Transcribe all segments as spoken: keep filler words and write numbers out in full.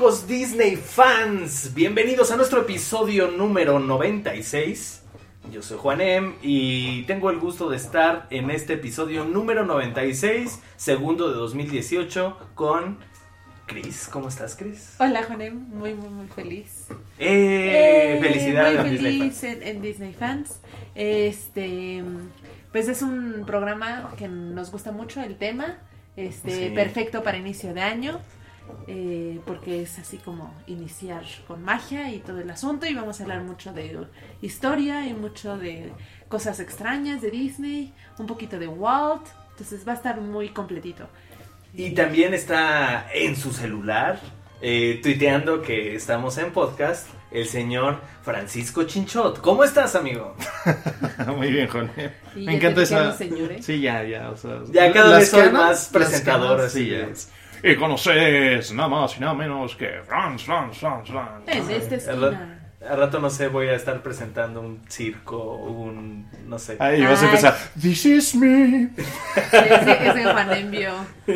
amigos Disney fans, bienvenidos a nuestro episodio número noventa y seis. Yo soy Juanem y tengo el gusto de estar en este episodio número noventa y seis, segundo de dos mil dieciocho, con Cris. ¿Cómo estás, Cris? Hola, Juanem, muy muy muy feliz. Eh, eh felicidades muy a Disney feliz fans. En, en Disney fans. Este, pues es un programa que nos gusta mucho el tema, este, Sí. perfecto para inicio de año. Eh, porque es así como iniciar con magia y todo el asunto, y vamos a hablar mucho de historia y mucho de cosas extrañas de Disney, un poquito de Walt, entonces va a estar muy completito. Y también está en su celular, eh, tuiteando que estamos en podcast, el señor Francisco Chinchot. ¿Cómo estás, amigo? Muy bien, Juan. Y Me ya encanta te esa. dijeron señores. Sí, ya, ya. O sea, Ya cada las vez soy canas, más las presentador, canas, así sí, ya. ya. Y conoces nada más y nada menos que Franz, Franz, Franz, Franz. En esta Al, ra- esquina. al rato, no sé, voy a estar presentando un circo, un, no sé. Ahí vas a Ay. empezar. This is me. Sí, ese, ese Juanem vio,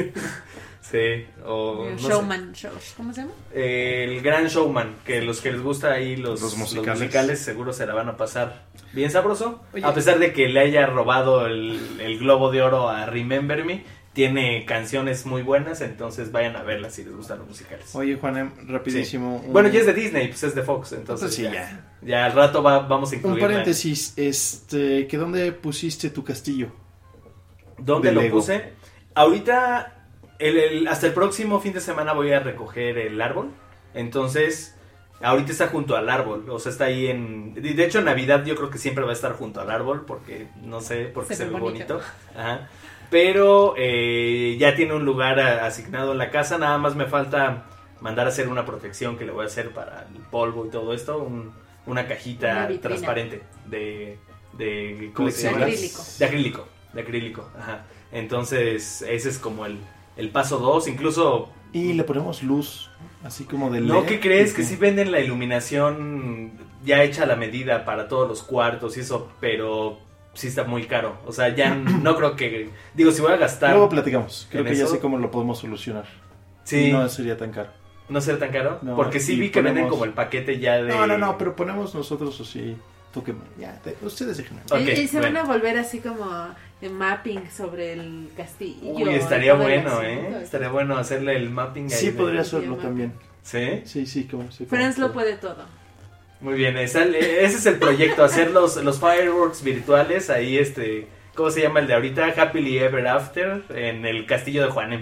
Sí, o vio no sé. Showman, show, ¿cómo se llama? Eh, el Gran Showman, que los que les gusta ahí los, Los los musicales. musicales seguro se la van a pasar bien sabroso. Oye. A pesar de que le haya robado el, el Globo de Oro a Remember Me, tiene canciones muy buenas, entonces vayan a verlas si les gustan los musicales. Oye, Juan, rapidísimo. un- Bueno, ya es de Disney, pues es de Fox, entonces Entonces sí, ya, ya. ya al rato va, vamos a Un incluirla. paréntesis, este, que ¿dónde pusiste tu castillo? ¿Dónde de lo Lego. puse? Ahorita, el, el- hasta el próximo fin de semana voy a recoger el árbol. Entonces, ahorita está junto al árbol. O sea, está ahí en... De hecho, en Navidad yo creo que siempre va a estar junto al árbol. Porque, no sé, porque se, Se ve ve bonito. bonito. Ajá. Pero eh, ya tiene un lugar a- asignado en la casa. Nada más me falta mandar a hacer una protección que le voy a hacer para el polvo y todo esto. Un- una Una cajita vitrina. transparente de... de ¿cómo se De llama? acrílico. De acrílico, de acrílico, ajá. Entonces, ese es como el, el paso dos, incluso... Y le ponemos luz, así como de ¿No L E D. qué crees? y Que sí venden la iluminación ya hecha a la medida para todos los cuartos y eso, pero sí está muy caro. O sea, ya no creo que... Digo, si voy a gastar... Luego platicamos. Creo en que ya eso. sé cómo lo podemos solucionar. Sí, Y no no, sería tan caro. será tan caro. No, Porque sí y vi que venden ponemos- como el paquete ya de... No, no, no, pero ponemos nosotros así. Tú que ya, te- ustedes déjenme. Ok, y, y se bueno. van a volver así como de mapping sobre el castillo. Uy, estaría todo el bueno, asunto. ¿eh? Estaría bueno hacerle el mapping ahí. Sí, de- podría hacerlo idioma. también. ¿Sí? Sí, sí, como sí. como- Friends lo puede todo. Muy bien, esa- ese es el proyecto, hacer los, los fireworks virtuales, ahí este, ¿cómo se llama el de ahorita? Happily Ever After, en el castillo de Juanem.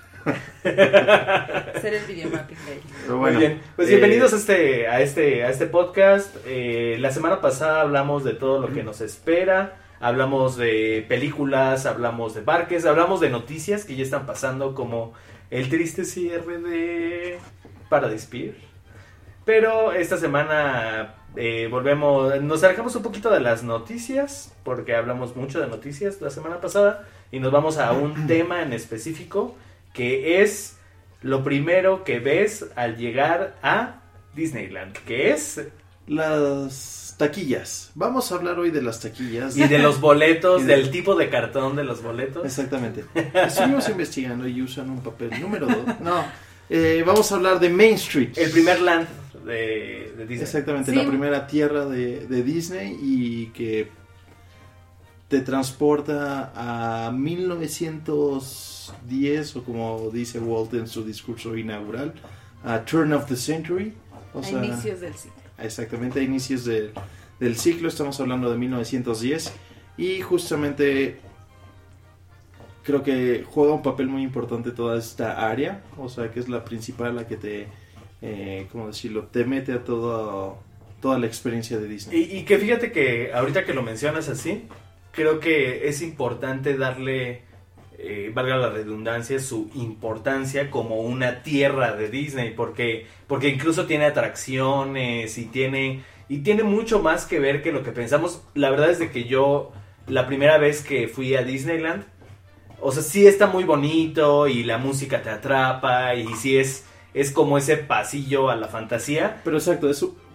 Hacer el video mapping de ahí. Pero Muy bueno, bien, pues eh, bienvenidos a este, a este, a este podcast. Eh, la semana pasada hablamos de todo lo que nos espera, hablamos de películas, hablamos de parques, hablamos de noticias que ya están pasando, como el triste cierre de Paradise Pier. Pero esta semana eh, volvemos, nos alejamos un poquito de las noticias, porque hablamos mucho de noticias la semana pasada, y nos vamos a un tema en específico, que es lo primero que ves al llegar a Disneyland, que es, las taquillas. Vamos a hablar hoy de las taquillas. y de los boletos, Y de- del tipo de cartón de los boletos. Exactamente. Estuvimos investigando y usan un papel número dos. No, eh, vamos a hablar de Main Street. El primer land de, de Disney. Exactamente, Sí. la primera tierra de, de Disney y que te transporta a mil novecientos diez o como dice Walt en su discurso inaugural, a Turn of the Century. O A sea, inicios del ciclo. exactamente, a inicios de- del ciclo, estamos hablando de mil novecientos diez y justamente creo que juega un papel muy importante toda esta área, o sea que es la principal, la que te, eh, ¿cómo decirlo?, te mete a todo, toda la experiencia de Disney. Y, y que fíjate que ahorita que lo mencionas así, creo que es importante darle, eh, valga la redundancia, su importancia como una tierra de Disney, porque, porque incluso tiene atracciones y tiene, y tiene mucho más que ver que lo que pensamos. La verdad es de que yo, la primera vez que fui a Disneyland, o sea, sí está muy bonito y la música te atrapa y sí es, es como ese pasillo a la fantasía. Pero exacto, eso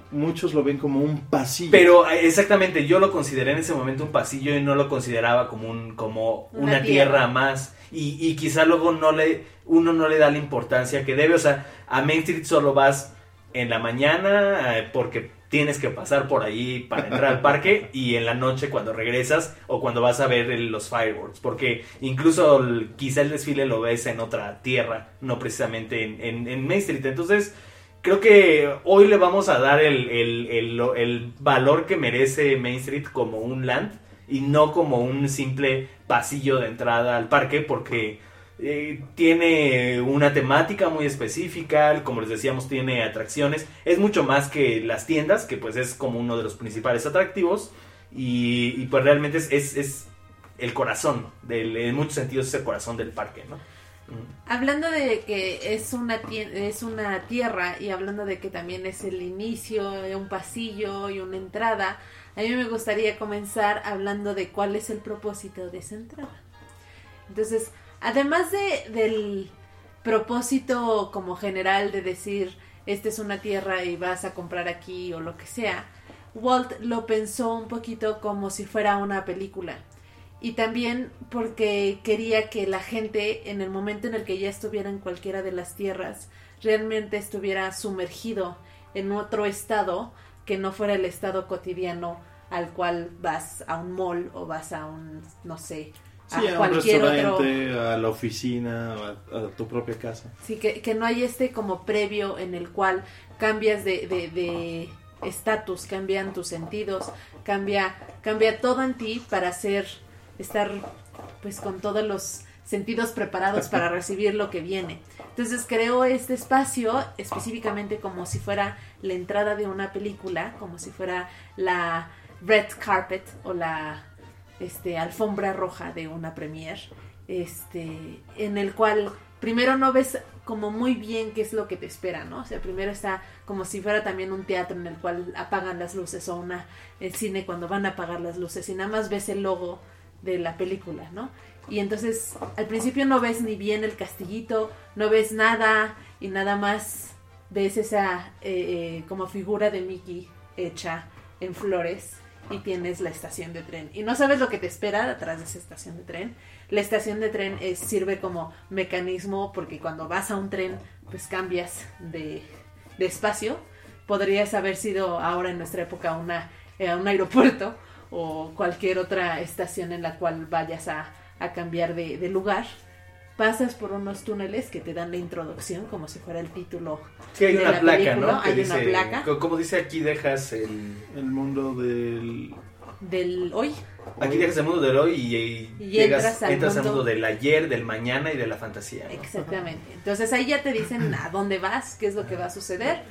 muchos lo ven como un pasillo. Pero exactamente, yo lo consideré en ese momento un pasillo y no lo consideraba como un como una, una tierra. tierra más. Y, y quizá luego no le uno no le da la importancia que debe. O sea, a Main Street solo vas en la mañana eh, porque tienes que pasar por ahí para entrar al parque, y en la noche cuando regresas o cuando vas a ver el, los fireworks, porque incluso el, quizá el desfile lo ves en otra tierra, no precisamente en, en, en Main Street. Entonces creo que hoy le vamos a dar el, el, el, el valor que merece Main Street como un land y no como un simple pasillo de entrada al parque, porque Eh, tiene una temática muy específica, como les decíamos, tiene atracciones, es mucho más que las tiendas, que pues es como uno de los principales atractivos, y, y pues realmente es, es, es el corazón, del, en muchos sentidos es el corazón del parque, ¿no? Hablando de que es una, es una tierra, y hablando de que también es el inicio de un pasillo y una entrada, a mí me gustaría comenzar hablando de cuál es el propósito de esa entrada. Entonces, además de del propósito como general de decir, esta es una tierra y vas a comprar aquí o lo que sea, Walt lo pensó un poquito como si fuera una película. Y también porque quería que la gente, en el momento en el que ya estuviera en cualquiera de las tierras, realmente estuviera sumergido en otro estado que no fuera el estado cotidiano al cual vas a un mall o vas a un, no sé... Sí, a, a un restaurante, otro... a la oficina, a, a tu propia casa. Sí, que, que no hay este como previo en el cual cambias de de, de estatus, cambian tus sentidos, cambia cambia todo en ti para hacer, estar pues con todos los sentidos preparados para recibir lo que viene. Entonces creó este espacio específicamente como si fuera la entrada de una película, como si fuera la red carpet o la... Este, alfombra roja de una premiere, este, en el cual primero no ves como muy bien qué es lo que te espera, ¿no? O sea, primero está como si fuera también un teatro en el cual apagan las luces, o una el cine cuando van a apagar las luces, y nada más ves el logo de la película, ¿no? Y entonces al principio no ves ni bien el castillito, no ves nada, y nada más ves esa eh, eh, como figura de Mickey hecha en flores, y tienes la estación de tren y no sabes lo que te espera atrás de esa estación de tren. La estación de tren es, sirve como mecanismo, porque cuando vas a un tren pues cambias de, de espacio. Podrías haber sido ahora en nuestra época una, eh, un aeropuerto o cualquier otra estación en la cual vayas a, a cambiar de, de lugar. Pasas por unos túneles que te dan la introducción como si fuera el título. Sí, hay de una la placa, película. ¿no? Que hay dice, una placa. Como dice aquí, dejas el... El mundo del... Del hoy. Aquí dejas el mundo del hoy y, y, y llegas, entras, al, entras mundo... al mundo del ayer, del mañana y de la fantasía, ¿no? Exactamente. Entonces ahí ya te dicen a dónde vas, qué es lo que va a suceder.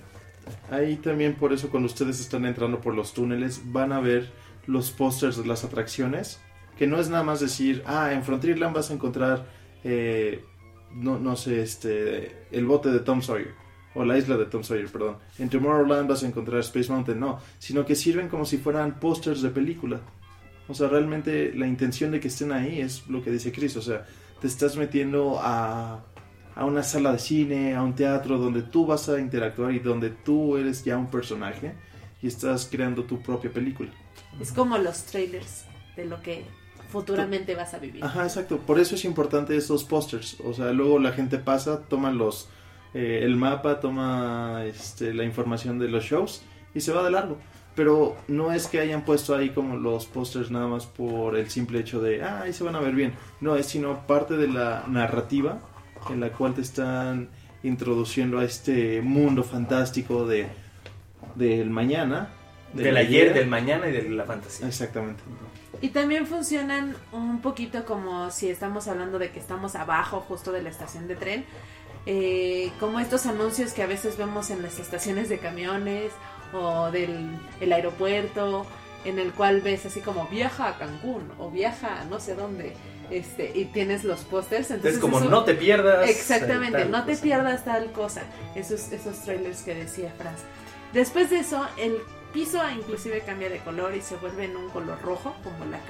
Ahí también, por eso, cuando ustedes están entrando por los túneles, van a ver los pósters de las atracciones, que no es nada más decir, ah, en Frontierland vas a encontrar... Eh, No, no sé, este, el bote de Tom Sawyer, o la isla de Tom Sawyer, perdón. En Tomorrowland vas a encontrar Space Mountain, no, sino que sirven como si fueran pósters de película. O sea, realmente la intención de que estén ahí es lo que dice Chris, o sea, te estás metiendo a, a una sala de cine, a un teatro donde tú vas a interactuar y donde tú eres ya un personaje y estás creando tu propia película. Es como los trailers de lo que... futuramente vas a vivir. Ajá, exacto. Por eso es importante estos pósters. O sea, luego la gente pasa, toma los eh, el mapa, toma este, la información de los shows y se va de largo. Pero no es que hayan puesto ahí como los pósters nada más por el simple hecho de, ah, ahí se van a ver bien. No, es sino parte de la narrativa en la cual te están introduciendo a este mundo fantástico de del mañana. Del, del ayer, ayer, del mañana y de la fantasía. Exactamente. Y también funcionan un poquito como si estamos hablando de que estamos abajo justo de la estación de tren, eh, como estos anuncios que a veces vemos en las estaciones de camiones o del el aeropuerto, en el cual ves así como viaja a Cancún o viaja a no sé dónde, este, y tienes los pósters. Entonces es como eso, no te pierdas. Exactamente, tal no te cosa. pierdas tal cosa. Esos, esos trailers que decía Franz. Después de eso, el piso inclusive cambia de color y se vuelve en un color rojo, como la,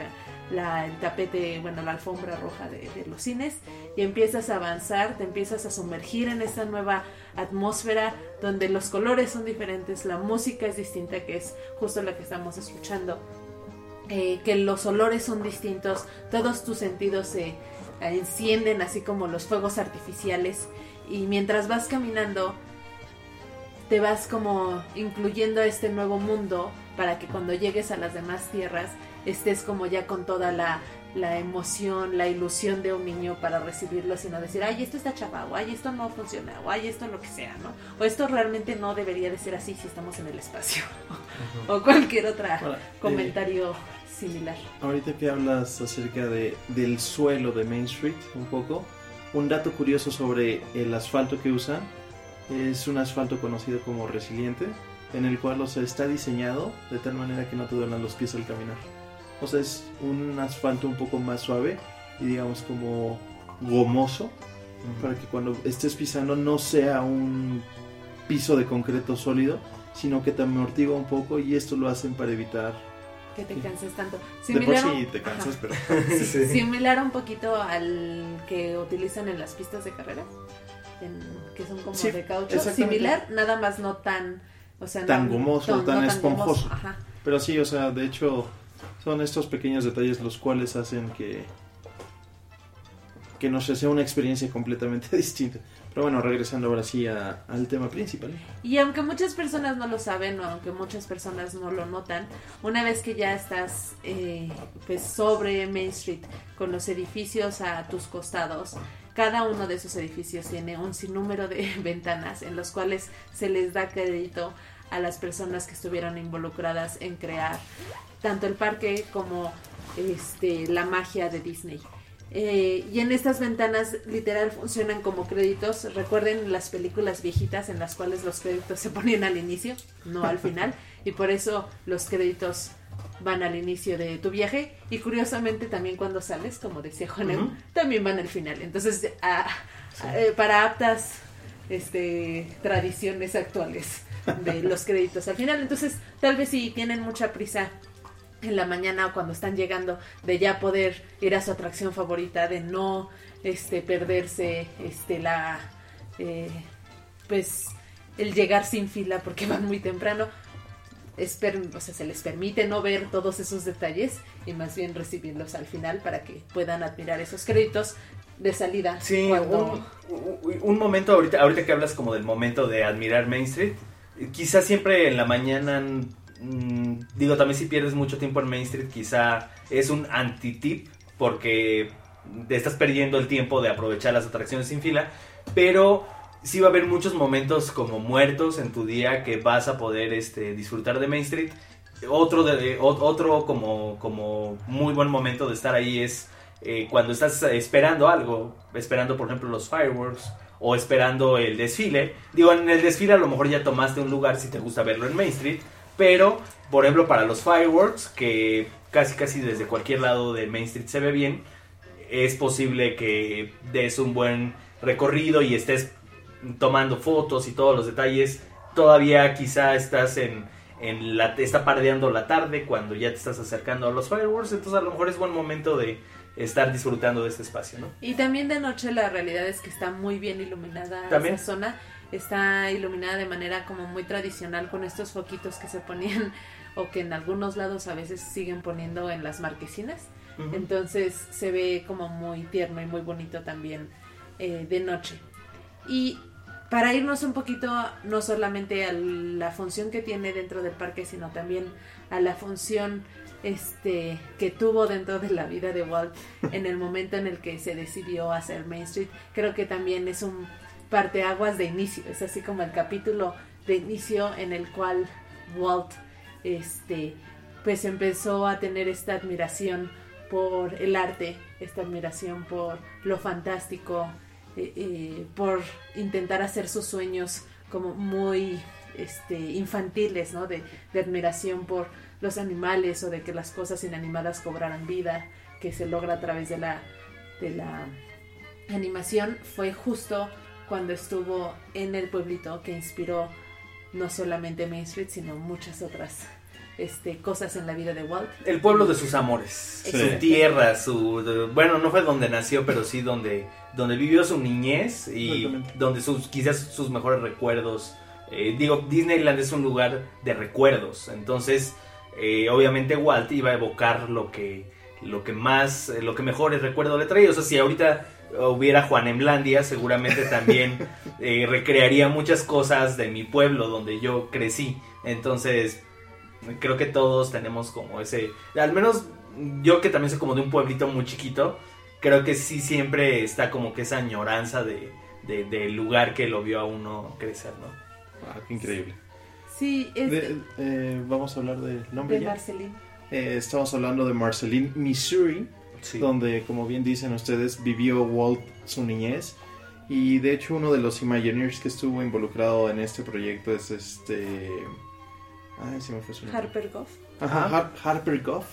la, el tapete, bueno, la alfombra roja de, de los cines, y empiezas a avanzar, te empiezas a sumergir en esta nueva atmósfera donde los colores son diferentes, la música es distinta, que es justo la que estamos escuchando, eh, que los olores son distintos, todos tus sentidos se eh, encienden así como los fuegos artificiales, y mientras vas caminando te vas como incluyendo a este nuevo mundo para que cuando llegues a las demás tierras estés como ya con toda la, la emoción, la ilusión de un niño para recibirlo, sino decir, ay, esto está chafa, o ay, esto no funciona, o ay, esto lo que sea, ¿no? O esto realmente no debería de ser así si estamos en el espacio, uh-huh. o cualquier otro bueno, comentario eh, similar. Ahorita que hablas acerca de, del suelo de Main Street, un poco, un dato curioso sobre el asfalto que usan, es un asfalto conocido como resiliente, en el cual, o sea, está diseñado de tal manera que no te duelan los pies al caminar. O sea, es un asfalto un poco más suave y digamos como gomoso, uh-huh. para que cuando estés pisando no sea un piso de concreto sólido, sino que te amortigua un poco, y esto lo hacen para evitar que te canses tanto. Similar, de por sí te cansas, pero sí. Similar un poquito al que utilizan en las pistas de carreras, en, que son como sí, de caucho. Similar, nada más no tan, o sea, tan no, gomoso, no, tan no esponjoso. Tan gomoso. Pero sí, o sea, de hecho son estos pequeños detalles los cuales hacen que que no sé, sea una experiencia completamente distinta. Pero bueno, regresando ahora sí a, al tema principal. Y aunque muchas personas no lo saben, o aunque muchas personas no lo notan, una vez que ya estás eh, pues sobre Main Street, con los edificios a tus costados, cada uno de esos edificios tiene un sinnúmero de ventanas en los cuales se les da crédito a las personas que estuvieron involucradas en crear tanto el parque como este, la magia de Disney. Eh, y en estas ventanas literal funcionan como créditos. Recuerden las películas viejitas en las cuales los créditos se ponían al inicio, no al final, y por eso los créditos van al inicio de tu viaje, y curiosamente también cuando sales, como decía Juan, uh-huh. también van al final. Entonces a, sí. a, eh, para aptas este, tradiciones actuales de los créditos al final. Entonces tal vez si tienen mucha prisa en la mañana o cuando están llegando, de ya poder ir a su atracción favorita, de no este perderse este la eh, pues el llegar sin fila porque van muy temprano, es, o sea, se les permite no ver todos esos detalles y más bien recibirlos al final para que puedan admirar esos créditos de salida. Sí, cuando... un, un momento ahorita, ahorita que hablas como del momento de admirar Main Street, quizás siempre en la mañana, mmm, digo, también si pierdes mucho tiempo en Main Street, quizá es un anti-tip porque te estás perdiendo el tiempo de aprovechar las atracciones sin fila, pero sí va a haber muchos momentos como muertos en tu día que vas a poder este, disfrutar de Main Street. Otro, de, otro como, como muy buen momento de estar ahí es eh, cuando estás esperando algo, esperando por ejemplo los fireworks o esperando el desfile. Digo, en el desfile a lo mejor ya tomaste un lugar si te gusta verlo en Main Street, pero por ejemplo para los fireworks, que casi casi desde cualquier lado de Main Street se ve bien, es posible que des un buen recorrido y estés tomando fotos y todos los detalles. Todavía quizá estás en, en la, está pardeando la tarde cuando ya te estás acercando a los fireworks, entonces a lo mejor es buen momento de estar disfrutando de este espacio, ¿no? Y también de noche la realidad es que está muy bien iluminada. ¿También? Esa zona está iluminada de manera como muy tradicional con estos foquitos que se ponían o que en algunos lados a veces siguen poniendo en las marquesinas. Uh-huh. Entonces se ve como muy tierno y muy bonito también eh, de noche. Y para irnos un poquito no solamente a la función que tiene dentro del parque, sino también a la función este que tuvo dentro de la vida de Walt en el momento en el que se decidió hacer Main Street, creo que también es un parteaguas de inicio, es así como el capítulo de inicio en el cual Walt este pues empezó a tener esta admiración por el arte, esta admiración por lo fantástico, Eh, eh, por intentar hacer sus sueños como muy este, infantiles, ¿no? De, de admiración por los animales o de que las cosas inanimadas cobraran vida, que se logra a través de la, de la animación. Fue justo cuando estuvo en el pueblito que inspiró no solamente Main Street, sino muchas otras este, cosas en la vida de Walt. El pueblo de sus amores, Exacto. su tierra, su de- bueno, no fue donde nació, pero sí donde donde vivió su niñez y Exactamente. donde sus quizás sus mejores recuerdos. Eh, digo, Disneyland es un lugar de recuerdos, entonces eh, obviamente Walt iba a evocar lo que lo que más eh, lo que mejores recuerdos le traía. O sea, si ahorita hubiera Juanemlandia, seguramente también eh, recrearía muchas cosas de mi pueblo donde yo crecí. Entonces creo que todos tenemos como ese, al menos yo que también soy como de un pueblito muy chiquito, creo que sí siempre está como que esa añoranza de, de, del lugar que lo vio a uno crecer, ¿no? Ah, qué increíble. Sí, es de, De- eh, vamos a hablar del nombre de ya. Marceline. Eh, estamos hablando de Marceline, Missouri, Sí. donde, como bien dicen ustedes, vivió Walt su niñez. Y de hecho uno de los Imagineers que estuvo involucrado en este proyecto es este... Ay, se me fue su nombre. Harper Goff. Ajá, Har- Harper Goff.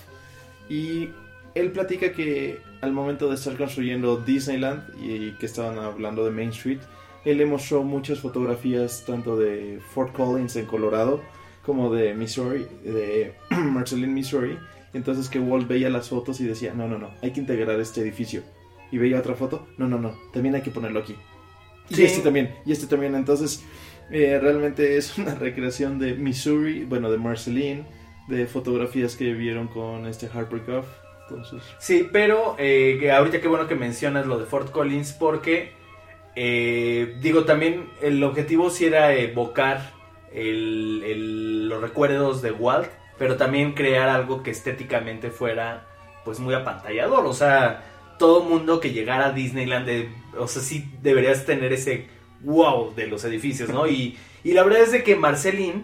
Y él platica que al momento de estar construyendo Disneyland y que estaban hablando de Main Street, él le mostró muchas fotografías tanto de Fort Collins en Colorado como de Missouri, de Marceline, Missouri. Entonces que Walt veía las fotos y decía, no, no, no, hay que integrar este edificio. Y veía otra foto, no, no, no, también hay que ponerlo aquí. Y Sí. este también, y este también. Entonces, eh, realmente es una recreación de Missouri, bueno, de Marceline, de fotografías que vieron con este Harper Goff. Entonces, Sí, pero eh, que ahorita qué bueno que mencionas lo de Fort Collins porque, eh, digo, también el objetivo sí era evocar el, el- los recuerdos de Walt, pero también crear algo que estéticamente fuera pues muy apantallador. O sea, todo mundo que llegara a Disneyland, de- o sea, sí deberías tener ese wow de los edificios, ¿no? Y, y la verdad es de que Marceline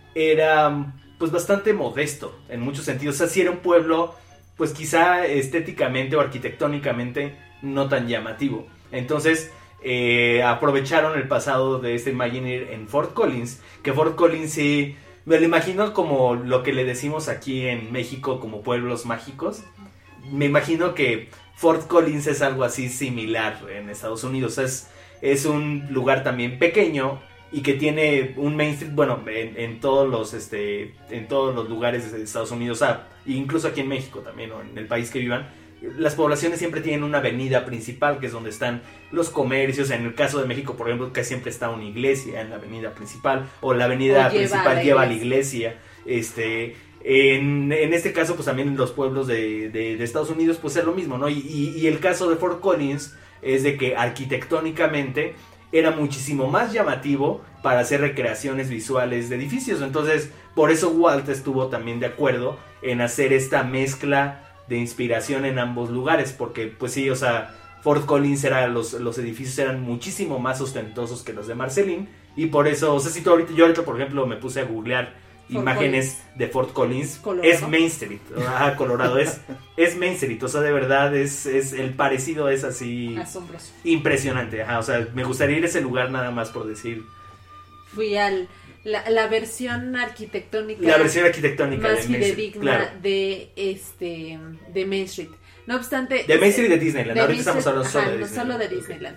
era pues bastante modesto en muchos sentidos. O sea, sí era un pueblo pues quizá estéticamente o arquitectónicamente no tan llamativo. Entonces eh, aprovecharon el pasado de este Imagineer en Fort Collins, que Fort Collins sí, me lo imagino como lo que le decimos aquí en México como pueblos mágicos. Me imagino que Fort Collins es algo así similar en Estados Unidos. Es, es un lugar también pequeño y que tiene un Main Street, bueno, en, en todos los este en todos los lugares de Estados Unidos, ah, incluso aquí en México también, o en el país que vivan, las poblaciones siempre tienen una avenida principal, que es donde están los comercios. En el caso de México, por ejemplo, que siempre está una iglesia en la avenida principal, o la avenida O lleva principal a la lleva a la iglesia. iglesia. Este, en, en este caso, pues también en los pueblos de, de, de Estados Unidos, pues es lo mismo, ¿no? Y, y, y el caso de Fort Collins es de que arquitectónicamente era muchísimo más llamativo para hacer recreaciones visuales de edificios. Entonces, por eso Walt estuvo también de acuerdo en hacer esta mezcla de inspiración en ambos lugares, porque pues sí, o sea, Fort Collins era, los, los edificios eran muchísimo más ostentosos que los de Marceline, y por eso, o sea, si tú ahorita, yo ahorita por ejemplo me puse a googlear Fort imágenes de Fort Collins, Colorado. es Main Street, ajá, Colorado, es, es Main Street, o sea, de verdad es, es el parecido es así Asombroso. impresionante, ajá, o sea, me gustaría ir a ese lugar nada más por decir Fui al la, la versión arquitectónica la versión arquitectónica más de Main Street, fidedigna claro, de este de Main Street. No obstante, de Main Street y de Disneyland, de ahorita Main estamos Street, hablando solo ajá, de no Disneyland. solo de Disneyland.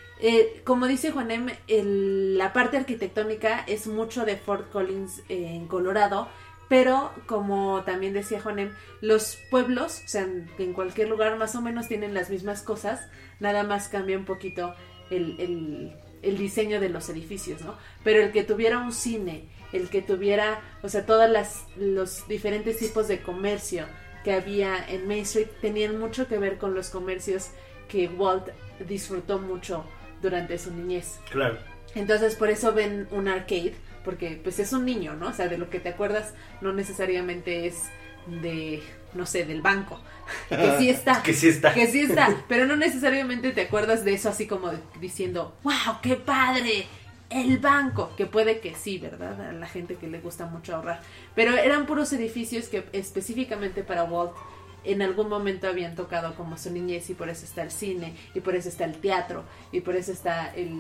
Eh, como dice Juanem, el- la parte arquitectónica es mucho de Fort Collins eh, en Colorado, pero como también decía Juanem, los pueblos, o sea, en, en cualquier lugar más o menos tienen las mismas cosas, nada más cambia un poquito el, el, el diseño de los edificios, ¿no? Pero el que tuviera un cine, el que tuviera, o sea, todas las los diferentes tipos de comercio que había en Main Street tenían mucho que ver con los comercios que Walt disfrutó mucho durante su niñez. Claro. Entonces por eso ven un arcade, porque pues es un niño, ¿no? O sea, de lo que te acuerdas no necesariamente es de, no sé, del banco. Que sí está. Que sí está. Que sí está, pero no necesariamente te acuerdas de eso así como de- diciendo, wow, qué padre, el banco, que puede que sí, ¿verdad? A la gente que le gusta mucho ahorrar. Pero eran puros edificios que específicamente para Walt en algún momento habían tocado como su niñez, y por eso está el cine, y por eso está el teatro, y por eso está el,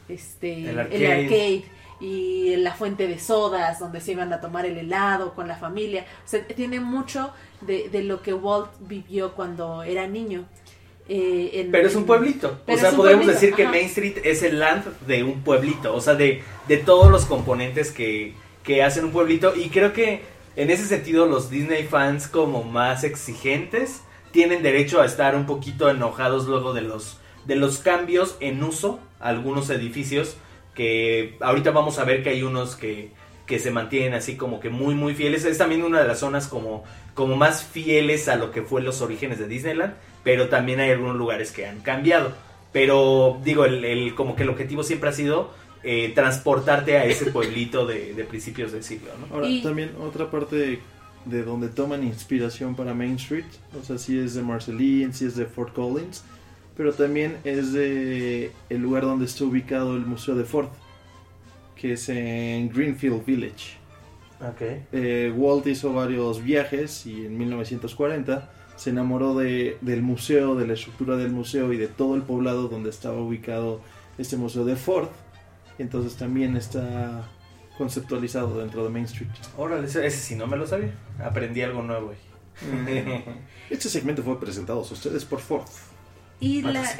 este, El el arcade. arcade, y la fuente de sodas donde se iban a tomar el helado con la familia. O sea, tiene mucho de, de lo que Walt vivió cuando era niño. Eh, en- Pero es un en- pueblito. Pero O sea, es un podemos pueblito, decir que ajá. Main Street es el land de un pueblito. O sea, de, de todos los componentes que, que hacen un pueblito. Y creo que en ese sentido los Disney fans como más exigentes tienen derecho a estar un poquito enojados luego de los, de los cambios en uso a algunos edificios, que ahorita vamos a ver que hay unos que, que se mantienen así como que muy muy fieles. Es también una de las zonas como, como más fieles a lo que fue los orígenes de Disneyland, pero también hay algunos lugares que han cambiado. Pero digo, el, el como que el objetivo siempre ha sido eh, transportarte a ese pueblito de, de principios del siglo, ¿no? Ahora, Y- también otra parte de donde toman inspiración para Main Street, o sea, sí es de Marceline, sí es de Fort Collins, pero también es de el lugar donde está ubicado el Museo de Ford, que es en Greenfield Village. Okay. Eh, Walt hizo varios viajes y en mil novecientos cuarenta se enamoró de, del museo, de la estructura del museo y de todo el poblado donde estaba ubicado este museo de Ford. Entonces también está conceptualizado dentro de Main Street. Órale, ese, ese sí no me lo sabía. Aprendí algo nuevo. güey. Este segmento fue presentado a ustedes por Ford. Y Ah, la,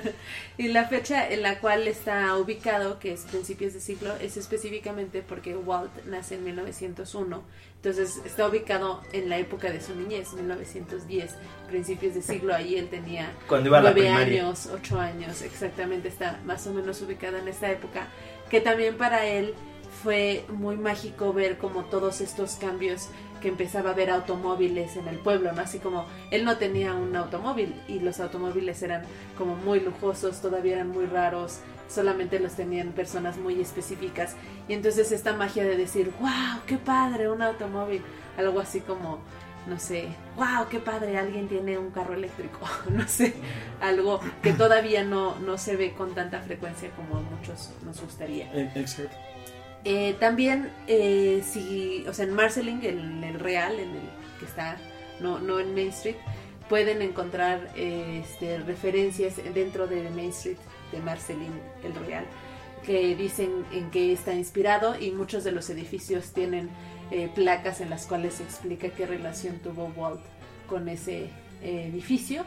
y la fecha en la cual está ubicado, que es principios de siglo, es específicamente porque Walt nace en mil novecientos uno. Entonces está ubicado en la época de su niñez, mil novecientos diez, principios de siglo. Ahí él tenía Cuando iba a la nueve primaria. años, ocho años, exactamente. Está más o menos ubicado en esta época. Que también para él fue muy mágico ver como todos estos cambios, que empezaba a ver automóviles en el pueblo, ¿no? Así como él no tenía un automóvil y los automóviles eran como muy lujosos, todavía eran muy raros, solamente los tenían personas muy específicas. Y entonces esta magia de decir, wow, qué padre, un automóvil, algo así como, no sé, wow, qué padre, alguien tiene un carro eléctrico, no sé, algo que todavía no, no se ve con tanta frecuencia como a muchos nos gustaría. Exacto. Eh, también, eh, si, o sea, en Marceline, en el real, en el que está, no, no en Main Street, pueden encontrar eh, este, referencias dentro de Main Street de Marceline, el real, que dicen en qué está inspirado, y muchos de los edificios tienen eh, placas en las cuales se explica qué relación tuvo Walt con ese eh, edificio.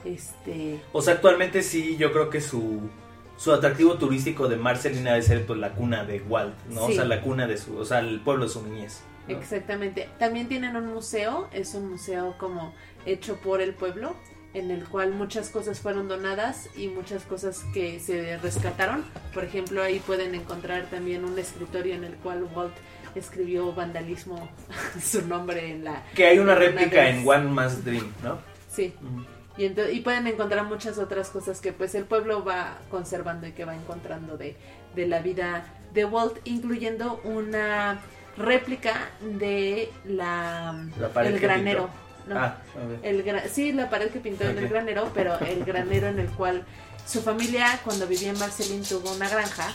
Este, O sea, actualmente sí, yo creo que su, su atractivo turístico de Marceline debe ser pues la cuna de Walt, ¿no? Sí. O sea, la cuna de su, o sea, el pueblo de su niñez, ¿no? Exactamente. También tienen un museo, es un museo como hecho por el pueblo, en el cual muchas cosas fueron donadas y muchas cosas que se rescataron. Por ejemplo, ahí pueden encontrar también un escritorio en el cual Walt escribió vandalismo, su nombre en la... Que hay una en réplica vez. en One Man's Dream, ¿no? Sí. Ujú. Y, ento- y pueden encontrar muchas otras cosas que pues el pueblo va conservando y que va encontrando de, de la vida de Walt, incluyendo una réplica de la, La pared el que granero. ¿no? Ah, a ver. El gra- sí, la pared que pintó en el Ok. granero, pero el granero en el cual su familia, cuando vivía en Marceline, tuvo una granja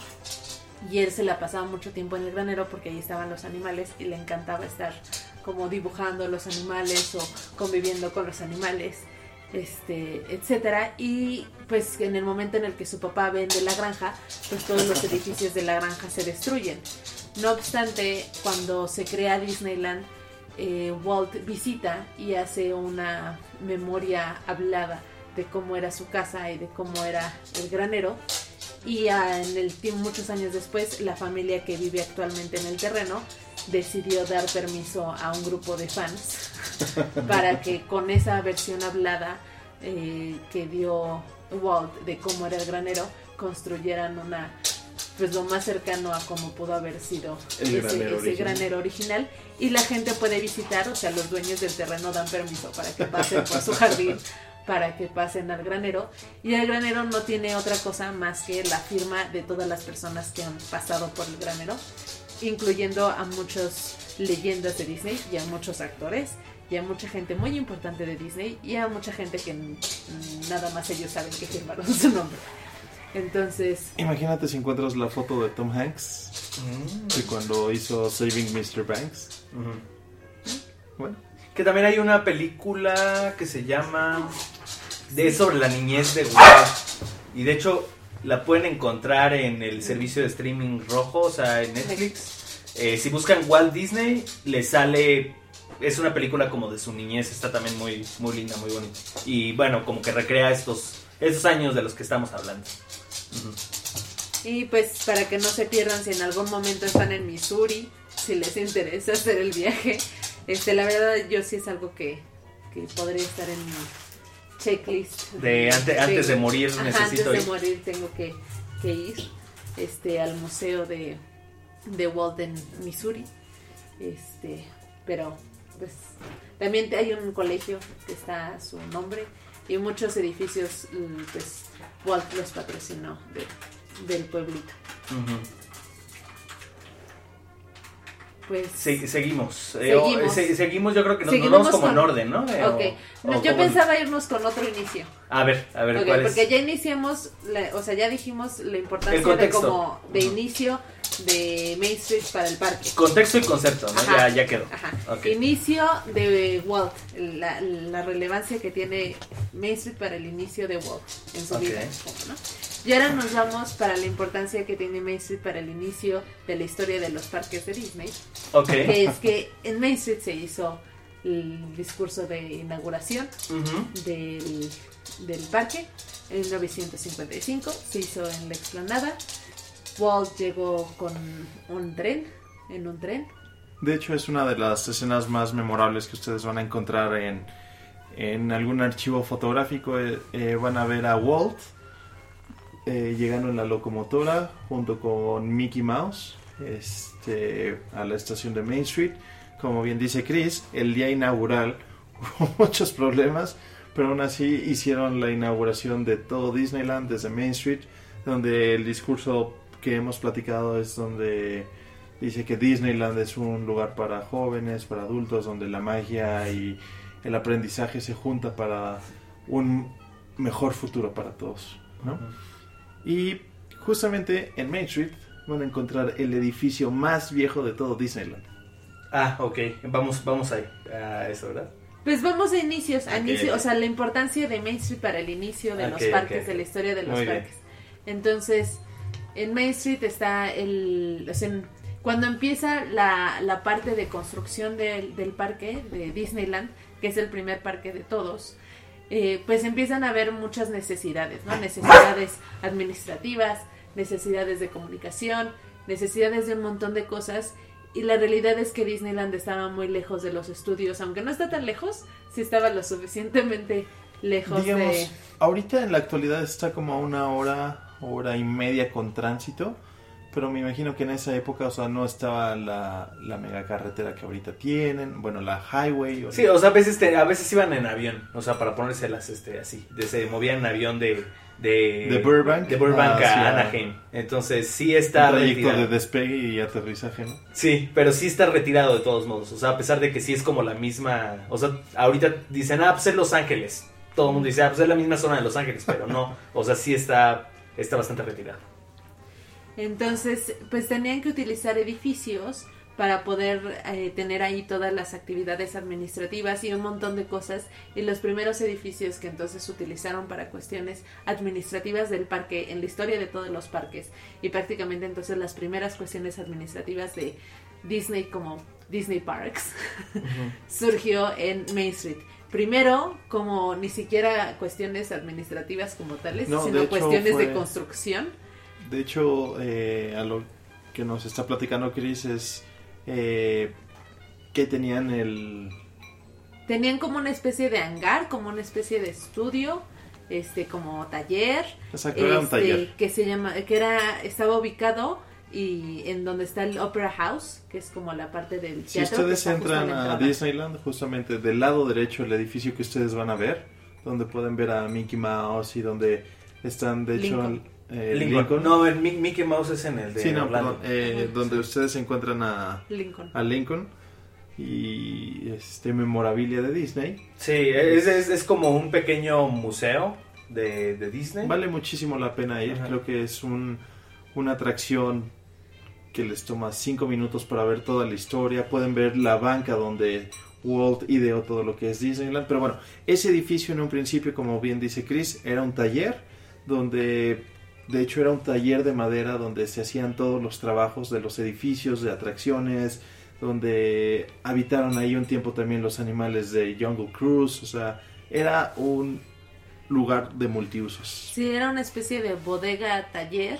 y él se la pasaba mucho tiempo en el granero porque ahí estaban los animales y le encantaba estar como dibujando los animales o conviviendo con los animales, este, etcétera. Y pues en el momento en el que su papá vende la granja, pues todos los edificios de la granja se destruyen. No obstante, cuando se crea Disneyland, eh, Walt visita y hace una memoria hablada de cómo era su casa y de cómo era el granero. Y ah, en el tiempo, muchos años después, la familia que vive actualmente en el terreno decidió dar permiso a un grupo de fans para que con esa versión hablada eh, que dio Walt de cómo era el granero, construyeran una, pues lo más cercano a como pudo haber sido El ese, granero ese original. granero original. Y la gente puede visitar, o sea, los dueños del terreno dan permiso para que pasen por su jardín, para que pasen al granero. Y el granero no tiene otra cosa más que la firma de todas las personas que han pasado por el granero, incluyendo a muchas leyendas de Disney y a muchos actores y a mucha gente muy importante de Disney y a mucha gente que mm, nada más ellos saben que firmaron su nombre. Entonces, Imagínate si encuentras la foto de Tom Hanks Mm. de cuando hizo Saving mister Banks. Ujú. Bueno, Que también hay una película que se llama de sobre la niñez de Walt. Y de hecho la pueden encontrar en el servicio de streaming rojo, o sea, en Netflix. Eh, si buscan Walt Disney, les sale... Es una película como de su niñez, está también muy, muy linda, muy bonita. Y bueno, como que recrea estos, estos años de los que estamos hablando. Ujú. y pues para que no se pierdan, si en algún momento están en Missouri, si les interesa hacer el viaje, Este, la verdad, yo sí es algo que, que podría estar en mi checklist. De ante, antes de morir Ajá, necesito antes ir. de morir tengo que, que ir este, al museo de, de Walden, Missouri. Este, pero pues también hay un colegio que está a su nombre y muchos edificios, pues Walt los patrocinó de, del pueblito. Uh-huh. Pues Se, seguimos. Eh, Seguimos. o- se- seguimos, yo creo que nos, nos Seguimos vamos como con- en orden, ¿no? Eh, ok, o- o yo como- pensaba irnos con otro inicio. A ver, a ver, Ok, ¿cuál porque es? ya iniciamos, la- o sea, ya dijimos la El importancia de contexto. como de Ujú. inicio de Main Street para el parque. Contexto y concepto, ¿no? Ajá. Ya, ya quedó. Ajá. Ok. Inicio de Walt, la, la relevancia que tiene Main Street para el inicio de Walt en su Ok. vida, ¿no? Y ahora nos vamos para la importancia que tiene Main Street para el inicio de la historia de los parques de Disney, Ok. que es que en Main Street se hizo el discurso de inauguración Ujú. del, del parque en mil novecientos cincuenta y cinco, se hizo en la explanada. Walt llegó con un tren, en un tren. De hecho, es una de las escenas más memorables que ustedes van a encontrar en, en algún archivo fotográfico. Eh, eh, van a ver a Walt eh, llegando en la locomotora junto con Mickey Mouse este, a la estación de Main Street. Como bien dice Chris, el día inaugural hubo muchos problemas, pero aún así hicieron la inauguración de todo Disneyland desde Main Street, donde el discurso que hemos platicado es donde dice que Disneyland es un lugar para jóvenes, para adultos, donde la magia y el aprendizaje se junta para un mejor futuro para todos, ¿no? Ujú. Y justamente en Main Street van a encontrar el edificio más viejo de todo Disneyland. Ah, ok. Vamos, vamos ahí. A eso, ¿verdad? Pues vamos a inicios, a Ok. inicio, o sea, la importancia de Main Street para el inicio de Ok, los parques, ok. de la historia de los Muy bien. parques. Entonces, en Main Street está el, o sea, en- cuando empieza la, la parte de construcción del, del parque de Disneyland, que es el primer parque de todos, eh, pues empiezan a haber muchas necesidades, ¿no? Necesidades administrativas, necesidades de comunicación, necesidades de un montón de cosas. Y la realidad es que Disneyland estaba muy lejos de los estudios, aunque no está tan lejos, sí estaba lo suficientemente lejos Digamos, de... ahorita en la actualidad está como a una hora, hora y media con tránsito, pero me imagino que en esa época, o sea, no estaba la, la mega carretera que ahorita tienen, bueno, la highway. O Sí, o sea, a veces, te- a veces iban en avión, o sea, para ponérselas este, así. De, se movían en avión de... De, ¿De Burbank? De Burbank Ah, sí, a ah. Anaheim. Entonces sí un está trayecto retirado. de despegue y aterrizaje, ¿no? Sí, pero sí está retirado de todos modos. O sea, a pesar de que sí es como la misma... O sea, ahorita dicen, ah, pues es Los Ángeles. Todo el mundo dice, ah, pues es la misma zona de Los Ángeles, pero no. O sea, sí está, está bastante retirado. Entonces, pues tenían que utilizar edificios para poder eh, tener ahí todas las actividades administrativas y un montón de cosas. Y los primeros edificios que entonces utilizaron para cuestiones administrativas del parque, en la historia de todos los parques, y prácticamente entonces las primeras cuestiones administrativas de Disney como Disney Parks, surgió en Main Street. Primero, como ni siquiera cuestiones administrativas como tales, No, de sino hecho, cuestiones fue- de construcción. De hecho, eh, a lo que nos está platicando Chris es eh, que tenían el... Tenían como una especie de hangar, como una especie de estudio, este, como taller, Exacto, era un este, taller. que se llama, que era, estaba ubicado y en donde está el Opera House, que es como la parte del Si teatro. que ustedes está justo entran la a entrada. Disneyland, justamente del lado derecho, el edificio que ustedes van a ver, donde pueden ver a Mickey Mouse y donde están, de hecho, Lincoln. eh, Lincoln. Lincoln. No, el Mi- Mickey Mouse es en el de Sí, no, Orlando. perdón, eh, Ajá, donde sí. ustedes encuentran a, Lincoln. a Lincoln y este memorabilia de Disney. Sí, es, es, es como un pequeño museo de, de Disney. Vale muchísimo la pena ir, Ajá. creo que es un, una atracción que les toma cinco minutos para ver toda la historia. Pueden ver la banca donde Walt ideó todo lo que es Disneyland. Pero bueno, ese edificio en un principio, como bien dice Chris, era un taller donde, de hecho, era un taller de madera donde se hacían todos los trabajos de los edificios, de atracciones, donde habitaron ahí un tiempo también los animales de Jungle Cruise. O sea, era un lugar de multiusos. Sí, era una especie de bodega taller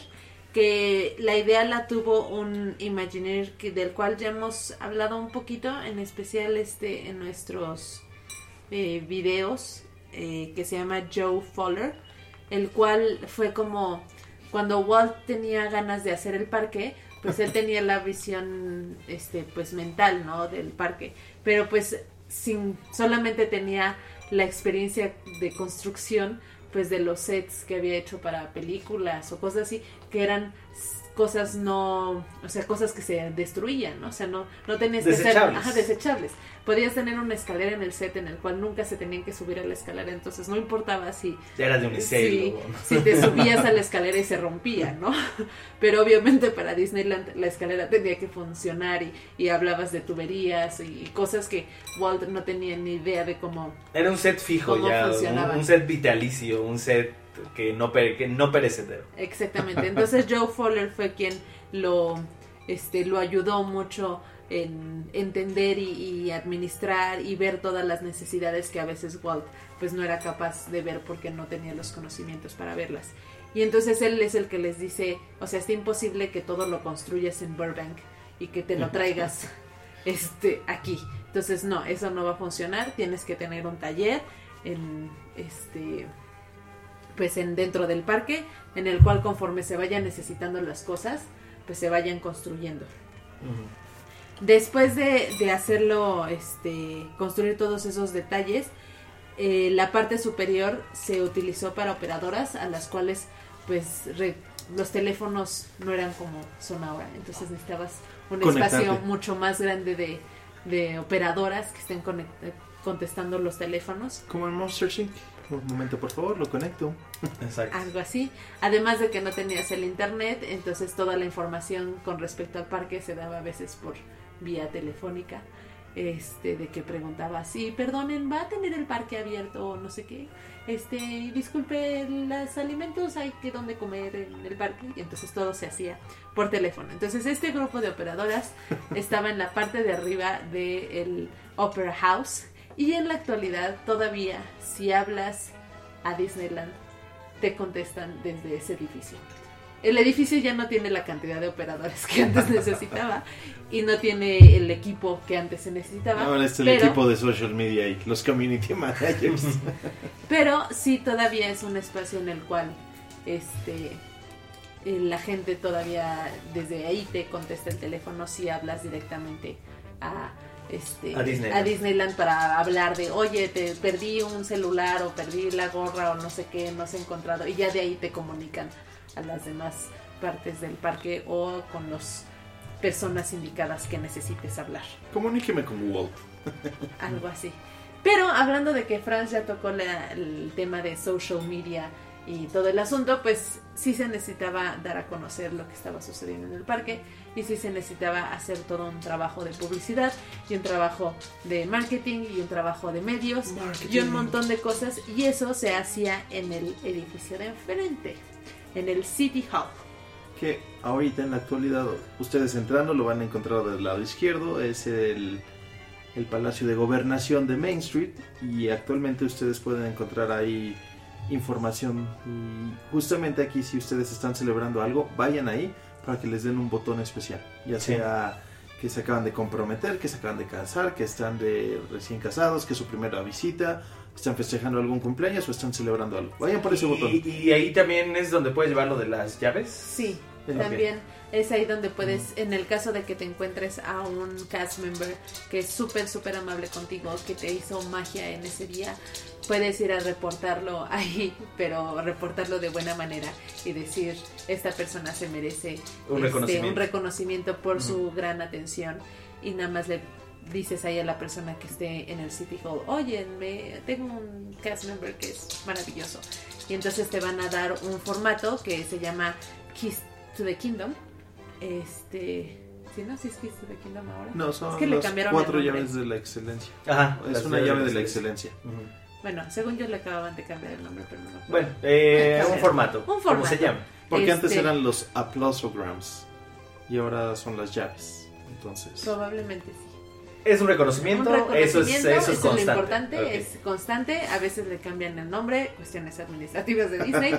que la idea la tuvo un Imagineer que, del cual ya hemos hablado un poquito, en especial este en nuestros eh, videos, eh, que se llama Joe Fuller, el cual fue como cuando Walt tenía ganas de hacer el parque, pues él tenía la visión este pues mental, ¿no?, del parque, pero pues sin solamente tenía la experiencia de construcción pues de los sets que había hecho para películas o cosas así, que eran cosas no, o sea, cosas que se destruían, ¿no? O sea, no, no tenías que ser, ajá, desechables. Podías tener una escalera en el set en el cual nunca se tenían que subir a la escalera, entonces no importaba si... Era de unicel. Si, si te subías a la escalera y se rompía, ¿no? Pero obviamente para Disneyland la escalera tenía que funcionar y, y hablabas de tuberías y, y cosas que Walt no tenía ni idea de cómo... Era un set fijo ya, un, un set vitalicio, un set... que no pere, que no perecedero. Exactamente. Entonces Joe Fuller fue quien lo este lo ayudó mucho en entender y, y administrar y ver todas las necesidades que a veces Walt pues no era capaz de ver porque no tenía los conocimientos para verlas. Y entonces él es el que les dice, o sea, es imposible que todo lo construyas en Burbank y que te lo traigas este aquí. Entonces no, eso no va a funcionar, tienes que tener un taller en este pues en dentro del parque, en el cual conforme se vayan necesitando las cosas, pues se vayan construyendo. Uh-huh. Después de, de hacerlo, este, construir todos esos detalles, eh, la parte superior se utilizó para operadoras, a las cuales, pues, re, los teléfonos no eran como son ahora, entonces necesitabas un Conectante. espacio mucho más grande de, de operadoras que estén conect, contestando los teléfonos. Como en Monster incorporated. Un momento, por favor, lo conecto. Exacto. Algo así. Además de que no tenías el internet, entonces toda la información con respecto al parque se daba a veces por vía telefónica. Este, de que preguntaba, sí, perdonen, ¿va a tener el parque abierto o no sé qué? Este, disculpe, los alimentos hay que donde comer en el parque. Y entonces todo se hacía por teléfono. Entonces este grupo de operadoras estaba en la parte de arriba del Opera House. Y en la actualidad, todavía, si hablas a Disneyland, te contestan desde ese edificio. El edificio ya no tiene la cantidad de operadores que antes necesitaba y no tiene el equipo que antes se necesitaba. Ahora es el pero, equipo de social media y los community managers. Pero sí, todavía es un espacio en el cual este la gente todavía desde ahí te contesta el teléfono si hablas directamente a... Este, a, Disneyland. a Disneyland para hablar de, oye, te perdí un celular o perdí la gorra o no sé qué, no se ha encontrado, y ya de ahí te comunican a las demás partes del parque o con las personas indicadas que necesites hablar. Comuníqueme con Walt. Algo así. Pero hablando de que Franz ya tocó la, el tema de social media y todo el asunto, pues sí se necesitaba dar a conocer lo que estaba sucediendo en el parque y sí se necesitaba hacer todo un trabajo de publicidad y un trabajo de marketing y un trabajo de medios marketing. Y un montón de cosas, y eso se hacía en el edificio de enfrente, en el City Hall. Que ahorita en la actualidad ustedes entrando lo van a encontrar del lado izquierdo, es el, el Palacio de Gobernación de Main Street, y actualmente ustedes pueden encontrar ahí información, y justamente aquí si ustedes están celebrando algo, vayan ahí para que les den un botón especial, ya sea sí. que se acaban de comprometer, que se acaban de casar, que están de recién casados, que es su primera visita, están festejando algún cumpleaños o están celebrando algo, vayan por ese y, botón. Y ahí también es donde puedes llevar lo de las llaves. Sí, okay. También es ahí donde puedes, en el caso de que te encuentres a un cast member que es súper, súper amable contigo, que te hizo magia en ese día, puedes ir a reportarlo ahí, pero reportarlo de buena manera y decir, esta persona se merece un, este, reconocimiento. un reconocimiento por uh-huh. su gran atención, y nada más le dices ahí a la persona que esté en el City Hall, oye, me, tengo un cast member que es maravilloso, y entonces te van a dar un formato que se llama Keys to the Kingdom. Este... ¿Sí, no? ¿Sí es Keys to the Kingdom ahora? No, son es que las le cuatro llaves de la excelencia. Ajá, es una llave de la excelencia. Uh-huh. Bueno, según yo le acababan de cambiar el nombre, pero no me acuerdo. Bueno, eh, un formato. Un formato. ¿Cómo se llama? Porque este... antes eran los aplausograms y ahora son las llaves. Entonces. Probablemente sí. Es un reconocimiento, Un reconocimiento, eso es, eso es eso es constante. lo importante, Okay. es constante, a veces le cambian el nombre, cuestiones administrativas de Disney,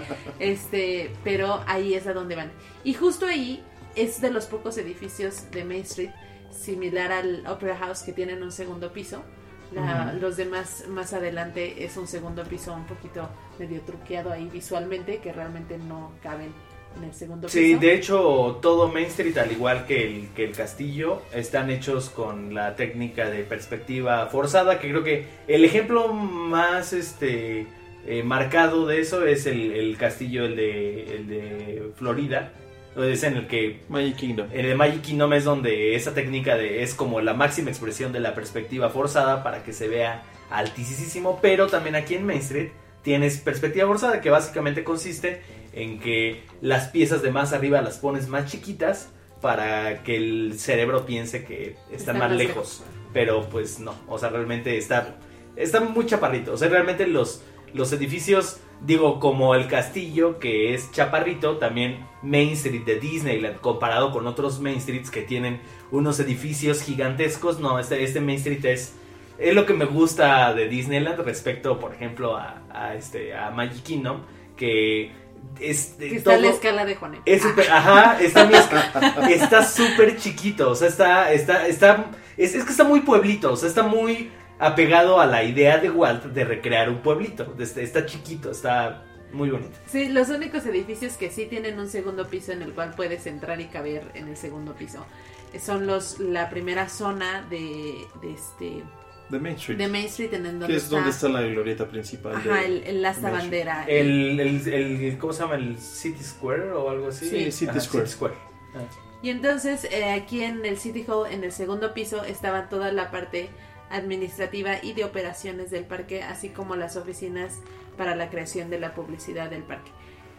este, pero ahí es a donde van. Y justo ahí es de los pocos edificios de Main Street, similar al Opera House, que tienen un segundo piso. La, uh-huh. Los demás más adelante es un segundo piso un poquito medio truqueado ahí visualmente, que realmente no caben en el segundo piso. Sí, de hecho todo Main Street, al igual que el, que el castillo, están hechos con la técnica de perspectiva forzada, que creo que el ejemplo más este eh, marcado de eso es el, el castillo, el de, el de Florida. Es en el que Magic Kingdom. En el Magic Kingdom es donde esa técnica de es como la máxima expresión de la perspectiva forzada para que se vea altísimo, pero también aquí en Main Street tienes perspectiva forzada, que básicamente consiste en que las piezas de más arriba las pones más chiquitas para que el cerebro piense que están está más, más lejos. lejos, pero pues no, o sea, realmente está está muy chaparrito, o sea, realmente los los edificios, digo, como el castillo, que es chaparrito, también Main Street de Disneyland, comparado con otros Main Streets que tienen unos edificios gigantescos, no, este, este Main Street es, es lo que me gusta de Disneyland respecto, por ejemplo, a, a, este, a Magic Kingdom, que es... Que está todo, la escala de Juanet. Es super, ajá, está mi escala, está súper chiquito, o sea, está, está, está, es, es que está muy pueblito, o sea, está muy... apegado a la idea de Walt de recrear un pueblito. Está chiquito, está muy bonito. Sí, los únicos edificios que sí tienen un segundo piso en el cual puedes entrar y caber en el segundo piso son los la primera zona de, de este de Main Street. De Main Street, en donde que es está, donde está la glorieta principal. Ajá, de el, el asta bandera. El, el, el, ¿cómo se llama? El City Square o algo así. Sí, City Ajá, Square. City Square. Ah. Y entonces eh, aquí en el City Hall, en el segundo piso, estaba toda la parte administrativa y de operaciones del parque, así como las oficinas para la creación de la publicidad del parque.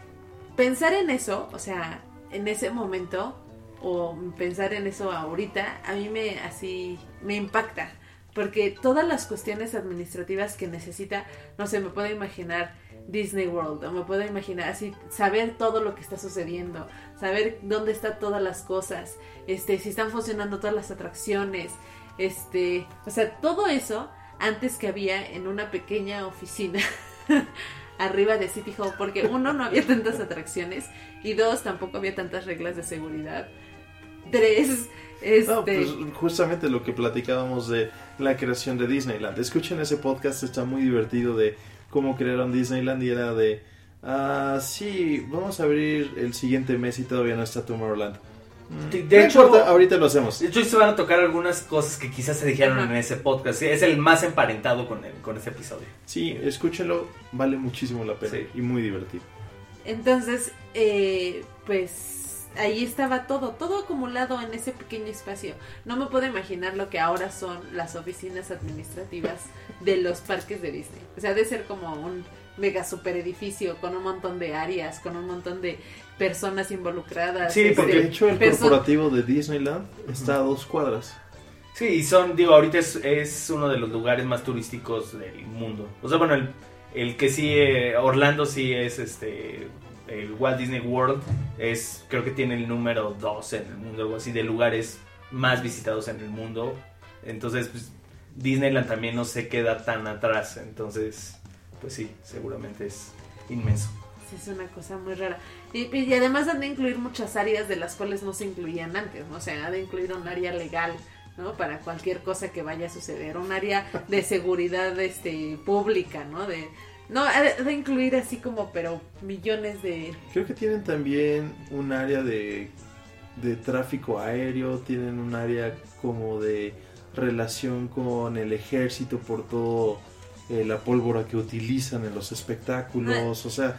Pensar en eso, o sea, en ese momento, o pensar en eso ahorita, a mí me así me impacta, porque todas las cuestiones administrativas que necesita, no sé, me puedo imaginar Disney World, o me puedo imaginar así, saber todo lo que está sucediendo, saber dónde están todas las cosas, este, si están funcionando todas las atracciones, este, o sea, todo eso antes que había en una pequeña oficina arriba de City Hall, porque uno, no había tantas atracciones, y dos, tampoco había tantas reglas de seguridad. Tres, este... No, pues justamente lo que platicábamos de la creación de Disneyland. Escuchen ese podcast, está muy divertido, de cómo crearon Disneyland, y era de ah, sí, vamos a abrir el siguiente mes y todavía no está Tomorrowland. De, de hecho, importa, ahorita lo hacemos. De hecho, se van a tocar algunas cosas que quizás se dijeron Ajá. en ese podcast. Es el más emparentado con, el, con ese episodio. Sí, escúchenlo, vale muchísimo la pena, sí. Y muy divertido. Entonces, eh, pues ahí estaba todo, todo acumulado en ese pequeño espacio. No me puedo imaginar lo que ahora son las oficinas administrativas de los parques de Disney. O sea, debe ser como un mega super edificio con un montón de áreas, con un montón de personas involucradas. Sí, porque de hecho el perso- corporativo de Disneyland está a dos cuadras. Sí, y son, digo, ahorita es, es uno de los lugares más turísticos del mundo. O sea, bueno, el, el que sí, eh, Orlando sí es este, el Walt Disney World, es, creo que tiene el número dos en el mundo, algo así, de lugares más visitados en el mundo. Entonces, pues, Disneyland también no se queda tan atrás, entonces, pues sí, seguramente es inmenso. Sí, es una cosa muy rara. Y, y además han de incluir muchas áreas de las cuales no se incluían antes, ¿no? O sea, ha de incluir un área legal, ¿no? Para cualquier cosa que vaya a suceder, un área de seguridad este pública, ¿no? De no ha de, ha de incluir así como, pero millones de... Creo que tienen también un área de, de tráfico aéreo, tienen un área como de relación con el ejército por todo eh, la pólvora que utilizan en los espectáculos, o sea,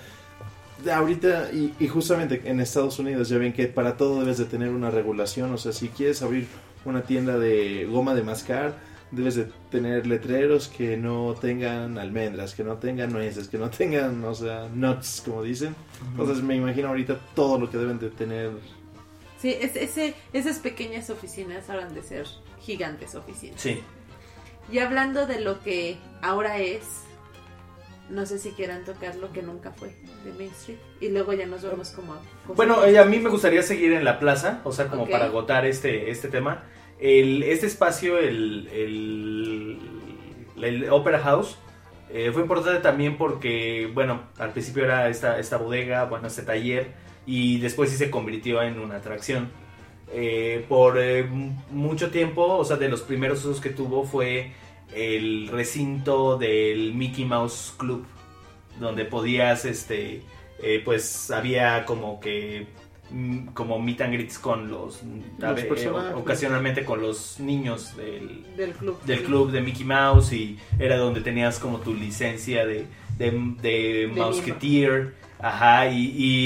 ahorita y, y justamente en Estados Unidos ya ven que para todo debes de tener una regulación, o sea, si quieres abrir una tienda de goma de mascar, debes de tener letreros que no tengan almendras, que no tengan nueces, que no tengan, o sea, nuts, como dicen. Entonces me imagino ahorita todo lo que deben de tener. Sí, es, ese, esas pequeñas oficinas habrán de ser gigantes oficinas. Sí. Y hablando de lo que ahora es, no sé si quieran tocar lo que nunca fue de Main Street. Y luego ya nos vemos como... como Bueno, eh, a mí me gustaría seguir en la plaza, o sea, como Ok. para agotar este, este tema. el, este espacio, el, el, el Opera House, eh, fue importante también porque, bueno, al principio era esta, esta bodega, bueno, este taller, y después sí se convirtió en una atracción. Eh, por eh, mucho tiempo, o sea, de los primeros usos que tuvo fue el recinto del Mickey Mouse Club, donde podías, este, eh, pues había como que como meet and greets con los, los eh, ocasionalmente con los niños del, del club del sí. club de Mickey Mouse, y era donde tenías como tu licencia de, de, de, de Mouseketeer, ajá, y,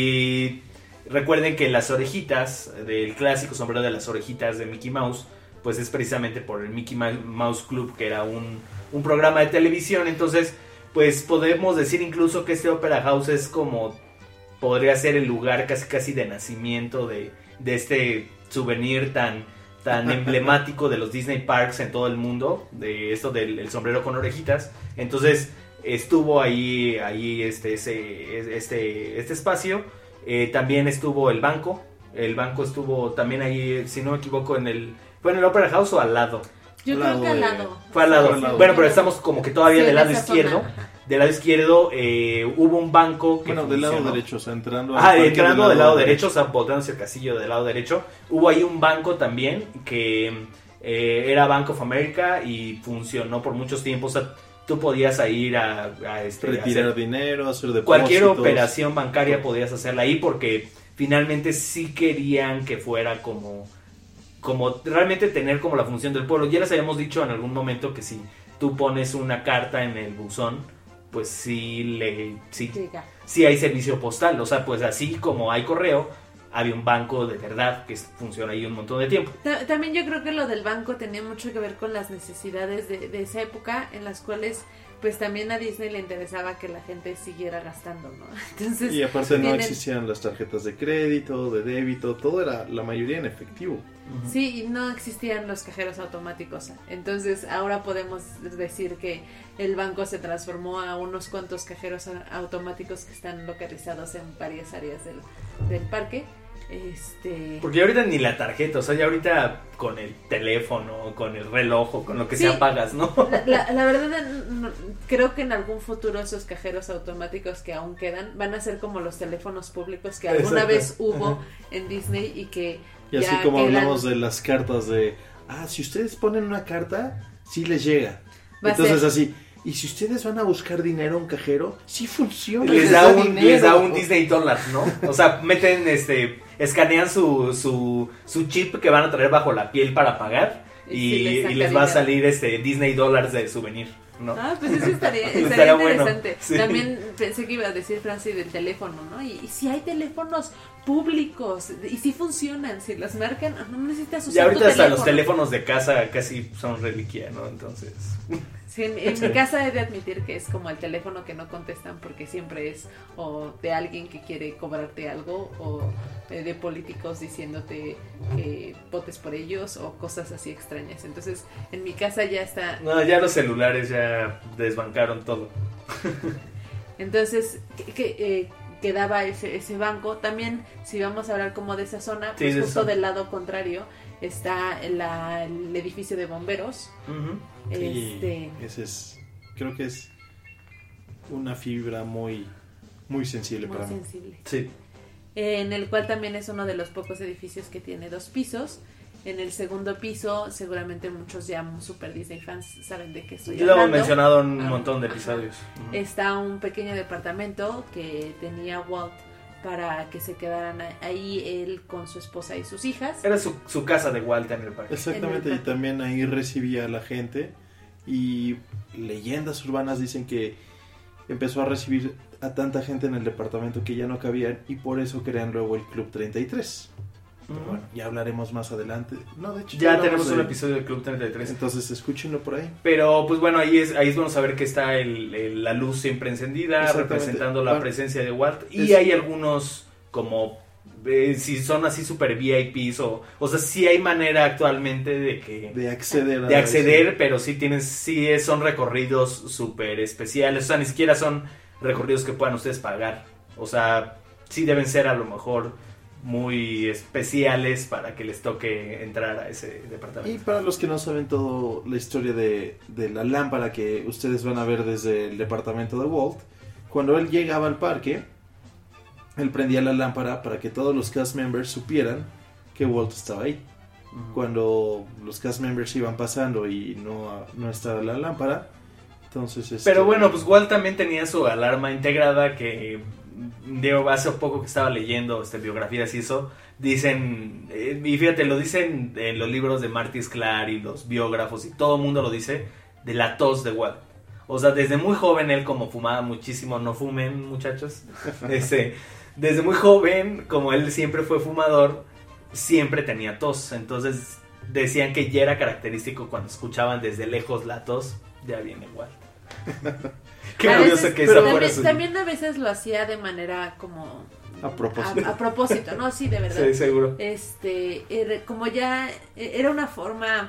y recuerden que las orejitas del clásico sombrero de las orejitas de Mickey Mouse, pues es precisamente por el Mickey Mouse Club, que era un, un programa de televisión. Entonces, pues podemos decir incluso que este Opera House es como, podría ser el lugar casi casi de nacimiento de, de este souvenir tan, tan emblemático de los Disney Parks en todo el mundo, de esto del el sombrero con orejitas. Entonces estuvo ahí, ahí este, ese, este, este espacio. Eh, también estuvo el banco, el banco estuvo también ahí, si no me equivoco, en el, ¿fue en el Opera House o al lado? Yo creo que al lado. Fue al lado. Sí, sí, bueno, pero estamos como que todavía sí, del lado esa izquierdo. zona. Del lado izquierdo eh, hubo un banco que Bueno, del lado funcionó. derecho, o sea, entrando Ah, al parque entrando del del lado derecho. derecho, o sea, volteando hacia el casillo del lado derecho. Hubo ahí un banco también que eh, era Bank of America y funcionó por muchos tiempos. O sea, tú podías ir a, a este, Retirar hacer dinero, hacer depósitos. cualquier operación bancaria podías hacerla ahí, porque finalmente sí querían que fuera como, como realmente tener como la función del pueblo. Ya les habíamos dicho en algún momento que si tú pones una carta en el buzón, pues sí, le, sí, sí hay servicio postal. O sea, pues así como hay correo, había un banco de verdad que funciona ahí un montón de tiempo. También yo creo que lo del banco tenía mucho que ver con las necesidades de, de esa época, en las cuales pues también a Disney le interesaba que la gente siguiera gastando, ¿no? Entonces, y aparte no tienen... existían las tarjetas de crédito, de débito, todo era la mayoría en efectivo. Sí, y no existían los cajeros automáticos. Entonces ahora podemos decir que el banco se transformó a unos cuantos cajeros automáticos que están localizados en varias áreas del, del parque. Este... Porque ya ahorita ni la tarjeta, o sea, ya ahorita con el teléfono, con el reloj, o con lo que sí, sea pagas, ¿no? La, la, la verdad, no, creo que en algún futuro esos cajeros automáticos que aún quedan van a ser como los teléfonos públicos que alguna Exacto. vez hubo en Disney y que Y ya así como quedan... hablamos de las cartas de, ah, si ustedes ponen una carta, sí les llega. Va a Entonces ser. así, y si ustedes van a buscar dinero a un cajero, sí funciona. Les da, un, dinero. les da un Disney dólar, ¿no? O sea, meten, este, escanean su, su, su chip que van a traer bajo la piel para pagar y, Y sí les saca y les va a dinero. salir este Disney dólares de souvenir, ¿no? Ah, pues eso estaría, estaría, Estaría bueno, interesante. sí. También pensé que iba a decir Francis del teléfono, ¿no? Y, y si hay teléfonos públicos, y si funcionan, si los marcan, no necesitas usar Y ahorita tu hasta teléfono. los teléfonos de casa casi son reliquia, ¿no? Entonces... Sí, en, en mi casa he de admitir que es como el teléfono que no contestan porque siempre es o de alguien que quiere cobrarte algo o eh, de políticos diciéndote que votes por ellos o cosas así extrañas. Entonces, en mi casa ya está... No, ya los celulares ya desbancaron todo. Entonces, que, que, eh, quedaba ese, ese banco. También, si vamos a hablar como de esa zona, pues Sí, de justo esa. del lado contrario está la, el edificio de bomberos. Uh-huh. Este, Sí, ese es, creo que es una fibra muy, muy sensible muy para mí. sensible. Sí. En el cual también es uno de los pocos edificios que tiene dos pisos. En el segundo piso, seguramente muchos ya super Disney fans saben de qué estoy Ya lo hemos hablando. mencionado en un Ah, montón de ajá. episodios. Ujú. Está un pequeño departamento que tenía Walt para que se quedaran ahí él con su esposa y sus hijas. Era su, su casa de Walt en el parque. Exactamente, En y el- también ahí recibía a la gente y leyendas urbanas dicen que empezó a recibir a tanta gente en el departamento que ya no cabían y por eso crean luego el Club treinta y tres. Pero Ujú. bueno, ya hablaremos más adelante. No, de hecho, Ya hablamos tenemos de- un episodio del Club treinta y tres. Entonces escúchenlo por ahí. Pero pues bueno, ahí es, ahí es bueno saber que está el, el- la luz siempre encendida, Exactamente. representando la Bueno, presencia de Walt. Y es- hay algunos como, eh, si son así super V I Ps o... O sea, sí hay manera actualmente de que... De acceder a de acceder, pero sí tienen, sí es- son recorridos súper especiales, o sea, ni siquiera son recorridos que puedan ustedes pagar, o sea, sí deben ser a lo mejor muy especiales para que les toque entrar a ese departamento. Y para los que no saben todo la historia de, de la lámpara que ustedes van a ver desde el departamento de Walt, cuando él llegaba al parque, él prendía la lámpara para que todos los cast members supieran que Walt estaba ahí. Uh-huh. Cuando los cast members iban pasando y no, no estaba la lámpara, entonces... Este... Pero bueno, pues Walt también tenía su alarma integrada que... Digo, hace poco que estaba leyendo este, biografías y eso, dicen, eh, y fíjate, lo dicen en los libros de Marty Sklar y los biógrafos y todo el mundo lo dice, de la tos de Walt. O sea, desde muy joven él, como fumaba muchísimo, no fumen muchachos, este, desde muy joven, como él siempre fue fumador, siempre tenía tos. Entonces decían que ya era característico cuando escuchaban desde lejos la tos, ya viene Walt. Qué a curioso veces, que esa fuera también, su... también a veces lo hacía de manera como... A propósito. A, a propósito, ¿no? Sí, de verdad. Sí, seguro. Este, era, como ya, era una forma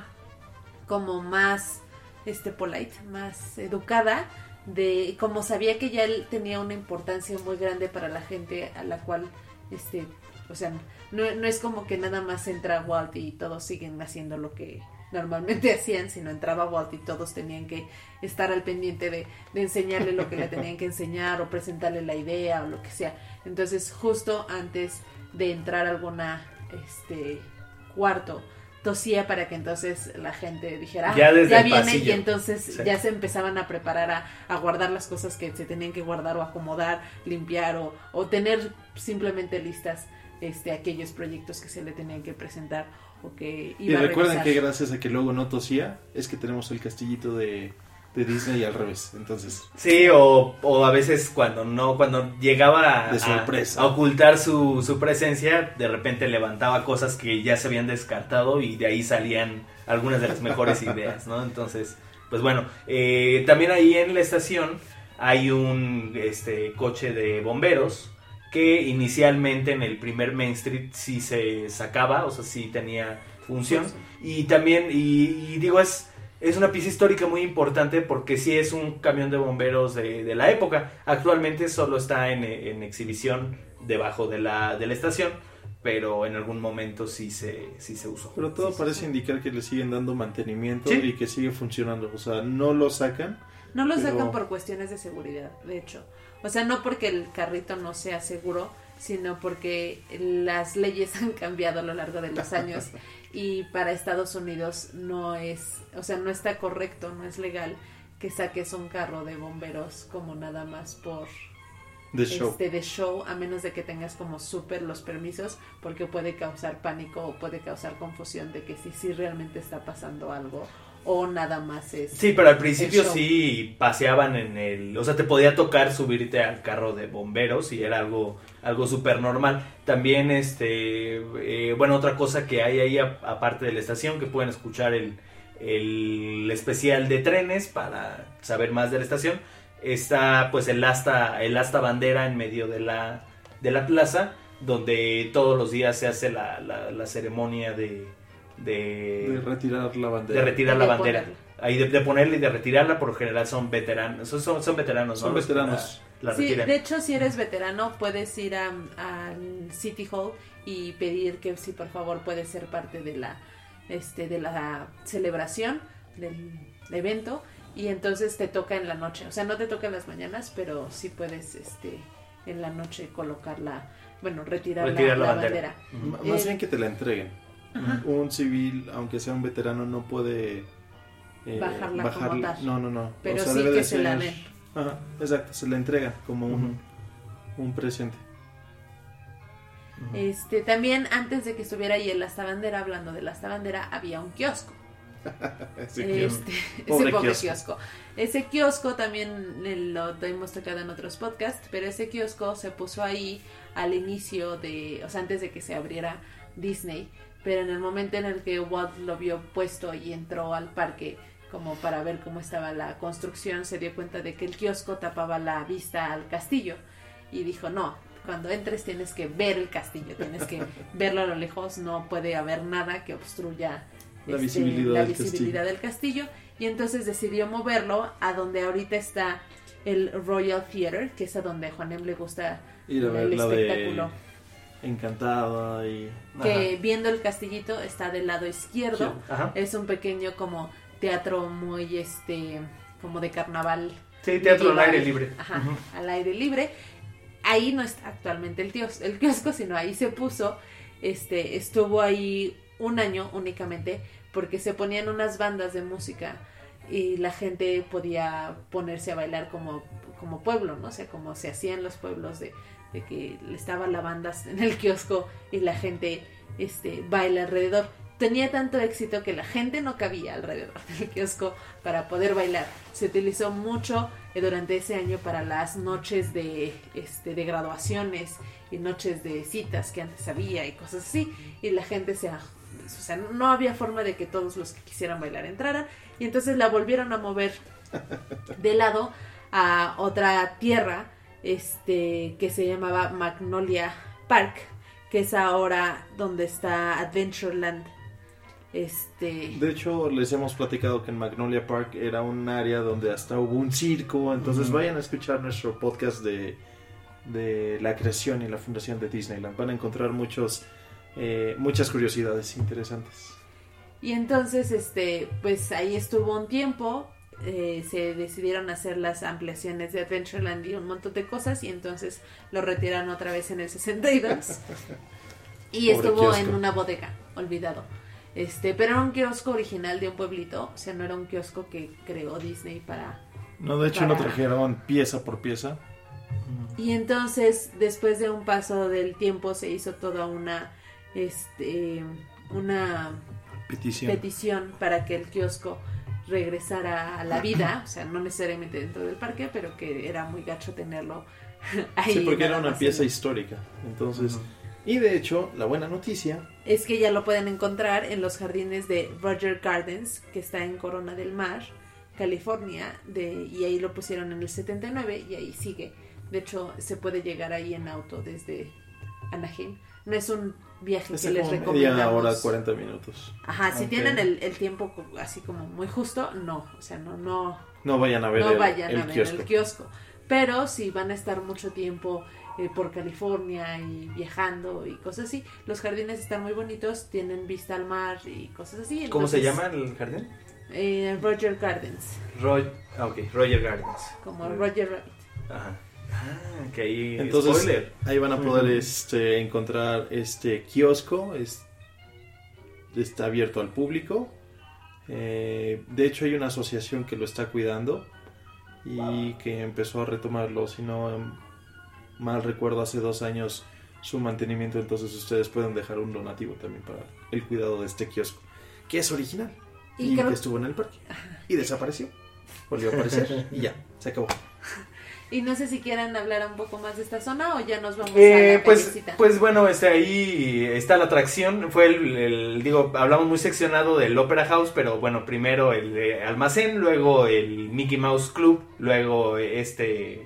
como más, este, polite, más educada, de, como sabía que ya él tenía una importancia muy grande para la gente a la cual, este, o sea, no, no es como que nada más entra Walt y todos siguen haciendo lo que normalmente hacían, sino entraba Walt y todos tenían que estar al pendiente de, de enseñarle lo que le tenían que enseñar o presentarle la idea o lo que sea. Entonces justo antes de entrar a alguna este cuarto tosía para que entonces la gente dijera, ah, ya, desde ya el viene, pasillo. Y entonces Sí. ya se empezaban a preparar a, a guardar las cosas que se tenían que guardar o acomodar, limpiar o, o tener simplemente listas este aquellos proyectos que se le tenían que presentar o que iba y a recuerden revisar. que gracias a que luego no tosía es que tenemos el castillito de, de Disney al revés, entonces Sí, o, o a veces cuando no, cuando llegaba a, De sorpresa. a ocultar su, su presencia, de repente levantaba cosas que ya se habían descartado y de ahí salían algunas de las mejores ideas, ¿no? Entonces, pues bueno, eh, también ahí en la estación hay un este coche de bomberos que inicialmente en el primer Main Street sí se sacaba, o sea, sí tenía función. Y también, y, y digo, es, es una pieza histórica muy importante porque sí es un camión de bomberos de, de la época. Actualmente solo está en, en exhibición debajo de la, de la estación, pero en algún momento sí se, sí se usó. pero todo sí, parece sí. indicar que le siguen dando mantenimiento Sí. y que sigue funcionando, o sea, no lo sacan. No lo Pero- sacan por cuestiones de seguridad, de hecho. O sea, no porque el carrito no sea seguro, sino porque las leyes han cambiado a lo largo de los años y para Estados Unidos no es, o sea, no está correcto, no es legal que saques un carro de bomberos como nada más por De show. este de show, a menos de que tengas como súper los permisos, porque puede causar pánico o puede causar confusión de que si sí realmente está pasando algo o nada más es... Sí, pero al principio el show. sí paseaban en el... O sea, te podía tocar subirte al carro de bomberos y era algo algo súper normal. También, este eh, bueno, otra cosa que hay ahí a- aparte de la estación, que pueden escuchar el, el especial de trenes para saber más de la estación, está pues el asta, el asta bandera en medio de la, de la plaza, donde todos los días se hace la, la, la ceremonia de... De de retirar la bandera. de retirar De la bandera. ponerla. Ahí de, de ponerla y de retirarla, por lo general son veteranos. Son, son, son veteranos, ¿no? Son Los que veteranos. La, la Sí, retiran. de hecho, si eres veterano, puedes ir a- al City Hall y pedir que si por favor puedes ser parte de la este de la celebración del evento y entonces te toca en la noche. O sea, no te toca en las mañanas, pero sí puedes este en la noche colocarla, bueno, retirar, Retirar la, la la bandera. bandera. M- Más Eh, bien que te la entreguen. Ajá. Un civil, aunque sea un veterano, no puede eh, Bajarla como tal. No, no, no. Pero O sea, sí debe que de se la ser- den. Ajá, exacto, se la entregan como un, un presente. Ujú. Este, también antes de que estuviera ahí el asta bandera, hablando del asta bandera, había un kiosco. Así que- Este, Pobre ese pobre kiosco. kiosco. Ese kiosco también eh, lo hemos tocado en otros podcasts, pero ese kiosco se puso ahí al inicio de, o sea, antes de que se abriera Disney, pero en el momento en el que Walt lo vio puesto y entró al parque como para ver cómo estaba la construcción, se dio cuenta de que el kiosco tapaba la vista al castillo y dijo, no, cuando entres tienes que ver el castillo, tienes que verlo a lo lejos, no puede haber nada que obstruya La este, visibilidad la del visibilidad del castillo, y entonces decidió moverlo a donde ahorita está el Royal Theater, que es a donde a Juanem le gusta Ir a ver el la de espectáculo. Encantada y... Que Ajá. viendo el castillito está del lado izquierdo. Ajá. Es un pequeño como teatro muy este como de carnaval. Sí, teatro al medieval. aire libre. Ajá, Ujú. al aire libre. Ahí no está actualmente el, tíos, el kiosco, sino ahí se puso. Este, estuvo ahí un año únicamente porque se ponían unas bandas de música y la gente podía ponerse a bailar como, como pueblo, ¿no? O sea, como se hacía en los pueblos de, de que estaba la banda en el kiosco y la gente este, baila alrededor. Tenía tanto éxito que la gente no cabía alrededor del kiosco para poder bailar. Se utilizó mucho eh, durante ese año para las noches de, este, de graduaciones y noches de citas que antes había y cosas así. Y la gente se... O sea, no había forma de que todos los que quisieran bailar entraran. Y entonces la volvieron a mover de lado a otra tierra este, que se llamaba Magnolia Park, que es ahora donde está Adventureland. Este... De hecho, les hemos platicado que en Magnolia Park era un área donde hasta hubo un circo. Entonces, uh-huh. vayan a escuchar nuestro podcast de, de la creación y la fundación de Disneyland. Van a encontrar muchos, eh, muchas curiosidades interesantes. Y entonces, este, pues ahí estuvo un tiempo. Eh, se decidieron hacer las ampliaciones de Adventureland y un montón de cosas. Y entonces lo retiraron otra vez en el sesenta y dos. Y Pobre estuvo kiosco. en una bodega, olvidado. Este, pero era un kiosco original de un pueblito, o sea, no era un kiosco que creó Disney para... No, de hecho para... lo trajeron pieza por pieza. Y entonces, después de un paso del tiempo, se hizo toda una, este, una petición. petición para que el kiosco regresara a la vida, o sea, no necesariamente dentro del parque, pero que era muy gacho tenerlo ahí. Sí, porque era nada una más pieza en... histórica, entonces... Uh-huh. Y de hecho, la buena noticia es que ya lo pueden encontrar en los jardines de Roger Gardens, que está en Corona del Mar, California, de, y ahí lo pusieron en el setenta y nueve y ahí sigue. De hecho, se puede llegar ahí en auto desde Anaheim. No es un viaje es que les como recomendamos. media hora, cuarenta minutos. Ajá, si Okay. tienen el, el tiempo así como muy justo, no, o sea, no, no, No vayan a ver no el, vayan el a ver kiosco. el kiosco. Pero si van a estar mucho tiempo eh, por California y viajando y cosas así, los jardines están muy bonitos, tienen vista al mar y cosas así. Entonces, ¿Cómo se llama el jardín? Eh, Roger Gardens. Roy, ah, ok, Roger Gardens. Como Roger Rabbit. Ajá. Ah, que ahí Entonces, spoiler. ahí van a poder Uh-huh. este, encontrar este kiosco. Es, está abierto al público. Eh, de hecho, hay una asociación que lo está cuidando y que empezó a retomarlo, si no mal recuerdo, hace dos años su mantenimiento. Entonces ustedes pueden dejar un donativo también para el cuidado de este kiosco, que es original y, Y que creo- estuvo en el parque y desapareció, volvió a aparecer y ya, se acabó. Y no sé si quieran hablar un poco más de esta zona o ya nos vamos a Eh, la pues, callecita. pues bueno, este, ahí está la atracción. Fue el, el- digo, hablamos muy seccionado del Opera House, pero bueno, primero el de almacén, luego el Mickey Mouse Club, luego este,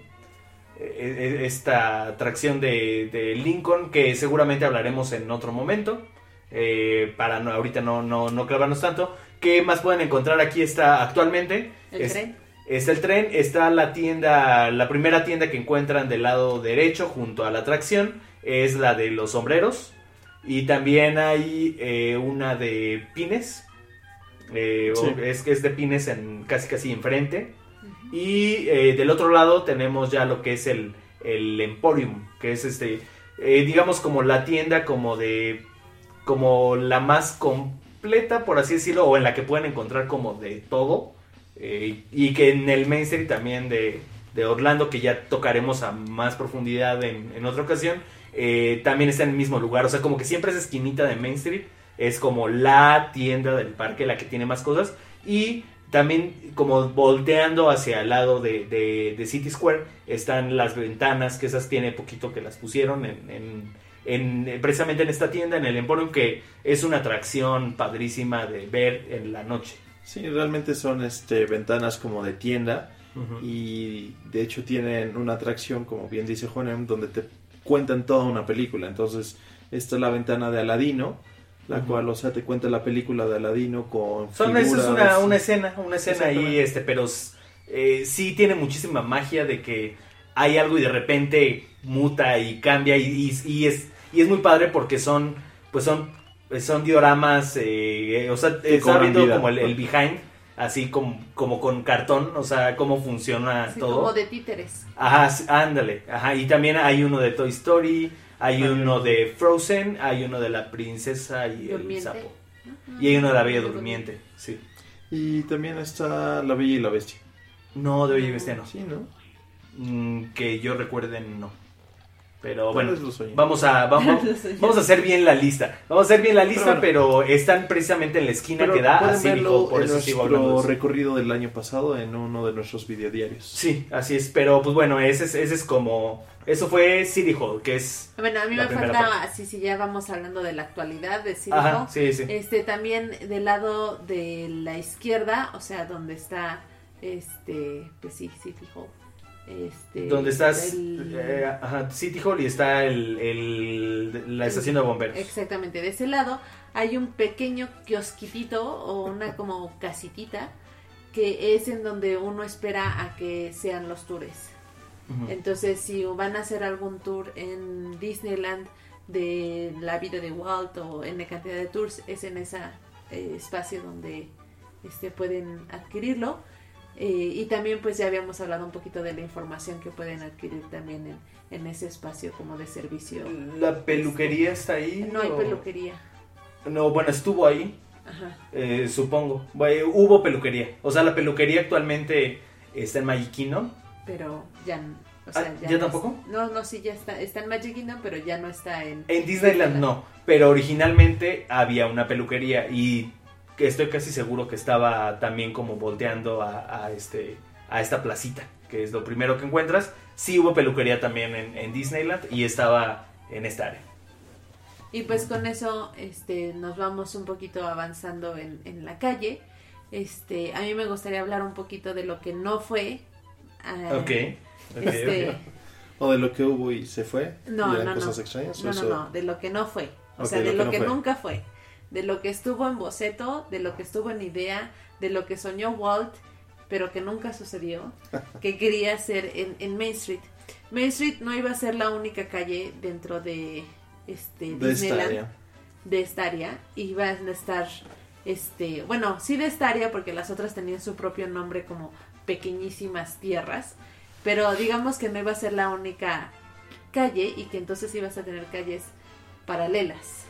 eh, esta atracción de, de Lincoln, que seguramente hablaremos en otro momento, eh, para no, ahorita no, no, no clavarnos tanto. ¿Qué más pueden encontrar aquí está actualmente? El Es- tren. Está el tren, está la tienda, la primera tienda que encuentran del lado derecho junto a la atracción es la de los sombreros y también hay eh, una de pines, eh, Sí. o- es que es de pines en casi casi enfrente y eh, del otro lado tenemos ya lo que es el, el Emporium, que es este, eh, digamos como la tienda como de, como la más completa por así decirlo o en la que pueden encontrar como de todo. Eh, y que en el Main Street también de, de Orlando, que ya tocaremos a más profundidad en, en otra ocasión, eh, también está en el mismo lugar. O sea, como que siempre esa esquinita de Main Street es como la tienda del parque, la que tiene más cosas. Y también como volteando hacia el lado de, de, de City Square están las ventanas, que esas tiene poquito que las pusieron en, en, en precisamente en esta tienda, en el Emporium, que es una atracción padrísima de ver en la noche. Sí, realmente son este ventanas como de tienda. Uh-huh. Y de hecho tienen una atracción, como bien dice Juanem, donde te cuentan toda una película. Entonces, esta es la ventana de Aladino, la Uh-huh. cual, o sea, te cuenta la película de Aladino con Son, figuras. esa es una, una escena, una escena ahí, Exactamente. este, pero eh, sí tiene muchísima magia de que hay algo y de repente muta y cambia y, y, y es y es muy padre porque son, pues son, son dioramas, eh, o sea, Que estaba cobran viendo vida. como el, el behind, así como, como con cartón, o sea, cómo funciona Así todo. como de títeres. Ajá, sí, ándale, ajá, y también hay uno de Toy Story, hay uno de Frozen, hay uno de la princesa y el Durmiente. sapo, y hay uno de la Bella Durmiente, sí. Y también está La Bella y la Bestia. No, de Bella y Bestia no. Sí, ¿no? Mm, que yo recuerde, no. Pero Tal bueno, vez lo soñé. vamos a, vamos, Lo soñé. vamos a hacer bien la lista. Vamos a hacer bien la lista, Pero pero, están precisamente en la esquina Pero que da a pueden City verlo Hall, por en eso sigo hablando de nuestro eso. recorrido del año pasado en uno de nuestros videodiarios. Sí, así es, pero pues bueno, ese es, ese es como... Eso fue City Hall, que es... Bueno, a mí La me primera falta, así si ya vamos hablando de la actualidad de City Ajá, Hall, sí, sí. este también del lado de la izquierda, o sea, donde está este, pues sí, City Hall. Este, Donde estás... el- eh, ajá, City Hall y está el, el- la estación de bomberos. Exactamente, de ese lado hay un pequeño kiosquitito o una como casitita que es en donde uno espera a que sean los tours. Ujú. Entonces, si van a hacer algún tour en Disneyland de la vida de Walt o en cantidad de tours, es en ese eh, espacio donde este, pueden adquirirlo. Eh, y también pues ya habíamos hablado un poquito de la información que pueden adquirir también en, en ese espacio como de servicio. ¿La peluquería está ahí? No hay o- peluquería. No, bueno, estuvo ahí. Ajá. Eh, supongo. Bueno, hubo peluquería. O sea, la peluquería actualmente está en Magic Kingdom. Pero ya, n- o sea, Ah, ya ¿ya no tampoco? es- no, no, sí, ya está, está en Magic Kingdom, pero ya no está en... En Disneyland no, pero originalmente había una peluquería y que estoy casi seguro que estaba también como volteando a, a este, a esta placita, que es lo primero que encuentras. Sí hubo peluquería también en, en Disneyland y estaba en esta área. Y pues con eso este, nos vamos un poquito avanzando en, en la calle. Este, a mí me gustaría hablar un poquito de lo que no fue. ah, Ok. ok, Este, ok. O de lo que hubo y se fue. No, y eran no, cosas no. extrañas. o No, no, eso- no, de lo que no fue. O Ok, sea, de lo lo que que no fue. nunca fue. De lo que estuvo en boceto, de lo que estuvo en idea, de lo que soñó Walt, pero que nunca sucedió, que quería hacer en, en Main Street. Main Street no iba a ser la única calle dentro de este De esta Disneyland, área. de esta área. Iban a estar, este, bueno, sí de esta área, porque las otras tenían su propio nombre como pequeñísimas tierras, pero digamos que no iba a ser la única calle y que entonces ibas a tener calles paralelas.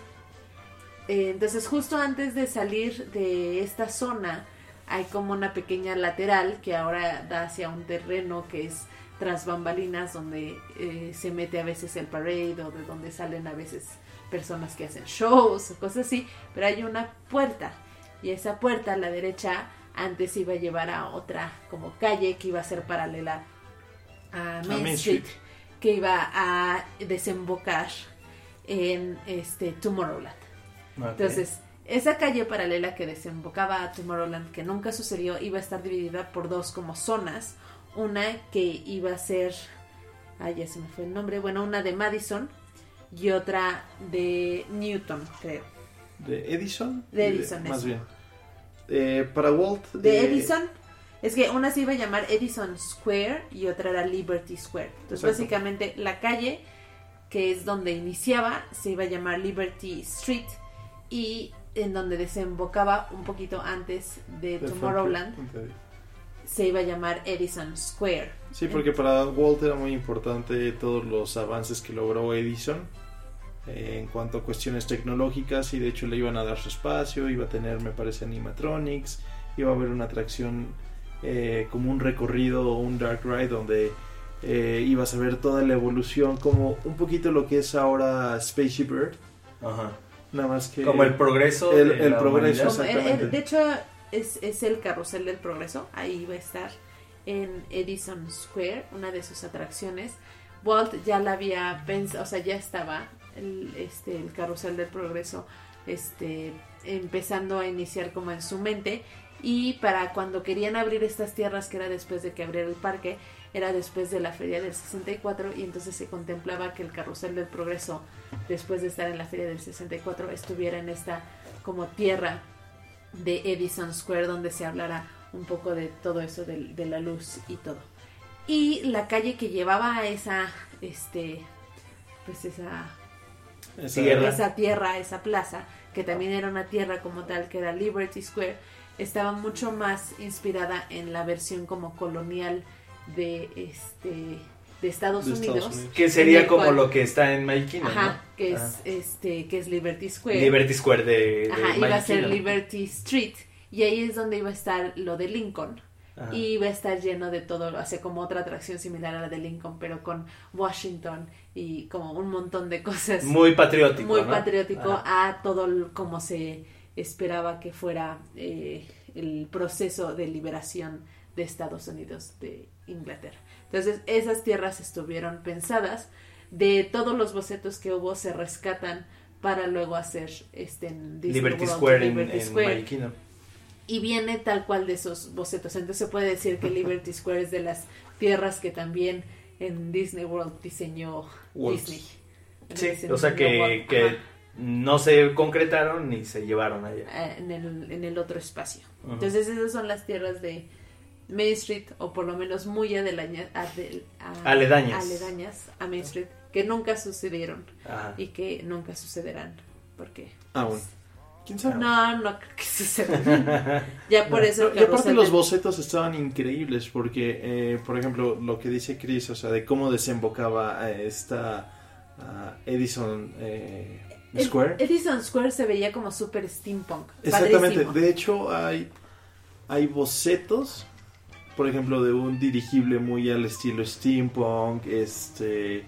Eh, entonces justo antes de salir de esta zona hay como una pequeña lateral que ahora da hacia un terreno que es tras bambalinas, donde eh, se mete a veces el parade o de donde salen a veces personas que hacen shows o cosas así, pero hay una puerta y esa puerta a la derecha antes iba a llevar a otra como calle que iba a ser paralela a Main, Main Street, Street. que iba a desembocar en este Tomorrowland. Ok. Entonces, esa calle paralela que desembocaba a Tomorrowland, que nunca sucedió, iba a estar dividida por dos como zonas. Una que iba a ser, ay, ya se me fue el nombre, bueno, una de Madison y otra de Newton, creo. ¿De Edison? De Edison, Más eso. bien. Eh, para Walt. De eh, Edison, es que una se iba a llamar Edison Square y otra era Liberty Square. Entonces, Exacto. básicamente, la calle que es donde iniciaba se iba a llamar Liberty Street y en donde desembocaba un poquito antes de de Tomorrowland Frontier. se iba a llamar Edison Square. Sí, porque para Walt era muy importante todos los avances que logró Edison eh, en cuanto a cuestiones tecnológicas, y de hecho le iban a dar su espacio, iba a tener, me parece, animatronics, iba a haber una atracción eh, como un recorrido, un dark ride donde eh, ibas a ver toda la evolución, como un poquito lo que es ahora Spaceship Earth, Ajá. nada más que Como el progreso. el- de el la progreso, humanidad. Como el- el- exactamente. de hecho, es, es el carrusel del progreso. Ahí va a estar en Edison Square, una de sus atracciones. Walt ya la había pensado, o sea, ya estaba el, este, el carrusel del progreso este, empezando a iniciar como en su mente. Y para cuando querían abrir estas tierras, que era después de que abriera el parque, era después de la feria del sesenta y cuatro, y entonces se contemplaba que el carrusel del progreso, después de estar en la feria del sesenta y cuatro, estuviera en esta como tierra de Edison Square, donde se hablara un poco de todo eso de, de la luz y todo. Y la calle que llevaba a esa, este, pues esa Esa- Tierra. esa tierra, esa plaza, que también era una tierra como tal, que era Liberty Square, estaba mucho más inspirada en la versión como colonial de este de Estados, De Unidos, Estados Unidos. Que en sería el como cual- lo que está en Magic Kingdom, ajá, ¿no? que Ajá. es este que es Liberty Square. Liberty Square de, de Ajá, iba a Magic ser Kingdom. Liberty Street, y ahí es donde iba a estar lo de Lincoln. Ajá. Y iba a estar lleno de todo, hace como otra atracción similar a la de Lincoln, pero con Washington y como un montón de cosas. Muy patriótico, muy ¿no? patriótico Ajá. a todo el- como se esperaba que fuera eh, el proceso de liberación de Estados Unidos de Inglaterra. Entonces esas tierras estuvieron pensadas, de todos los bocetos que hubo se rescatan para luego hacer este en Disney Liberty World, Square en, Liberty en Square, Magic Kingdom. y viene tal cual de esos bocetos. Entonces se puede decir que Liberty Square es de las tierras que también en Disney World diseñó Walt. Disney. Sí, Diseñó o sea que, Walt. que Ajá. no se concretaron ni se llevaron allá. eh, en el, en el otro espacio. Ujú. Entonces esas son las tierras de Main Street, o por lo menos muy adelaña- adel- a- Aledañas. aledañas a Main Street, que nunca sucedieron Ajá. y que nunca sucederán. Porque Aún. ¿Quién sabe? no, no creo que sucedan. Ya por eso el Y aparte carrusel los de- bocetos estaban increíbles porque, eh, por ejemplo, lo que dice Chris, o sea, de cómo desembocaba a esta a Edison eh, el- Square. Edison Square se veía como super steampunk. Exactamente. Padrísimo. De hecho, hay, hay bocetos, por ejemplo, de un dirigible muy al estilo steampunk. Este,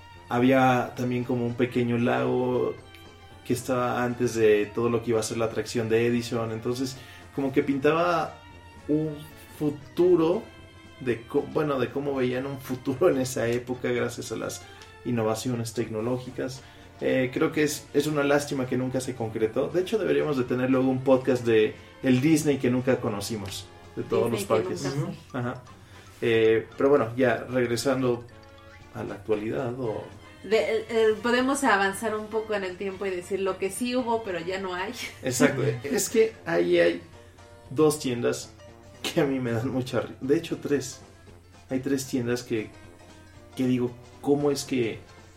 había también como un pequeño lago que estaba antes de todo lo que iba a ser la atracción de Edison. Entonces, como que pintaba un futuro de co- bueno, de cómo veían un futuro en esa época gracias a las innovaciones tecnológicas. Eh, creo que es, es una lástima que nunca se concretó. De hecho, deberíamos de tener luego un podcast de el Disney que nunca conocimos, de todos Disney los que parques. nunca Ujú. fue. Ajá. Eh, pero bueno, ya regresando a la actualidad. O... De- eh, eh, podemos avanzar un poco en el tiempo y decir lo que sí hubo, pero ya no hay. Exacto. Es que ahí hay dos tiendas que a mí me dan mucha risa. De hecho, tres. Hay tres tiendas que, que digo, ¿cómo es que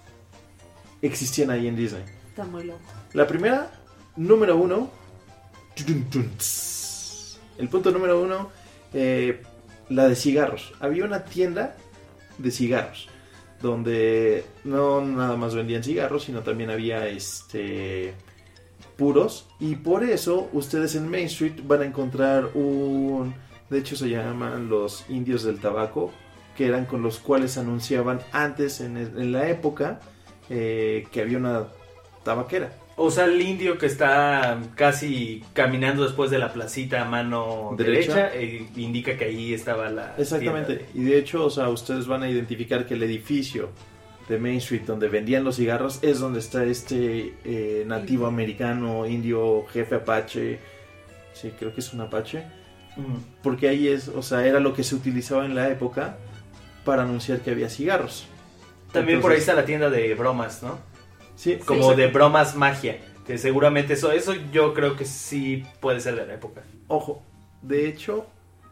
existían ahí en Disney? Está muy loco. La primera, número uno. El punto número uno, eh, la de cigarros. Había una tienda de cigarros donde no nada más vendían cigarros, sino también había este puros. Y por eso ustedes en Main Street van a encontrar un... De hecho se llaman los indios del tabaco, que eran con los cuales anunciaban antes en, el- en la época eh, que había una tabaquera. O sea, el indio que está casi caminando después de la placita a mano Derecha. derecha, eh, indica que ahí estaba la Exactamente, tienda. y de hecho, o sea, ustedes van a identificar que el edificio de Main Street donde vendían los cigarros es donde está este eh, nativo Indio. americano, indio, jefe apache, sí, creo que es un apache, Mm. porque ahí es, o sea, era lo que se utilizaba en la época para anunciar que había cigarros. También por ahí Entonces, está la tienda de bromas, ¿no? sí, Como exacto. de bromas magia. Que seguramente eso, eso yo creo que sí puede ser de la época. Ojo, de hecho,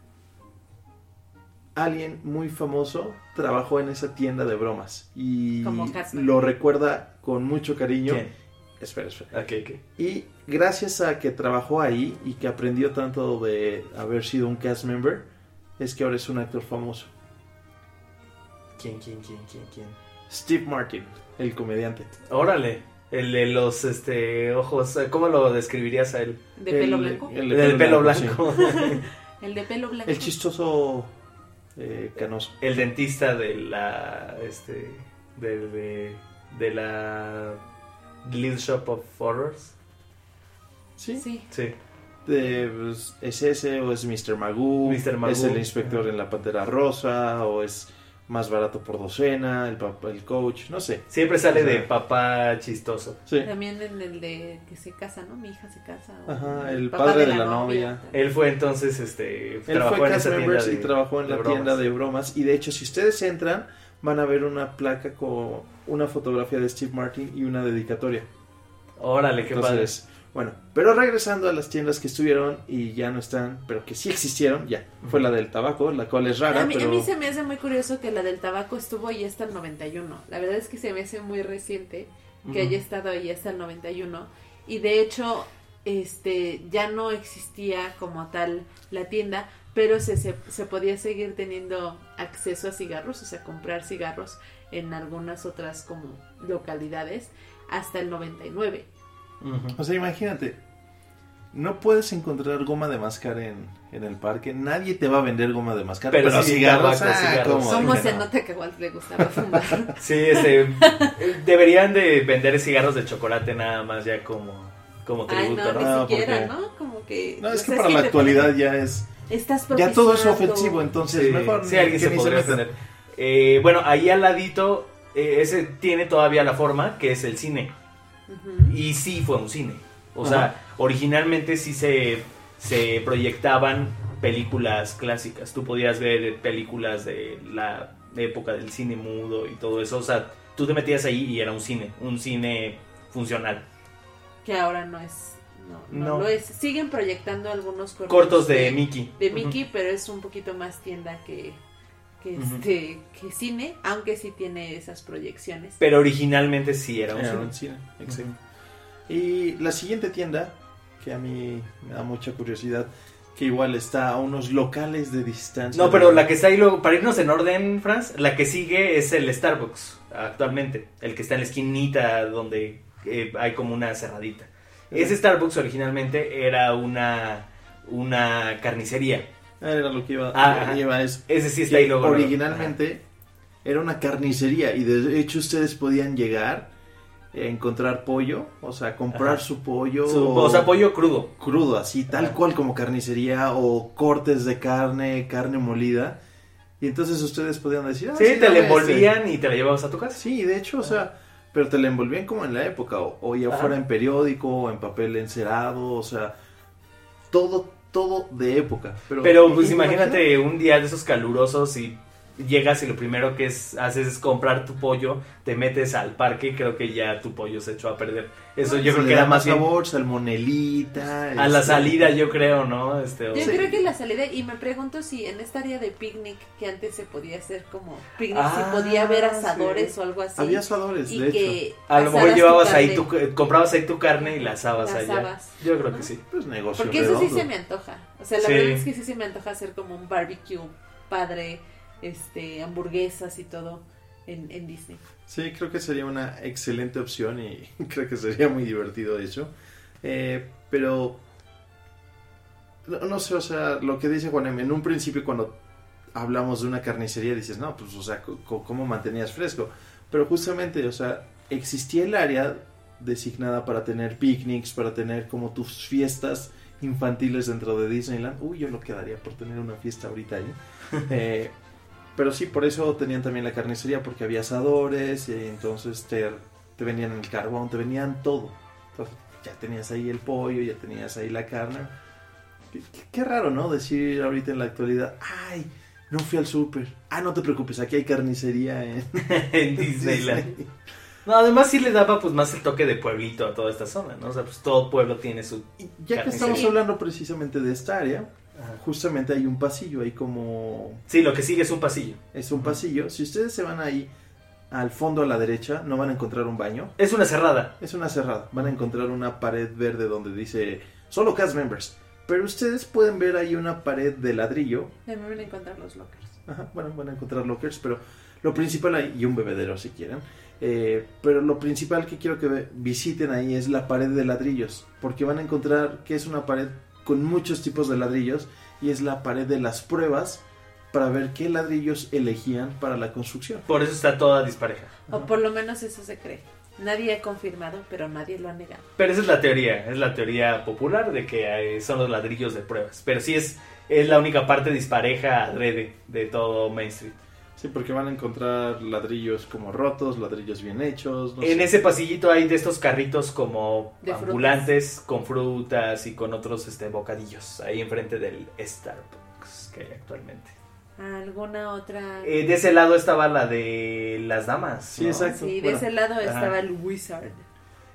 alguien muy famoso trabajó en esa tienda de bromas y Como Casman. lo recuerda con mucho cariño. ¿Quién? Espera, espera. Ok, ok. Y gracias a que trabajó ahí y que aprendió tanto de haber sido un cast member, es que ahora es un actor famoso. ¿Quién, quién, quién, quién, quién? Steve Martin, el comediante. Órale. El de los este ojos, ¿cómo lo describirías a él? ¿De El- pelo blanco? el El de del pelo sí. blanco. El de pelo blanco. El chistoso eh, canoso. El dentista de la este de, de, de la Little Shop of Horrors. Sí. Sí. Sí. De, pues, ¿es ese o es mister Magoo? mister Magoo. ¿Es el inspector Ajá. en la Pantera Rosa? ¿O es más barato por docena? ¿El, papá, el coach? No sé. Siempre sale O sea, de papá chistoso. Sí. También en el de que se casa, ¿no? Mi hija se casa. o Ajá, el papá padre de la novia. Él fue entonces este Él trabajó fue en cast esa tienda members de, y trabajó en de la bromas. tienda de bromas. Y de hecho, si ustedes entran, van a ver una placa con una fotografía de Steve Martin y una dedicatoria. Órale, qué Entonces, Bueno, pero regresando a las tiendas que estuvieron y ya no están, pero que sí existieron, ya, fue la del tabaco, la cual es rara, A mí, pero... a mí se me hace muy curioso que la del tabaco estuvo ahí hasta el noventa y uno. La verdad es que se me hace muy reciente que Ujú. haya estado ahí hasta el noventa y uno. Y de hecho, este, ya no existía como tal la tienda, pero se, se, se podía seguir teniendo acceso a cigarros, o sea, comprar cigarros en algunas otras como localidades hasta el noventa y nueve. Ujú. O sea, imagínate, no puedes encontrar goma de mascar en, en el parque, nadie te va a vender goma de mascar, Pero pero, sí, cigarros, tabaco, ah, cigarros. ¿cómo? ¿Cómo no. se nota que a Walt le gustaba fumar? Sí, este, deberían de vender cigarros de chocolate nada más ya como, como Ay, tributo, no, ¿no? ni No, siquiera, porque- ¿no? Como que... No, es o que sea, para la te actualidad ponen- ya es... Estás Ya todo es propiciando- ofensivo, entonces Sí, mejor sí, alguien que se ni podría meta. tener. Eh, bueno, ahí al ladito, eh, ese tiene todavía la forma, que es el cine. Ujú. Y sí fue un cine. O Ajá. sea, originalmente sí se, se proyectaban películas clásicas. Tú podías ver películas de la época del cine mudo y todo eso. O sea, tú te metías ahí y era un cine, un cine funcional. Que ahora no es... No, no, No. lo es. Siguen proyectando algunos cortos, Cortos de Mickey. de Mickey, pero es un poquito más tienda que, que, Ujú. este, que cine, aunque sí tiene esas proyecciones. Pero originalmente sí era un Era cine. un cine, exacto. Y la siguiente tienda, que a mí me da mucha curiosidad, que igual está a unos locales de distancia. No, pero la que está ahí luego, para irnos en orden, Franz, la que sigue es el Starbucks, actualmente. El que está en la esquinita donde eh, hay como una cerradita. Ese Starbucks originalmente era una, una carnicería. Era lo que iba, Ah, iba a eso. Ese sí está Que ahí luego. originalmente era una carnicería y de hecho ustedes podían llegar a encontrar pollo, o sea, comprar Ajá. su pollo, Ajá. Su- o sea, pollo crudo. crudo, así, tal Ajá. cual como carnicería o cortes de carne, carne molida. Y entonces ustedes podían decir, ah, Sí, te dame la envolvían y te la llevabas a tu este. casa. Sí, de hecho, o sea, pero te la envolvían como en la época, o, o ya Ajá. fuera en periódico, o en papel encerado, o sea, todo, todo de época. Pero, Pero pues ¿te imagínate un día de esos calurosos y llegas y lo primero que es, haces es comprar tu pollo, te metes al parque y creo que ya tu pollo se echó a perder. Eso yo creo le que da era más bien sabor, salmonelita. a la este, salida, yo creo, ¿no? Este, o Yo sea, creo que la salida, y me pregunto si en esta área de picnic, que antes se podía hacer como picnic, Ah, si podía haber asadores sí. o algo así. Había asadores, y de hecho. que a lo mejor asaras llevabas tu ahí carne. tu, comprabas ahí tu carne y la asabas La allá. asabas, Yo creo ¿no? que sí. Pues negocio Porque eso sí redondo. se me antoja. O sea, la Sí. verdad es que sí se me antoja hacer como un barbecue padre, este, hamburguesas y todo en, en Disney. Sí, creo que sería una excelente opción y creo que sería muy divertido eso. Eh, pero, no, no sé, o sea, lo que dice Juan, en un principio cuando hablamos de una carnicería dices, no, pues, o sea, c- ¿cómo mantenías fresco? Pero justamente, o sea, existía el área designada para tener picnics, para tener como tus fiestas infantiles dentro de Disneyland. Uy, yo lo quedaría por tener una fiesta ahorita ahí. Eh, pero sí, por eso tenían también la carnicería, porque había asadores, y entonces te, te vendían el carbón, te vendían todo. Entonces ya tenías ahí el pollo, ya tenías ahí la carne. Qué, qué- qué raro, ¿no? Decir ahorita en la actualidad, ay, no fui al súper. Ah, no te preocupes, aquí hay carnicería en En Disneyland. No, además sí le daba pues más el toque de pueblito a toda esta zona, ¿no? O sea, pues todo pueblo tiene su... Y ya que Carnicería. estamos hablando precisamente de esta área, justamente hay un pasillo, hay como... Sí, lo que sigue es un pasillo. Es un pasillo. Si ustedes se van ahí al fondo a la derecha, no van a encontrar un baño. Es una cerrada. Es una cerrada. Van a encontrar una pared verde donde dice solo cast members. Pero ustedes pueden ver ahí una pared de ladrillo. También van a encontrar los lockers. Ajá, bueno, van a encontrar lockers, pero lo principal ahí, y un bebedero si quieren. Eh, pero lo principal que quiero que ve- visiten ahí es la pared de ladrillos. Porque van a encontrar que es una pared con muchos tipos de ladrillos. Y es la pared de las pruebas para ver qué ladrillos elegían para la construcción. Por eso está toda dispareja. O por lo menos eso se cree. Nadie ha confirmado, pero nadie lo ha negado. Pero esa es la teoría, es la teoría popular de que eh, son los ladrillos de pruebas. Pero sí es, es la única parte dispareja adrede de todo Main Street. Sí, porque van a encontrar ladrillos como rotos, ladrillos bien hechos. No En sé. ese pasillito hay de estos carritos como De frutas. ambulantes con frutas y con otros este, bocadillos ahí enfrente del Starbucks que hay actualmente. ¿Alguna otra? Eh, de ese lado estaba la de las damas. Sí, ¿no? exacto. Sí, de Bueno, ese lado ajá. estaba el Wizard.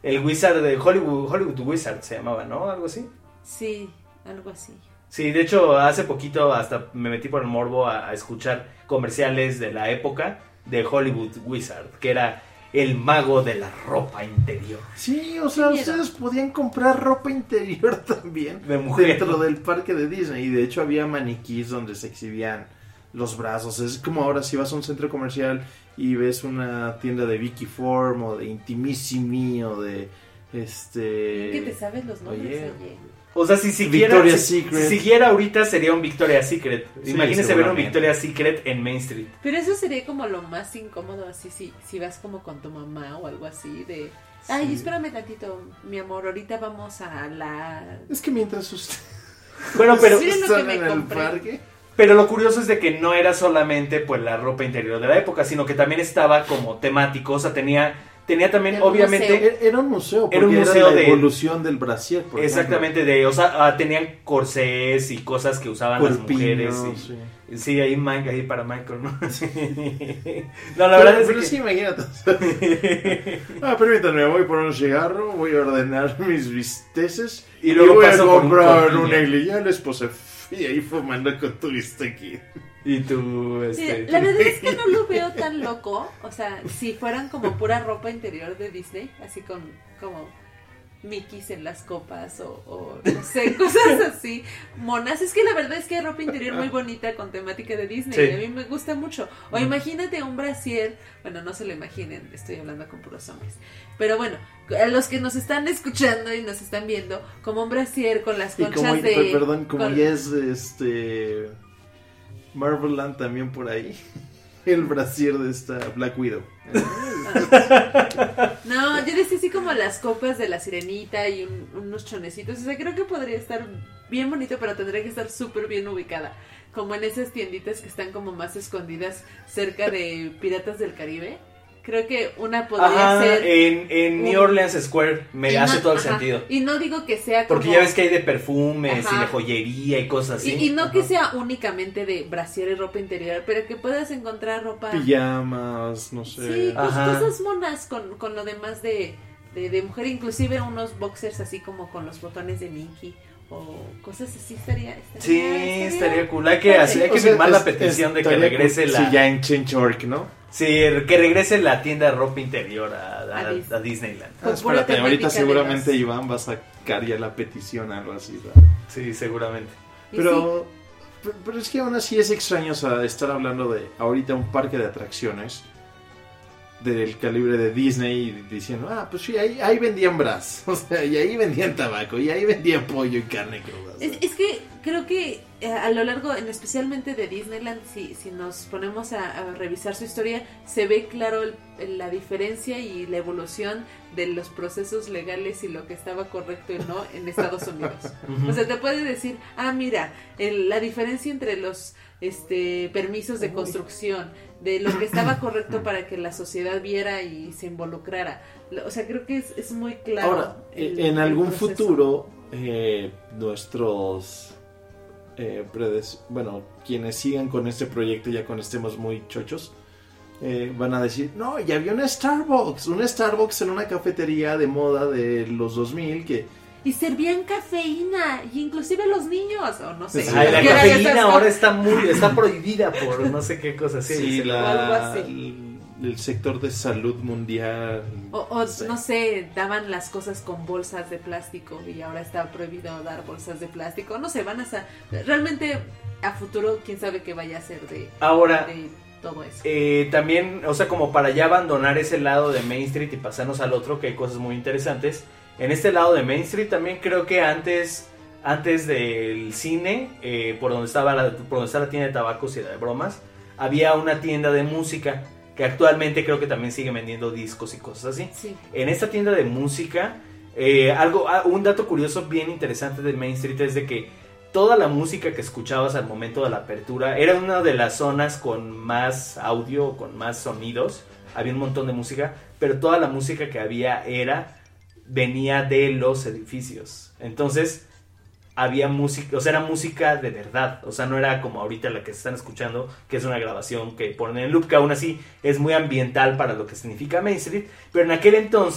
el Wizard de Hollywood, Hollywood Wizard se llamaba, ¿no? Algo así. Sí, algo así. Sí, de hecho, hace poquito hasta me metí por el morbo a, a escuchar comerciales de la época de Hollywood Wizard, que era el mago de la ropa interior. Sí, o sea, ustedes podían comprar ropa interior también de mujer dentro del parque de Disney. Y de hecho había maniquís donde se exhibían los brazos. Es como ahora si vas a un centro comercial y ves una tienda de Vicky Form o de Intimissimi o de este... ¿Qué te sabes los nombres? Oye. Oye. O sea, si siguiera, Victoria's si, Secret. si siguiera ahorita sería un Victoria's Secret. Sí, Imagínese ver un seguramente. Victoria's Secret en Main Street. Pero eso sería como lo más incómodo, así si, si vas como con tu mamá o algo así de... Ay, Sí. espérame tantito, mi amor, ahorita vamos a la... Es que mientras usted Bueno, pero, Sí, lo que están me en el compré. parque... pero lo curioso es de que no era solamente pues la ropa interior de la época, sino que también estaba como temático, o sea, tenía, tenía también, Era un obviamente... museo. Era era un museo, porque Era un museo la de- evolución del brasier, por Exactamente, de, o sea, ah, tenían corsés y cosas que usaban ejemplo. las mujeres. Corpiños, Y, sí. sí, ahí Mike, ahí para Michael, ¿no? No, la verdad pero, es pero que... sí, imagínate. Ah, permítanme, voy por un cigarro, voy a ordenar mis bisteces Y luego voy a paso por un comprar corpiño. una iglesia. Ya les puse y ahí fumando con tu bistec. Y tú, Sí, este... la verdad es que no lo veo tan loco, o sea, si fueran como pura ropa interior de Disney, así con como Mickeys en las copas o, o no sé, cosas así, monas. Es que la verdad es que hay ropa interior muy bonita con temática de Disney, Sí. y a mí me gusta mucho. O imagínate un brasier, bueno, no se lo imaginen, estoy hablando con puros hombres, pero bueno, a los que nos están escuchando y nos están viendo, como un brasier con las Y conchas como, de... per- perdón, como con- ya es este Marveland también por ahí, el brasier de esta Black Widow. No, yo decía así como las copas de la sirenita y un- unos chonecitos. O sea, creo que podría estar bien bonito, pero tendría que estar súper bien ubicada. Como en esas tienditas que están como más escondidas cerca de Piratas del Caribe. Creo que una podría Ajá, ser... en, en New un- Orleans Square me y hace no- todo el ajá, sentido. Y no digo que sea como... Porque ya ves que hay de perfumes y Ajá. de joyería y cosas así. Y, y no Ajá. que sea únicamente de brasier y ropa interior, pero que puedas encontrar ropa... Pijamas, no sé. Sí, cos- Ajá. cosas monas con, con lo demás de, de, de mujer, inclusive unos boxers así como con los botones de Mickey o cosas así estaría, estaría Sí, estaría cool. Hay que, padre. hacer, hay que O sea, firmar la es- petición de que estaría regrese cool. la... Sí, ya en Chenchork, ¿no? Sí, que regrese la tienda de ropa interior a, a- A Dis- a Disneyland. Con Ah, pura espérate, ahorita temática de seguramente los- Iván va a sacar ya la petición, algo así. ¿verdad? Sí, seguramente. Y Pero, pero, pero es que aún así es extraño, o sea, estar hablando de ahorita un parque de atracciones del calibre de Disney y diciendo, ah, pues sí, ahí, ahí vendían bras, o sea, y ahí vendían tabaco, y ahí vendían pollo y carne cruda. o sea. Es, es que creo que eh, a lo largo, en especialmente de Disneyland, si, si nos ponemos a, a revisar su historia, se ve claro el- el- la diferencia y la evolución de los procesos legales y lo que estaba correcto y no en Estados Unidos. Ujú. O sea, te puede decir, ah, mira, el- la diferencia entre los este permisos de construcción, de lo que estaba correcto para que la sociedad viera y se involucrara. Lo- O sea, creo que es, es muy claro. Ahora, el- en el algún proceso. futuro, eh, nuestros, eh, predes- bueno, quienes sigan con este proyecto, ya cuando estemos muy chochos, eh, van a decir, no, ya había una Starbucks, una Starbucks en una cafetería de moda de los dos mil que... Y servían cafeína, y inclusive a los niños, o no sé. Sí. Ay, la cualquiera de cafeína esas ahora cosas. está muy está prohibida por no sé qué cosa. Sí, Sí, sí, o algo la, así. el, el sector de salud mundial. O, o, Sí. no sé, daban las cosas con bolsas de plástico y ahora está prohibido dar bolsas de plástico. No sé, van a ser... Realmente a futuro, quién sabe qué vaya a ser de, Ahora, de todo eso. eh, también, o sea, como para ya abandonar ese lado de Main Street y pasarnos al otro, que hay cosas muy interesantes. En este lado de Main Street también creo que antes, antes del cine, eh, por donde estaba la, por donde está la tienda de tabacos y de bromas, había una tienda de música que actualmente creo que también sigue vendiendo discos y cosas así. Sí. En esta tienda de música, eh, algo, ah, un dato curioso bien interesante de Main Street es de que toda la música que escuchabas al momento de la apertura era una de las zonas con más audio, con más sonidos. Había un montón de música, pero toda la música que había era venía de los edificios. Entonces había música, o sea, era música de verdad, o sea, no era como ahorita la que se están escuchando, que es una grabación que ponen en loop, que aún así es muy ambiental para lo que significa Main Street, pero en aquel entonces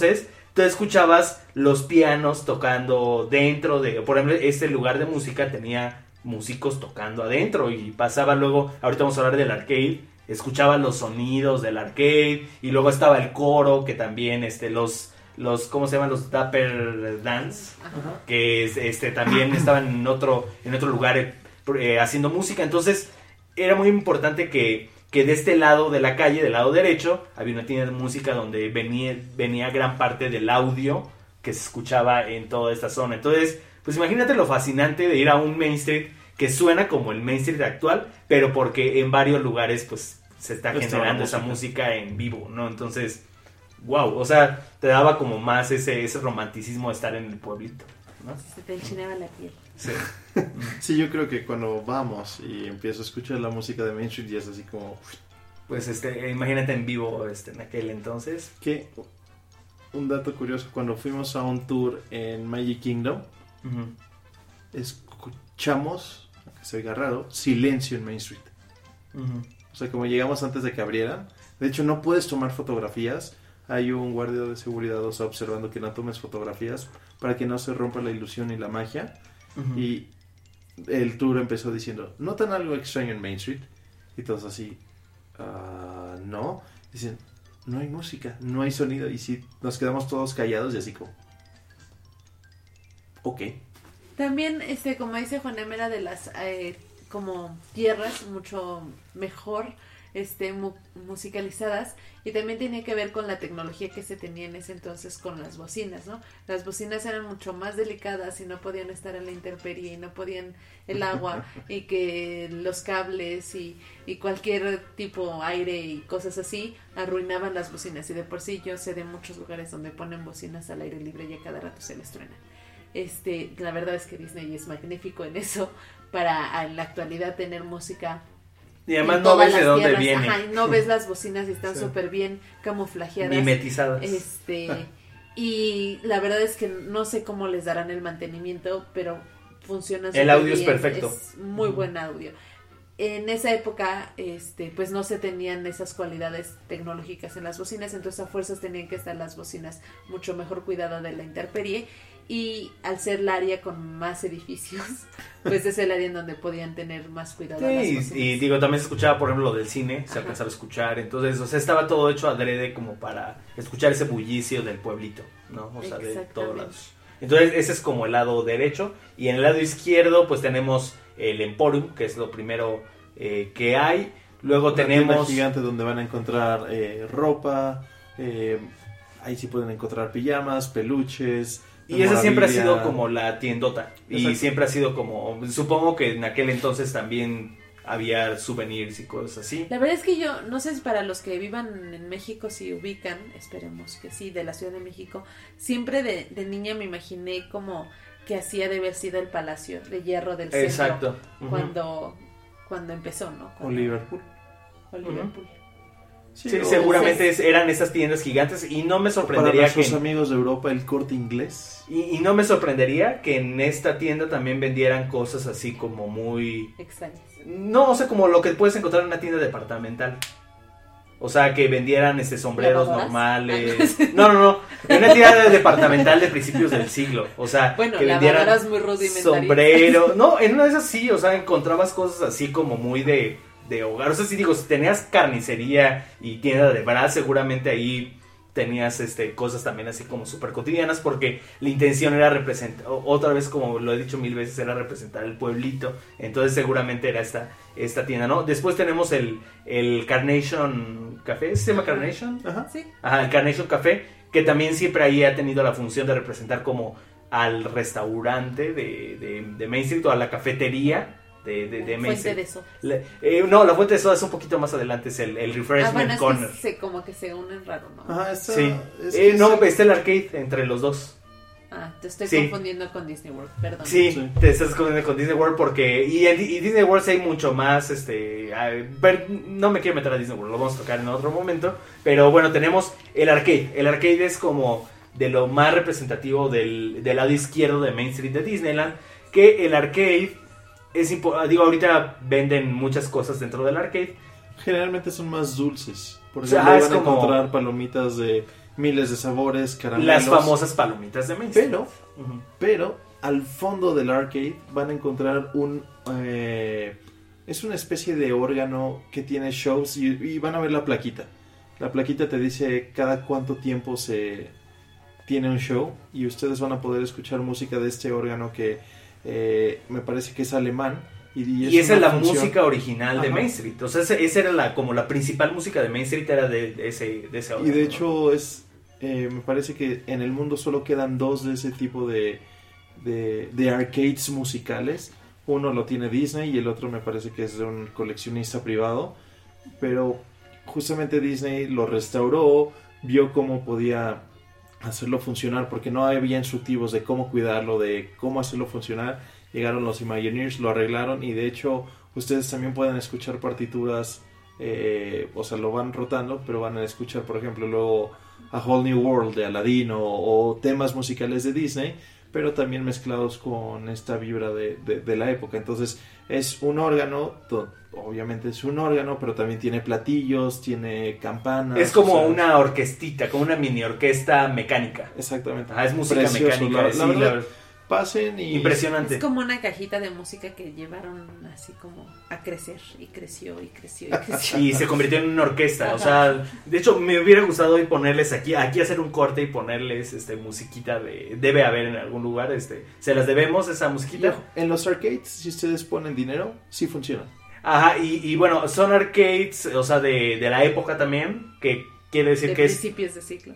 tú escuchabas los pianos tocando dentro de, por ejemplo, este lugar de música tenía músicos tocando adentro y pasaba luego, ahorita vamos a hablar del arcade, escuchaba los sonidos del arcade y luego estaba el coro que también este los los ¿cómo se llaman? Los Dapper Dance, uh-huh. que este también estaban en otro en otro lugar eh, eh, haciendo música. Entonces era muy importante que que de este lado de la calle, del lado derecho, había una tienda de música donde venía venía gran parte del audio que se escuchaba en toda esta zona. Entonces, pues imagínate lo fascinante de ir a un Main Street que suena como el Main Street actual, pero porque en varios lugares pues se está Esto generando esa música en vivo, ¿no? Entonces, wow, o sea, te daba como más ese, ese romanticismo de estar en el pueblito, ¿no? Se te enchinaba la piel. Sí. Sí, yo creo que cuando vamos y empiezo a escuchar la música de Main Street ya es así como... Pues este, imagínate en vivo este, en aquel entonces. Que un dato curioso, cuando fuimos a un tour en Magic Kingdom, uh-huh. escuchamos, aunque se oiga raro, silencio en Main Street. Uh-huh. O sea, como llegamos antes de que abrieran, de hecho no puedes tomar fotografías, hay un guardia de seguridad, o sea, observando que no tomes fotografías para que no se rompa la ilusión y la magia. Uh-huh. Y el tour empezó diciendo, ¿notan algo extraño en Main Street? Y todos así, uh, no. Dicen, no hay música, no hay sonido. Y sí, nos quedamos todos callados y así como, ok. También, este, como dice Juan Em, era de las eh, como tierras mucho mejor este mu- musicalizadas, y también tenía que ver con la tecnología que se tenía en ese entonces con las bocinas, ¿no? Las bocinas eran mucho más delicadas y no podían estar en la intemperie y no podían el agua y que los cables y, y cualquier tipo aire y cosas así arruinaban las bocinas, y de por sí yo sé de muchos lugares donde ponen bocinas al aire libre y a cada rato se les truenan. Este, la verdad es que Disney es magnífico en eso para en la actualidad tener música. Y además no ves de dónde tierras. viene. Ajá, no ves las bocinas y están súper sí. bien camuflajeadas. Mimetizadas. Este, y la verdad es que no sé cómo les darán el mantenimiento, pero funciona súper bien. El audio es perfecto. Es muy uh-huh. buen audio. En esa época, este, pues no se tenían esas cualidades tecnológicas en las bocinas, entonces a fuerzas tenían que estar las bocinas mucho mejor cuidadas de la intemperie. Y al ser el área con más edificios, pues es el área en donde podían tener más cuidado. Sí, las bocinas. Y digo, también se escuchaba, por ejemplo, lo del cine, se Ajá. alcanzaba a escuchar. Entonces, o sea, estaba todo hecho adrede como para escuchar ese bullicio del pueblito, ¿no? O sea, de todos lados. Entonces, ese es como el lado derecho. Y en el lado izquierdo, pues tenemos el Emporium, que es lo primero eh, que hay. Luego Una tenemos... tienda gigante donde van a encontrar eh, ropa, eh, ahí sí pueden encontrar pijamas, peluches... Y esa siempre ha sido como la tiendota. Y Exacto. siempre ha sido como... Supongo que en aquel entonces también había souvenirs y cosas así. La verdad es que yo, no sé si para los que vivan en México si ubican, esperemos que sí, de la Ciudad de México, siempre de, de niña me imaginé como que hacía de haber sido el Palacio de Hierro del Centro. Exacto. Uh-huh. Cuando, cuando empezó, ¿no? Cuando, o Liverpool. O Liverpool. Uh-huh. Sí, sí, seguramente es, eran esas tiendas gigantes y no me sorprendería para que... Para amigos de Europa, el Corte Inglés. Y, y no me sorprendería que en esta tienda también vendieran cosas así como muy... extrañas. No, o sea, como lo que puedes encontrar en una tienda departamental. O sea, que vendieran este sombreros normales. No, no, no. En una tienda departamental de principios del siglo. O sea, bueno, que vendieran muy sombrero. No, en una de esas sí, o sea, encontrabas cosas así como muy de... de hogar, o sea, si digo, si tenías carnicería y tienda de bras, seguramente ahí tenías este cosas también así como súper cotidianas, porque la intención era representar, otra vez como lo he dicho mil veces, era representar el pueblito, entonces seguramente era esta, esta tienda, ¿no? Después tenemos el, el Carnation Café, ¿se llama Carnation? Ajá, sí. Ajá, el Carnation Café, que también siempre ahí ha tenido la función de representar como al restaurante de, de, de Main Street o a la cafetería de, de, de Main Street. Fuente de soda. La, eh, no, la fuente de soda es un poquito más adelante, es el, el Refreshment ah, bueno, es Corner. Que se, como que se unen raro, ¿no? Ajá, está, sí. Es eh, que no, se... está el arcade entre los dos. Ah, te estoy sí. confundiendo con Disney World, perdón. Sí, sí, te estás confundiendo con Disney World porque... Y, en, y Disney World sí hay mucho más, este... Ay, pero no me quiero meter a Disney World, lo vamos a tocar en otro momento. Pero bueno, tenemos el arcade. El arcade es como de lo más representativo del, del lado izquierdo de Main Street de Disneyland. Que el arcade es... Impo- digo, ahorita venden muchas cosas dentro del arcade. Generalmente son más dulces. Por O sea, ejemplo, es van a como... encontrar palomitas de miles de sabores, caramelos. Las famosas palomitas de Main Street. Pero, uh-huh. pero al fondo del arcade van a encontrar un... Eh, es una especie de órgano que tiene shows y, y van a ver la plaquita. La plaquita te dice cada cuánto tiempo se tiene un show y ustedes van a poder escuchar música de este órgano que eh, me parece que es alemán. Y, y, es y esa es la función... música original Ajá. de Main Street. O sea, esa era la, como la principal música de Main Street era de, de ese, de ese órgano. Y de hecho es... Eh, me parece que en el mundo solo quedan dos de ese tipo de, de, de arcades musicales. Uno lo tiene Disney y el otro me parece que es de un coleccionista privado. Pero justamente Disney lo restauró, vio cómo podía hacerlo funcionar, porque no había instructivos de cómo cuidarlo, de cómo hacerlo funcionar. Llegaron los Imagineers, lo arreglaron y de hecho ustedes también pueden escuchar partituras, eh, o sea, lo van rotando, pero van a escuchar, por ejemplo, luego A Whole New World de Aladdin o, o temas musicales de Disney, pero también mezclados con esta vibra de, de, de la época. Entonces es un órgano, obviamente es un órgano, pero también tiene platillos, tiene campanas. Es como o sea, una orquestita, como una mini orquesta mecánica. Exactamente. Ah, es música Precioso, mecánica. la, sí, la verdad, la- pasen y... impresionante. Es como una cajita de música que llevaron así como a crecer y creció y creció y creció. Y se convirtió en una orquesta. Ajá. O sea, de hecho, me hubiera gustado hoy ponerles aquí, aquí hacer un corte y ponerles este musiquita de. Debe haber en algún lugar. Este, se las debemos esa Y musiquita. ojo, en los arcades, si ustedes ponen dinero, sí funciona. Ajá, y, y bueno, son arcades, o sea, de, de la época también, que quiere decir De que es principios de ciclo.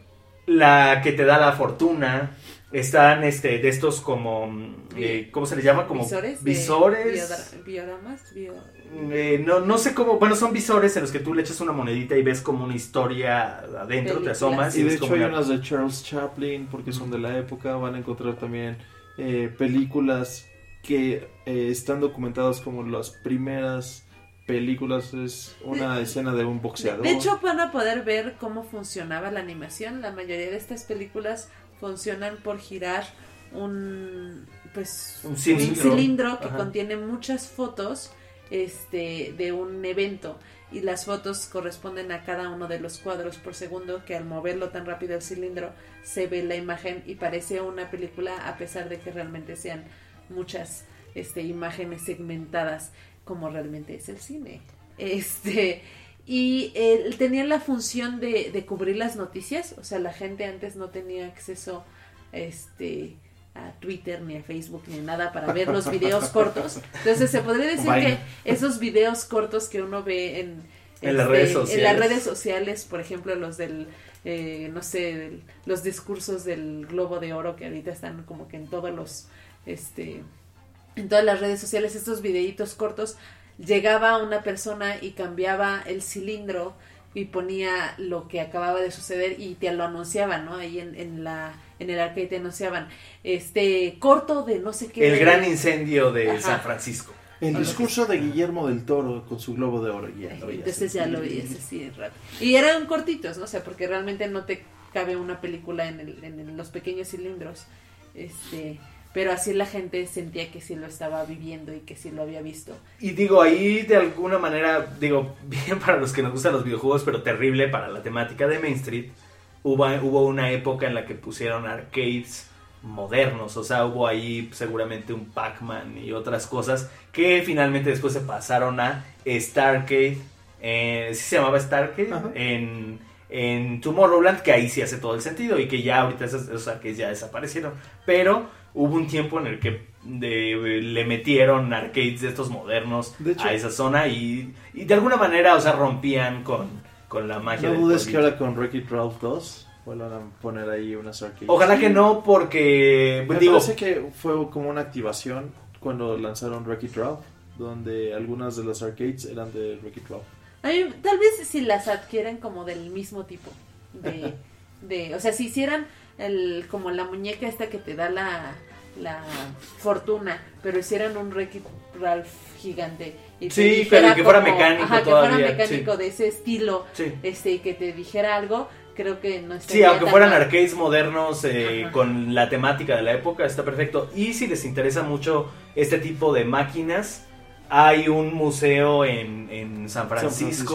la que te da la fortuna. Están este de estos como eh, ¿cómo se les llama? Como Visores. de visores. biodra- Bioramas. Bio... Eh, no, no sé cómo, bueno, son visores en los que tú le echas una monedita y ves como una historia adentro, te Películas. asomas y, Y de ves hecho como hay una- unas de Charles Chaplin, porque son de la época. Van a encontrar también eh, películas que eh, están documentadas como las primeras películas. Es una De- escena de un De, boxeador. de hecho, van a poder ver cómo funcionaba la animación. La mayoría de estas películas funcionan por girar un pues Un cilindro. cilindro que Ajá. contiene muchas fotos este de un evento y las fotos corresponden a cada uno de los cuadros por segundo, que al moverlo tan rápido el cilindro se ve la imagen y parece una película, a pesar de que realmente sean muchas este imágenes segmentadas como realmente es el cine. Este y eh, tenían la función de, de cubrir las noticias. O sea, la gente antes no tenía acceso este a Twitter ni a Facebook ni a nada para ver los videos cortos. Entonces se podría decir Vaya. que esos videos cortos que uno ve en, En las redes en las sociales. redes sociales, por ejemplo los del eh, no sé, del- los discursos del Globo de Oro, que ahorita están como que en todos los este en todas las redes sociales, estos videitos cortos, llegaba una persona y cambiaba el cilindro y ponía lo que acababa de suceder y te lo anunciaban, ¿no? Ahí en, en la en el arcade te anunciaban este corto de no sé qué. el gran incendio de Ajá. San Francisco. El discurso de Guillermo del Toro con su globo de oro. Ya lo veías. Entonces ya lo veías así rápido. Y eran cortitos, ¿no? O sea, porque realmente no te cabe una película en, el, en los pequeños cilindros. Este, pero así la gente sentía que sí lo estaba viviendo y que sí lo había visto. Y digo, ahí de alguna manera, digo, bien para los que nos gustan los videojuegos, pero terrible para la temática de Main Street, hubo, hubo una época en la que pusieron arcades modernos, o sea, hubo ahí seguramente un Pac-Man y otras cosas que finalmente después se pasaron a Starcade, eh, ¿sí se llamaba Starcade? Ajá. En, en Tomorrowland, que ahí sí hace todo el sentido y que ya ahorita esos, esos arcades ya desaparecieron, pero hubo un tiempo en el que de- le metieron arcades de estos modernos De hecho- a esa zona y, y de alguna manera, o sea, rompían con, con la magia No del dudes que polvito. ahora con Wreck-It Ralph dos vuelvan a poner ahí unas arcades. Ojalá que no, porque Me digo, parece que fue como una activación cuando lanzaron Wreck-It Ralph, donde algunas de las arcades eran de Wreck-It Ralph. A mí, tal vez si las adquieren como del mismo tipo de, de o sea, si hicieran el, como la muñeca esta que te da la, la fortuna, pero hicieran un Wreck-It Ralph gigante y te Sí, dijera pero que fuera como- mecánico ajá, que todavía, fuera mecánico sí. de ese estilo, sí. este, y que te dijera algo, creo que no Sí, estaría aunque tan fueran mal. arcades modernos eh, Ajá. con la temática de la época, está perfecto. Y si les interesa mucho este tipo de máquinas, hay un museo en, en San Francisco, Francisco.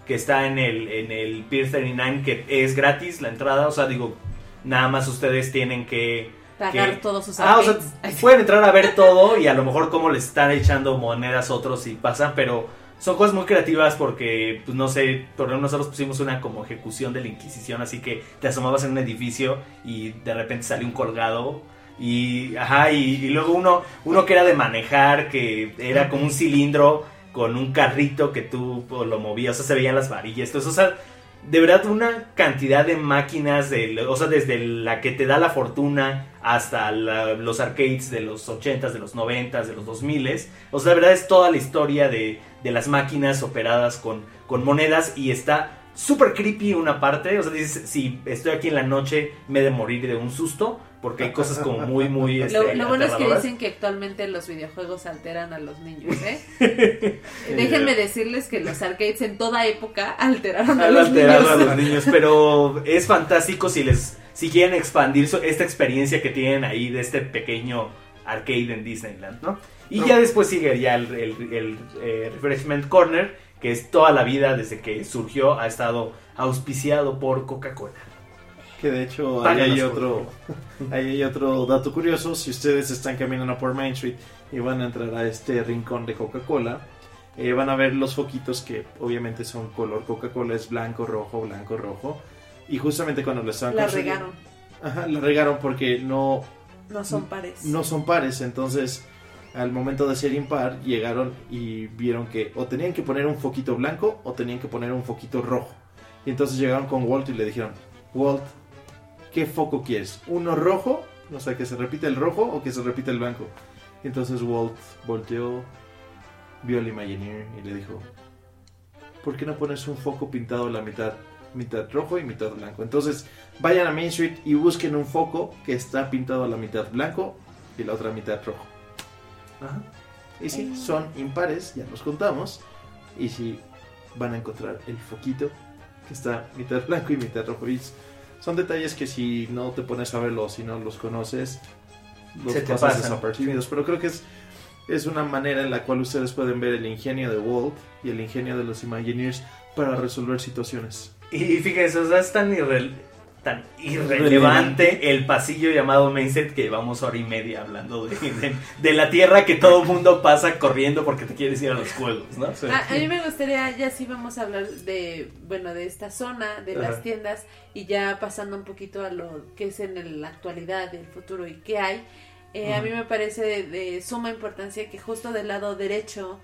que está en el, en el Pier treinta y nueve, que es gratis la entrada, o sea, digo, nada más ustedes tienen que... pagar que, todos sus ah, o sea, arcades. pueden entrar a ver todo y a lo mejor cómo les están echando monedas otros y pasan, pero son cosas muy creativas porque, pues no sé, por ejemplo nosotros pusimos una como ejecución de la Inquisición, así que te asomabas en un edificio y de repente salió un colgado y, ajá, y, y luego uno, uno que era de manejar, que era como un cilindro con un carrito que tú pues, lo movías, o sea, se veían las varillas, entonces, o sea, de verdad una cantidad de máquinas, de, o sea, desde la que te da la fortuna hasta la, los arcades de los ochentas, de los noventas, de los dos miles. O sea, de verdad es toda la historia de, de las máquinas operadas con, con monedas y está súper creepy una parte. O sea, dices, si estoy aquí en la noche me he de morir de un susto porque hay cosas como muy, muy... Este, lo, lo bueno es que aterradoras. dicen que actualmente los videojuegos alteran a los niños, ¿eh? Déjenme decirles que los arcades en toda época alteraron a los alteraron niños. a los niños, pero es fantástico si les si quieren expandir su, esta experiencia que tienen ahí de este pequeño arcade en Disneyland, ¿no? Y no. Ya después sigue ya el, el, el eh, Refreshment Corner, que es toda la vida desde que surgió, ha estado auspiciado por Coca-Cola. Que de hecho ahí hay otro ahí hay otro dato curioso. Si ustedes están caminando por Main Street y van a entrar a este rincón de Coca-Cola, eh, van a ver los foquitos que obviamente son color Coca-Cola, es blanco, rojo, blanco, rojo. Y justamente cuando lo estaban la regaron. Ajá, la regaron porque no no son pares. No son pares, entonces al momento de ser impar llegaron y vieron que o tenían que poner un foquito blanco o tenían que poner un foquito rojo. Y entonces llegaron con Walt y le dijeron: Walt, ¿qué foco quieres? ¿Uno rojo? O sea, que se repite el rojo o que se repite el blanco. Y entonces Walt volteó, vio al Imagineer y le dijo: ¿por qué no pones un foco pintado a la mitad? Mitad rojo y mitad blanco. Entonces vayan a Main Street y busquen un foco que está pintado a la mitad blanco y la otra mitad rojo. Ajá. Y sí, son impares, ya los contamos. Y sí, van a encontrar el foquito que está mitad blanco y mitad rojo. Y son detalles que si no te pones a verlos, si no los conoces, los se te pasas pasan desapercibidos. Pero creo que es, es una manera en la cual ustedes pueden ver el ingenio de Walt y el ingenio de los Imagineers para resolver situaciones. Y fíjense, o sea, es tan, irre, tan irrelevante el pasillo llamado Main Street que llevamos hora y media hablando de, de, de la tierra que todo el mundo pasa corriendo porque te quieres ir a los juegos, ¿no? Sí. A, a mí me gustaría, ya sí vamos a hablar de, bueno, de esta zona, de Ajá. las tiendas, y ya pasando un poquito a lo que es en la actualidad, el futuro y qué hay. Eh, uh-huh. A mí me parece de, de suma importancia que justo del lado derecho,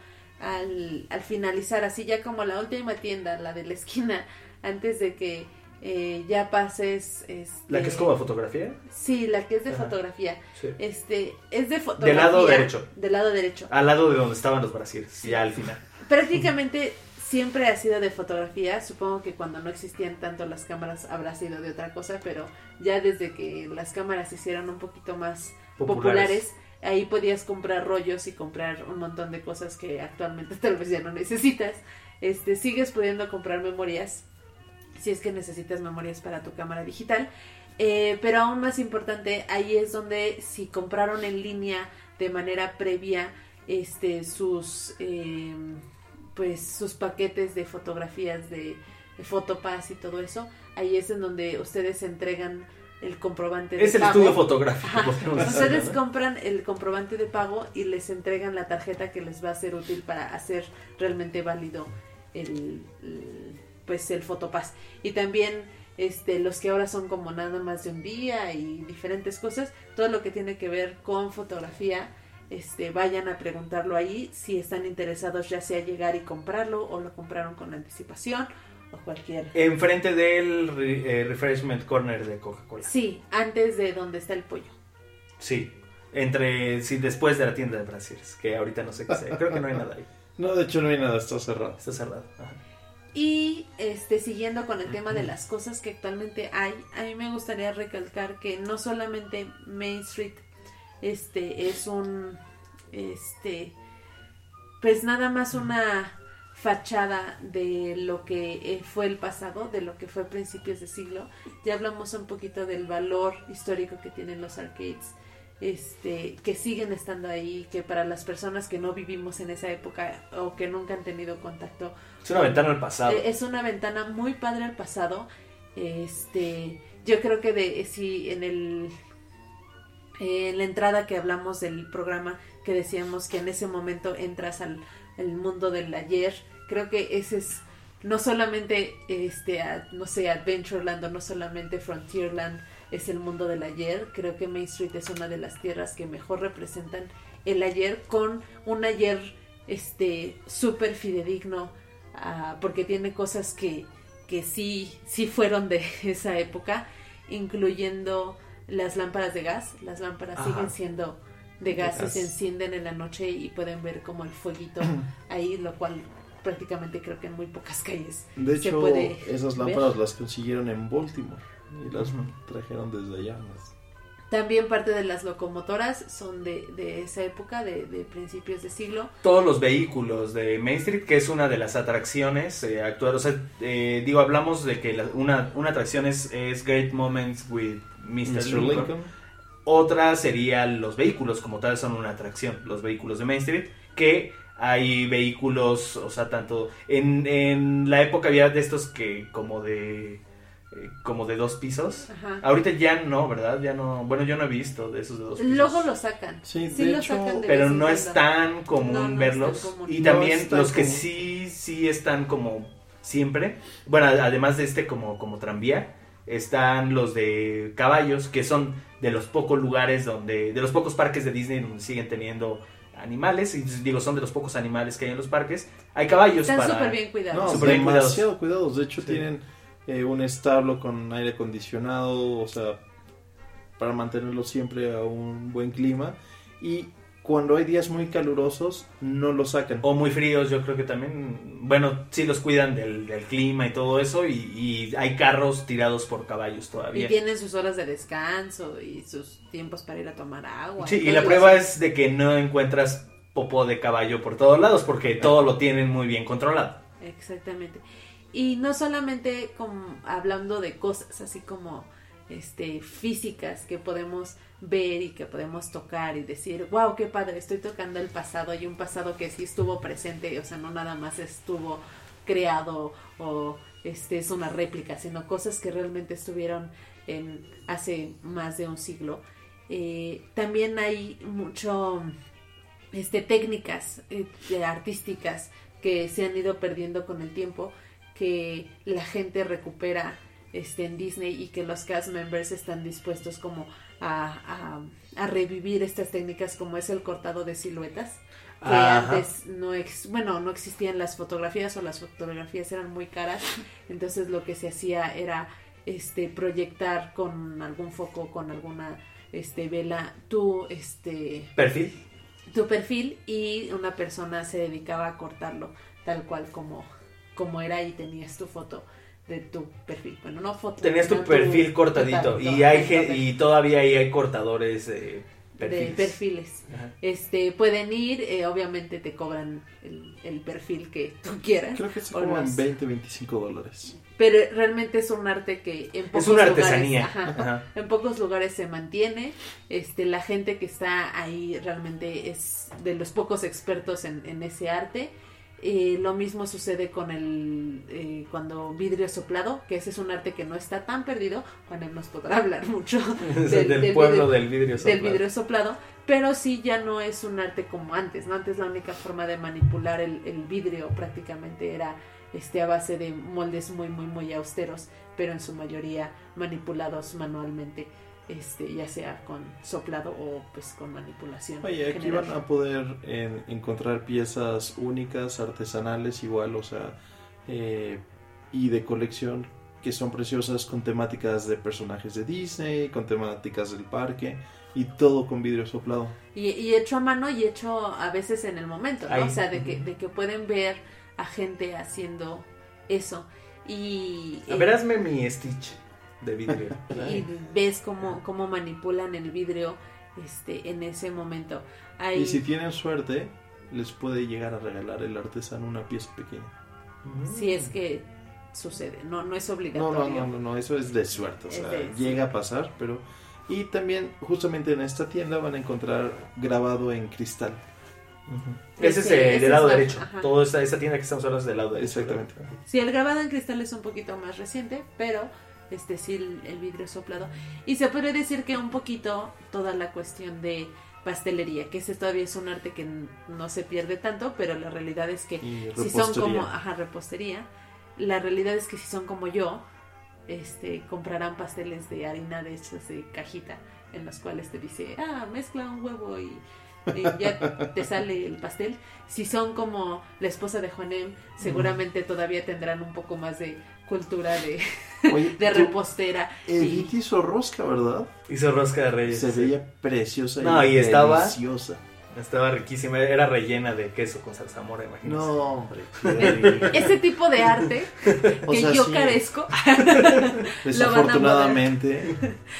al, al finalizar, así ya como la última tienda, la de la esquina, antes de que eh, ya pases... Este, ¿La que es como de fotografía? Sí, la que es de Ajá. fotografía. Sí. Este, es de fotografía. Del lado derecho. Del lado derecho. Al lado de donde estaban los brasiles, sí. Ya al final. Prácticamente siempre ha sido de fotografía. Supongo que cuando no existían tanto las cámaras habrá sido de otra cosa, pero ya desde que las cámaras se hicieron un poquito más populares, populares ahí podías comprar rollos y comprar un montón de cosas que actualmente tal vez ya no necesitas. Este, sigues pudiendo comprar memorias si es que necesitas memorias para tu cámara digital, eh, pero aún más importante, ahí es donde si compraron en línea de manera previa este sus eh, pues sus paquetes de fotografías de, de Photopass y todo eso, ahí es en donde ustedes entregan el comprobante de es pago. Es el estudio fotográfico. Ustedes compran el comprobante de pago y les entregan la tarjeta que les va a ser útil para hacer realmente válido el, el pues el Photopass. Y también este los que ahora son como nada más de un día y diferentes cosas, todo lo que tiene que ver con fotografía, este vayan a preguntarlo ahí si están interesados, ya sea llegar y comprarlo o lo compraron con anticipación o cualquier. Enfrente del eh, Refreshment Corner de Coca-Cola. Sí, antes de donde está el pollo. Sí, entre sí después de la tienda de brasiles, que ahorita no sé qué sea. Creo que no hay nada ahí. No, de hecho no hay nada, está cerrado. Está cerrado. Ajá. Y este siguiendo con el tema de las cosas que actualmente hay, a mí me gustaría recalcar que no solamente Main Street este es un este pues nada más una fachada de lo que fue el pasado, de lo que fue principios de siglo. Ya hablamos un poquito del valor histórico que tienen los arcades este, que siguen estando ahí, que para las personas que no vivimos en esa época o que nunca han tenido contacto. Es una ventana al pasado. Es una ventana muy padre al pasado. Este, yo creo que de si en el eh, en la entrada que hablamos del programa, que decíamos que en ese momento entras al, al mundo del ayer, creo que ese es no solamente este a, no sé, Adventureland o no solamente Frontierland es el mundo del ayer. Creo que Main Street es una de las tierras que mejor representan el ayer, con un ayer este súper fidedigno, uh, porque tiene cosas que, que sí, sí fueron de esa época, incluyendo las lámparas de gas. Las lámparas Ajá. siguen siendo de gas, de gas y se encienden en la noche y pueden ver como el fueguito ahí, lo cual prácticamente creo que en muy pocas calles de se hecho, puede esas lámparas ver. Las consiguieron en Baltimore y las uh-huh. trajeron desde allá. También parte de las locomotoras son de, de esa época, de, de principios de siglo. Todos los vehículos de Main Street, que es una de las atracciones eh, actuales. O sea, eh, digo, hablamos de que la, una, una atracción es, es Great Moments with mister mister Lincoln. Lincoln. Otra sería los vehículos, como tal, son una atracción. Los vehículos de Main Street, que hay vehículos, o sea, tanto... En, en la época había de estos que como de... como de dos pisos. Ajá. Ahorita ya no, ¿verdad? Ya no, bueno, yo no he visto de esos de dos pisos. Luego lo sacan. Sí, sí de lo hecho, sacan de pero no es tan común no, no verlos. Es tan común. Y no también los que común. sí sí están como siempre, bueno, además de este como como tranvía, están los de caballos, que son de los pocos lugares donde, de los pocos parques de Disney donde siguen teniendo animales, y digo, son de los pocos animales que hay en los parques. Hay caballos. Están para... súper bien cuidados. No, super bien demasiado cuidados. De hecho, sí. tienen eh, un establo con aire acondicionado, o sea, para mantenerlo siempre a un buen clima. Y cuando hay días muy calurosos, no lo sacan. O muy fríos, yo creo que también, bueno, sí los cuidan del, del clima y todo eso, y, y hay carros tirados por caballos todavía. Y tienen sus horas de descanso y sus tiempos para ir a tomar agua. Sí, y, y la prueba es de que no encuentras popó de caballo por todos lados, porque todo lo tienen muy bien controlado. Exactamente. Y no solamente como hablando de cosas así como este físicas que podemos ver y que podemos tocar y decir, wow, qué padre, estoy tocando el pasado, y un pasado que sí estuvo presente, o sea, no nada más estuvo creado o este es una réplica, sino cosas que realmente estuvieron en hace más de un siglo. Eh, también hay mucho este técnicas eh, artísticas que se han ido perdiendo con el tiempo, que la gente recupera este en Disney, y que los cast members están dispuestos como a, a, a revivir estas técnicas, como es el cortado de siluetas, que Ajá. antes no ex, bueno no existían las fotografías, o las fotografías eran muy caras, entonces lo que se hacía era este proyectar con algún foco, con alguna este vela tu este perfil tu perfil y una persona se dedicaba a cortarlo tal cual como como era, y tenías tu foto de tu perfil. Bueno, no foto. Tenías tu perfil tu, cortadito. Total, y hay gen, y todavía ahí hay cortadores de perfiles. De perfiles. Este, pueden ir, eh, obviamente te cobran el, el perfil que tú quieras. Creo que se cobran veinte, veinticinco dólares. Pero realmente es un arte que en pocos es una artesanía. Lugares, ajá, ajá. En pocos lugares se mantiene. Este, la gente que está ahí realmente es de los pocos expertos en, en ese arte. Eh, lo mismo sucede con el eh, cuando vidrio soplado, que ese es un arte que no está tan perdido. Juan nos podrá hablar mucho del, del, del pueblo vidrio, del vidrio soplado. Del vidrio soplado, pero sí ya no es un arte como antes, ¿no? Antes la única forma de manipular el, el vidrio prácticamente era este a base de moldes muy muy muy austeros, pero en su mayoría manipulados manualmente. Este, ya sea con soplado o pues con manipulación. Oye, aquí general. Van a poder en, encontrar piezas únicas, artesanales igual, o sea, eh, y de colección, que son preciosas, con temáticas de personajes de Disney, con temáticas del parque, y todo con vidrio soplado. Y, y hecho a mano y hecho a veces en el momento, ¿no? Ahí. O sea, de que, de que pueden ver a gente haciendo eso. Y a ver, eh, hazme mi Stitch de vidrio. Y ves cómo, cómo manipulan el vidrio este, en ese momento. Hay... Y si tienen suerte, les puede llegar a regalar el artesano una pieza pequeña. Si es que sucede, no, no es obligatorio. No, no, no, no, no, eso es de suerte, o sea, de, llega sí. a pasar, pero... Y también justamente en esta tienda van a encontrar grabado en cristal. Uh-huh. Ese, ese es el ese del lado es derecho. Ajá. Toda esa, esa tienda que estamos hablando es del lado derecho. Exactamente. Sí, el grabado en cristal es un poquito más reciente, pero este sí el, el vidrio soplado. Y se puede decir que un poquito toda la cuestión de pastelería, que ese todavía es un arte que no se pierde tanto, pero la realidad es que si son como, ajá, repostería, la realidad es que si son como yo, este, comprarán pasteles de harina de hechos de cajita, en los cuales te dice, ah, mezcla un huevo y, y ya te sale el pastel. Si son como la esposa de Juanem, seguramente todavía tendrán un poco más de cultura de, Oye, de repostera. Edith y... hizo rosca, ¿verdad? Hizo rosca de reyes. Se veía preciosa no, y, y estaba deliciosa. Estaba riquísima, era rellena de queso con zarzamora, imagínate. No, hombre. Ese tipo de arte que o sea, yo sí, carezco. Desafortunadamente.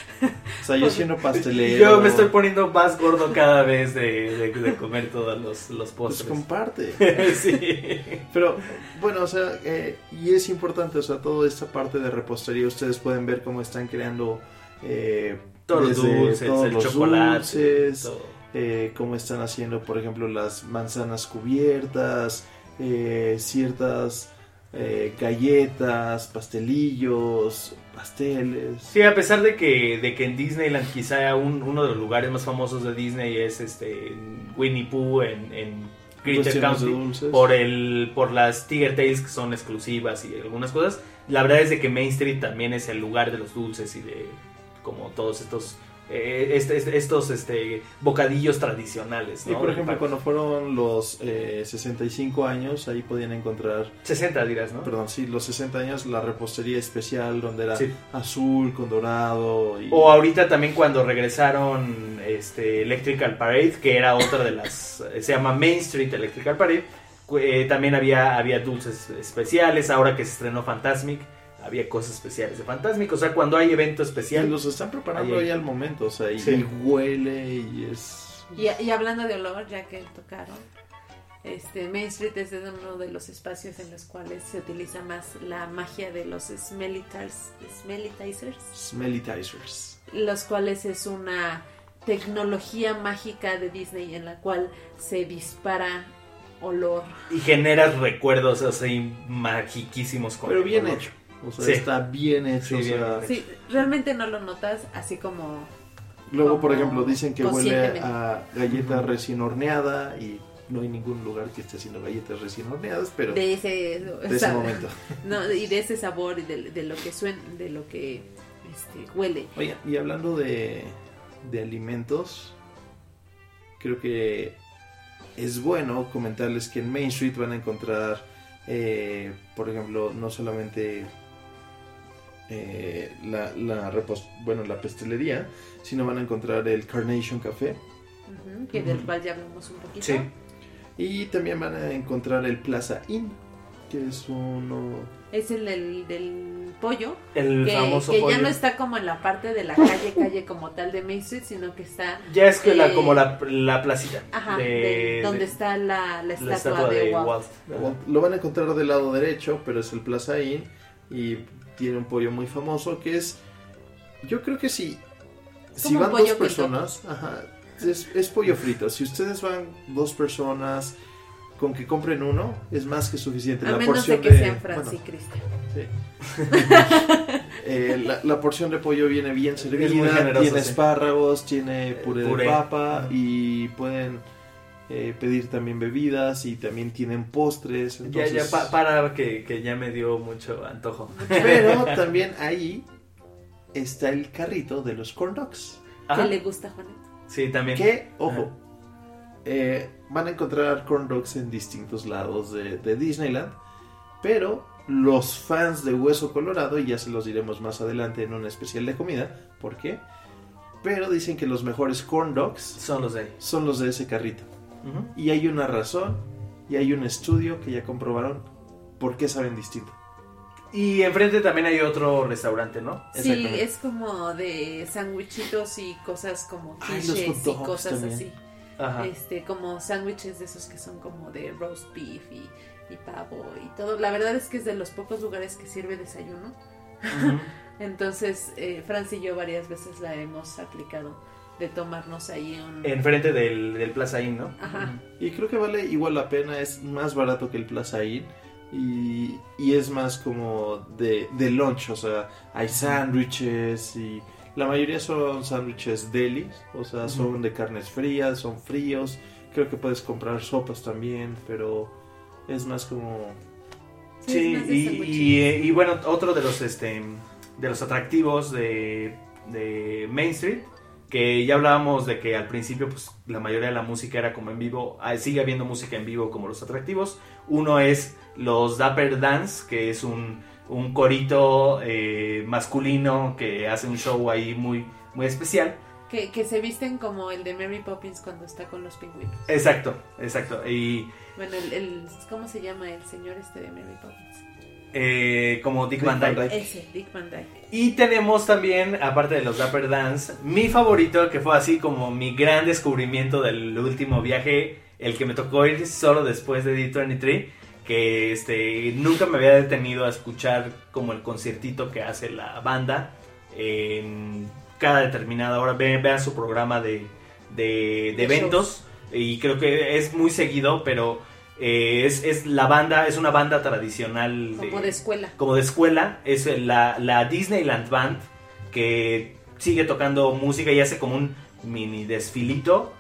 O sea, yo siendo pastelero. Yo me estoy poniendo más gordo cada vez de, de, de comer todos los, los postres. Pues comparte. Sí. Pero, bueno, o sea, eh, y es importante, o sea, toda esta parte de repostería, ustedes pueden ver cómo están creando eh, todos los dulces, todos el los chocolate, dulces, todo. Eh, cómo están haciendo, por ejemplo, las manzanas cubiertas, eh, ciertas eh, galletas, pastelillos, pasteles. Sí, a pesar de que, de que en Disneyland quizá un, uno de los lugares más famosos de Disney es este Winnie Pooh en, en Glitter County por el por las Tiger Tales que son exclusivas y algunas cosas. La verdad es de que Main Street también es el lugar de los dulces y de como todos estos Eh, este, este, estos este, bocadillos tradicionales, ¿no? Y por ejemplo, cuando fueron los eh, sesenta y cinco años, ahí podían encontrar... sesenta dirás, ¿no? Perdón, sí, los sesenta años, la repostería especial donde era sí. azul con dorado. Y... O ahorita también cuando regresaron este, Electrical Parade, que era otra de las... se llama Main Street Electrical Parade, eh, también había, había dulces especiales, ahora que se estrenó Fantasmic. Había cosas especiales de Fantasmic, o sea, cuando hay evento especial... Y los están preparando ahí, ahí al momento, o sea, y, sí. y huele y es... Y, y hablando de olor, ya que tocaron, este, Main Street es uno de los espacios en los cuales se utiliza más la magia de los smellitizers, smellitizers, smellitizers, los cuales es una tecnología mágica de Disney en la cual se dispara olor. Y generas recuerdos, o sea, magiquísimos con Pero bien olor. hecho. O sea, sí. está bien hecho. Sí, o sea, bien sí, realmente no lo notas así como... Luego, como por ejemplo, dicen que huele a galleta uh-huh. recién horneada y no hay ningún lugar que esté haciendo galletas recién horneadas, pero de ese, de ese momento. No, y de ese sabor y de, de lo que suena, de lo que este, huele. Oye, y hablando de, de alimentos, creo que es bueno comentarles que en Main Street van a encontrar, eh, por ejemplo, no solamente... Eh, la, la, repos- bueno, la pastelería, sino van a encontrar el Carnation Café, uh-huh, que uh-huh. del cual ya hablamos un poquito. Sí. Y también van a encontrar el Plaza Inn, que es uno... Es el del, del pollo, el que, famoso que pollo. ya no está como en la parte de la calle, calle como tal de Main Street, sino que está... Ya es que eh, la, como la, la placita. Ajá, de, de, donde de, está la, la, estatua, la estatua de, de Walt. Walt. Walt. Lo van a encontrar del lado derecho, pero es el Plaza Inn y tiene un pollo muy famoso que es... Yo creo que sí. Si van dos personas, ajá, es, es pollo frito. Si ustedes van dos personas, con que compren uno, es más que suficiente. A la menos porción de que de, sean Francis bueno, Cristian. Sí. eh, la, la porción de pollo viene bien servida, generoso, tiene sí. espárragos, tiene puré, puré. de papa uh-huh. y pueden eh, pedir también bebidas y también tienen postres. Entonces... Ya, ya, pa- para que, que ya me dio mucho antojo. Pero también ahí está el carrito de los corn dogs. ¿Qué le gusta a Juan? Sí, también. Que, ojo, eh, van a encontrar corn dogs en distintos lados de, de Disneyland, pero los fans de Hueso Colorado, y ya se los diremos más adelante en un especial de comida, ¿por qué? Pero dicen que los mejores corn dogs son los de ahí. Son los de ese carrito. Uh-huh. Y hay una razón, y hay un estudio que ya comprobaron por qué saben distinto. Y enfrente también hay otro restaurante, ¿no? Sí, es como de sándwichitos y cosas como quiches y cosas también. Así. Ajá. Este, como sándwiches de esos que son como de roast beef y, y pavo y todo. La verdad es que es de los pocos lugares que sirve desayuno. Uh-huh. Entonces, eh, Franz y yo varias veces la hemos aplicado, de tomarnos ahí un... Enfrente del, del Plaza Inn, ¿no? Ajá. Y creo que vale igual la pena, es más barato que el Plaza Inn. Y, y es más como de, de lunch, o sea, hay sándwiches y la mayoría son sándwiches delis, o sea, son uh-huh. de carnes frías, son fríos. Creo que puedes comprar sopas también, pero es más como... Sí, sí y, y, y bueno, otro de los este de los atractivos de, de Main Street, que ya hablábamos de que al principio pues la mayoría de la música era como en vivo, sigue habiendo música en vivo como los atractivos. Uno es los Dapper Dance, que es un, un corito eh, masculino que hace un show ahí muy, muy especial. Que, que se visten como el de Mary Poppins cuando está con los pingüinos. Exacto, exacto. Y bueno, el, el ¿cómo se llama el señor este de Mary Poppins? Eh, como Dick, Dick Van Dyke. Dyke. Ese, Dick Van Dyke. Y tenemos también, aparte de los Dapper Dance, mi favorito, que fue así como mi gran descubrimiento del último viaje, el que me tocó ir solo después de D veintitrés, que este nunca me había detenido a escuchar como el conciertito que hace la banda en cada determinada hora. Vean, vean su programa de, de, de eventos, y creo que es muy seguido, pero... Eh, es, es la banda, es una banda tradicional de, como de escuela. Como de escuela, es la, la Disneyland Band, que sigue tocando música y hace como un mini desfilito,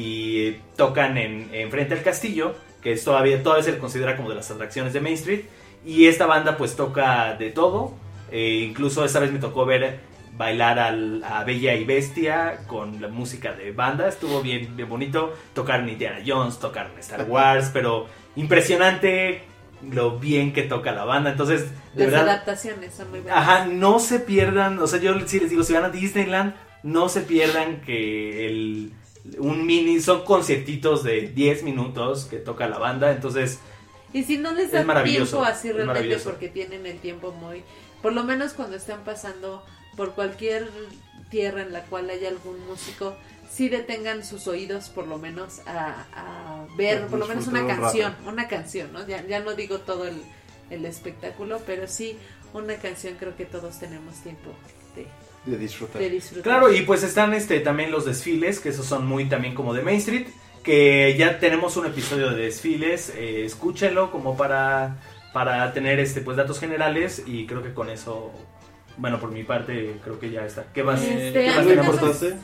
y tocan en, en frente al castillo, que es todavía, todavía se le considera como de las atracciones de Main Street, y esta banda pues toca de todo, eh, incluso esta vez me tocó ver bailar al, a Bella y Bestia con la música de banda, estuvo bien, bien bonito. Tocaron Indiana Jones, tocaron Star Wars, pero impresionante lo bien que toca la banda. Entonces, de las verdad, adaptaciones son muy buenas. Ajá, no se pierdan, o sea, yo sí les digo, si van a Disneyland, no se pierdan que el un mini, son conciertitos de diez minutos que toca la banda, entonces... Y si no les da tiempo así realmente, porque tienen el tiempo muy... Por lo menos cuando están pasando por cualquier tierra en la cual haya algún músico, sí detengan sus oídos por lo menos a, a ver por, por lo menos una canción, rato. una canción, ¿no? Ya, ya no digo todo el, el espectáculo, pero sí una canción. Creo que todos tenemos tiempo de, de, disfrutar. de disfrutar. Claro, y pues están este también los desfiles, que esos son muy también como de Main Street, que ya tenemos un episodio de desfiles, eh, escúchenlo como para, para tener este pues datos generales, y creo que con eso... Bueno, por mi parte, creo que ya está. ¿Qué más? Este, ¿Qué más lo tenemos? importante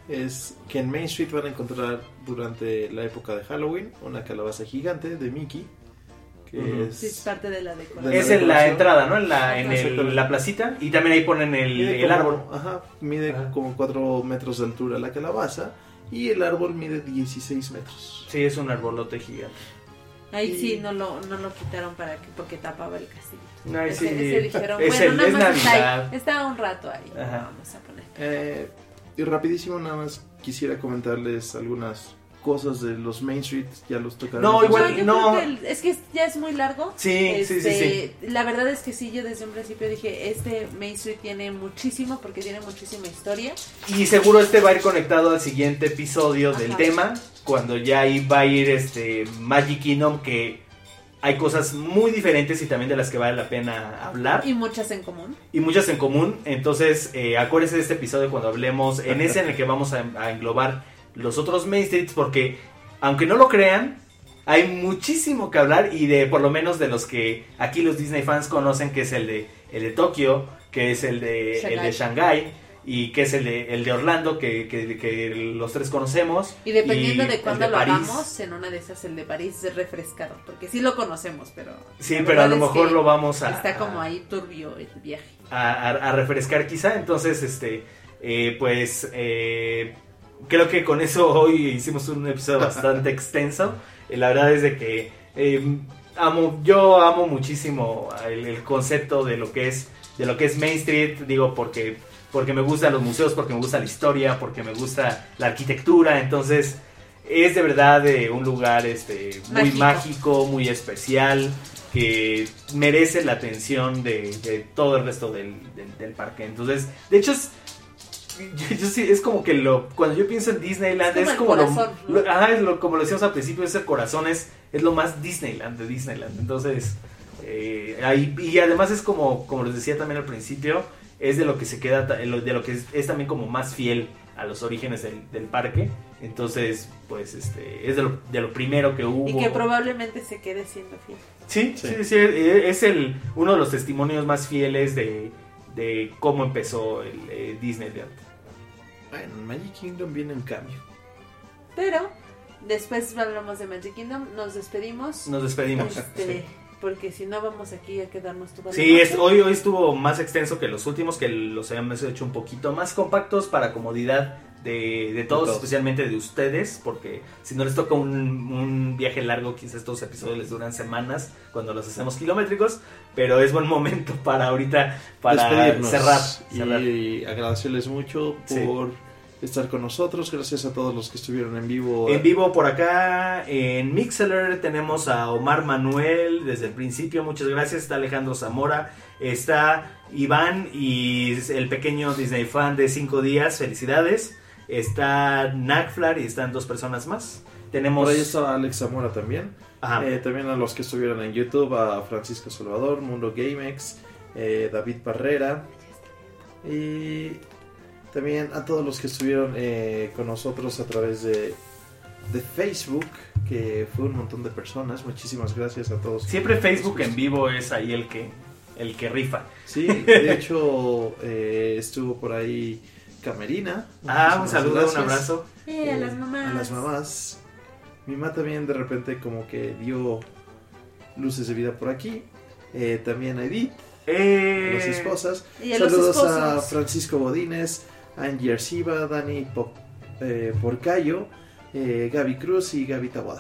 es que en Main Street van a encontrar durante la época de Halloween una calabaza gigante de Mickey. Que uh-huh. es, sí, es parte de la decoración. De la es decoración. En la entrada, ¿no? En la, en el, la placita. Y también ahí ponen el, el como, árbol. Ajá, mide ajá. como cuatro metros de altura la calabaza. Y el árbol mide dieciséis metros. Sí, es un arbolote gigante. Ahí y... sí no lo, no lo quitaron para que, porque tapaba el castillo. No, ese, sí. ese dijeron, es bueno, el, nada es más está ahí, está un rato ahí, ajá. Vamos a poner. Eh, y rapidísimo nada más quisiera comentarles algunas cosas de los Main Street, ya los tocaron. No, igual, no. no. Que el, es que ya es muy largo. Sí, este, sí, sí, sí. La verdad es que sí, yo desde un principio dije, este Main Street tiene muchísimo, porque tiene muchísima historia. Y seguro este va a ir conectado al siguiente episodio del ajá. tema, cuando ya ahí va a ir este Magic Kingdom, que hay cosas muy diferentes y también de las que vale la pena hablar. Y muchas en común. Y muchas en común. Entonces, eh, acuérdense de este episodio cuando hablemos, en ese en el que vamos a, a englobar los otros Main Streets, porque, aunque no lo crean, hay muchísimo que hablar, y de por lo menos de los que aquí los Disney fans conocen, que es el de el de Tokio, que es el de Shanghai. el de Shanghai, y que es el de el de Orlando, que, que, que los tres conocemos. Y dependiendo y de cuándo de lo París. hagamos, en una de esas el de París es refrescado, porque sí lo conocemos, pero... Sí, pero a lo mejor lo vamos a... Está como ahí turbio el viaje. A, a, a refrescar quizá, entonces, este, eh, pues... Eh, creo que con eso hoy hicimos un episodio bastante extenso. Eh, la verdad es de que eh, amo, yo amo muchísimo el, el concepto de lo que es de lo que es Main Street, digo porque porque me gustan los museos, porque me gusta la historia, porque me gusta la arquitectura, entonces es de verdad eh, un lugar este muy mágico. mágico, muy especial, que merece la atención de, de todo el resto del, del, del parque. Entonces, de hecho es Yo, yo sí, es como que lo cuando yo pienso en Disneyland es como, es como corazón, lo, ¿no? lo ajá, es lo, como lo decíamos al principio, es el corazón, es, es lo más Disneyland de Disneyland. Entonces Eh, ahí, y además es como, como les decía también al principio, es de lo que se queda, de lo que es, es también como más fiel a los orígenes del, del parque. Entonces, pues, este, es de lo, de lo primero que hubo. Y que probablemente se quede siendo fiel. Sí, sí, Sí. sí, es el, uno de los testimonios más fieles de, de cómo empezó el eh, Disneyland. Bueno, Magic Kingdom viene en cambio. Pero después hablamos de Magic Kingdom, nos despedimos. Nos despedimos. Este, porque si no vamos aquí a quedarnos toda la Sí, noche. es, hoy, hoy estuvo más extenso que los últimos, que los habíamos hecho un poquito más compactos para comodidad de, de, todos, todos. especialmente de ustedes, porque si no les toca un, un viaje largo, quizás estos episodios les duran semanas cuando los hacemos kilométricos, pero es buen momento para ahorita, para Despedirnos cerrar, cerrar. y agradecerles mucho por Sí. estar con nosotros. Gracias a todos los que estuvieron en vivo. En vivo por acá, en Mixlr tenemos a Omar Manuel desde el principio, muchas gracias. Está Alejandro Zamora, está Iván y el pequeño Disney fan de cinco días, felicidades. Está Nagflar y están dos personas más. Tenemos... Por ahí está Alex Zamora también. Ajá. Eh, también a los que estuvieron en YouTube, a Francisco Salvador, Mundo GameX, eh, David Barrera. Y también a todos los que estuvieron eh, con nosotros a través de, de Facebook, que fue un montón de personas. Muchísimas gracias a todos. Siempre Facebook en vivo es ahí el que, el que rifa. Sí, de hecho eh, estuvo por ahí Camerina. Ah, un Muchísimas saludo, gracias. un abrazo. Eh, a las Eh, mamás. A las mamás. Mi mamá también de repente como que dio luces de vida por aquí. Eh, también a Edith, Eh, a las esposas. Y a los Saludos a esposos. Francisco Godínez, Angie Arciba, Dani Po- eh, Porcayo, eh, Gaby Cruz y Gaby Taboada.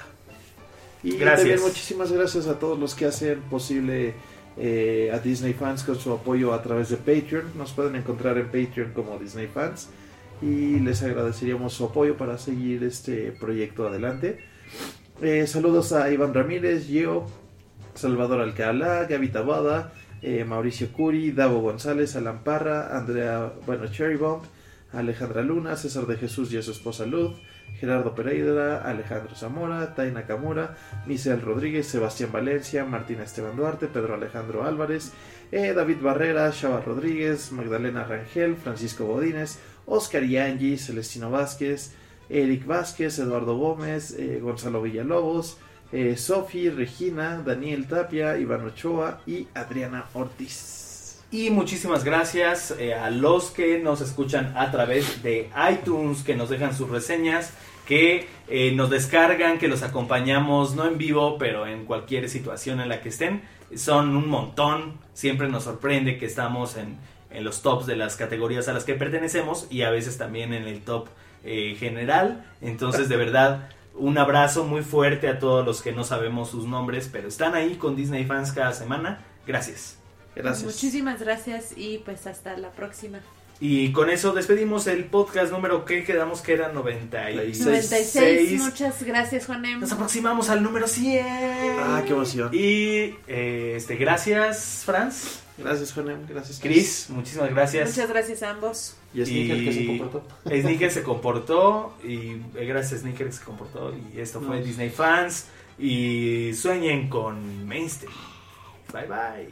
Y Gracias. también muchísimas gracias a todos los que hacen posible eh, a Disney Fans con su apoyo a través de Patreon. Nos pueden encontrar en Patreon como Disney Fans y les agradeceríamos su apoyo para seguir este proyecto adelante. Eh, saludos a Iván Ramírez, Gio, Salvador Alcalá, Gaby Taboada, eh, Mauricio Curi, Davo González, Alan Parra, Andrea, bueno, Cherry Bomb, Alejandra Luna, César de Jesús y a su esposa Luz, Gerardo Pereira, Alejandro Zamora, Taina Camura, Misael Rodríguez, Sebastián Valencia, Martina Esteban Duarte, Pedro Alejandro Álvarez, eh, David Barrera, Chava Rodríguez, Magdalena Rangel, Francisco Godínez, Oscar y Angie, Celestino Vázquez, Eric Vázquez, Eduardo Gómez, eh, Gonzalo Villalobos, eh, Sofi, Regina, Daniel Tapia, Iván Ochoa y Adriana Ortiz. Y muchísimas gracias eh, a los que nos escuchan a través de iTunes, que nos dejan sus reseñas, que eh, nos descargan, que los acompañamos, no en vivo, pero en cualquier situación en la que estén. Son un montón, siempre nos sorprende que estamos en, en los tops de las categorías a las que pertenecemos y a veces también en el top eh, general. Entonces, de verdad, un abrazo muy fuerte a todos los que no sabemos sus nombres, pero están ahí con Disney Fans cada semana. Gracias. Gracias. Muchísimas gracias y pues hasta la próxima. Y con eso despedimos el podcast número que quedamos que era noventa y seis. noventa y seis. Muchas gracias, Juanem. Nos aproximamos al número cien. Ah, qué emoción. Y eh, este, gracias, Franz. Gracias, Juanem. Gracias, Chris, muchísimas gracias. Muchas gracias a ambos. Y Sneaker que se comportó. Sneaker se comportó. Y eh, gracias a Sneaker que se comportó. Y esto fue No. Disney Fans. Y sueñen con Mainstream. Bye bye.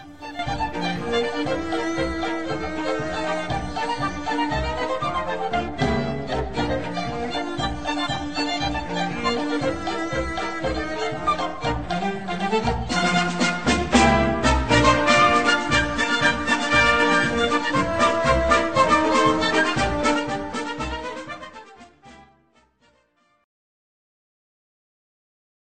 Bye.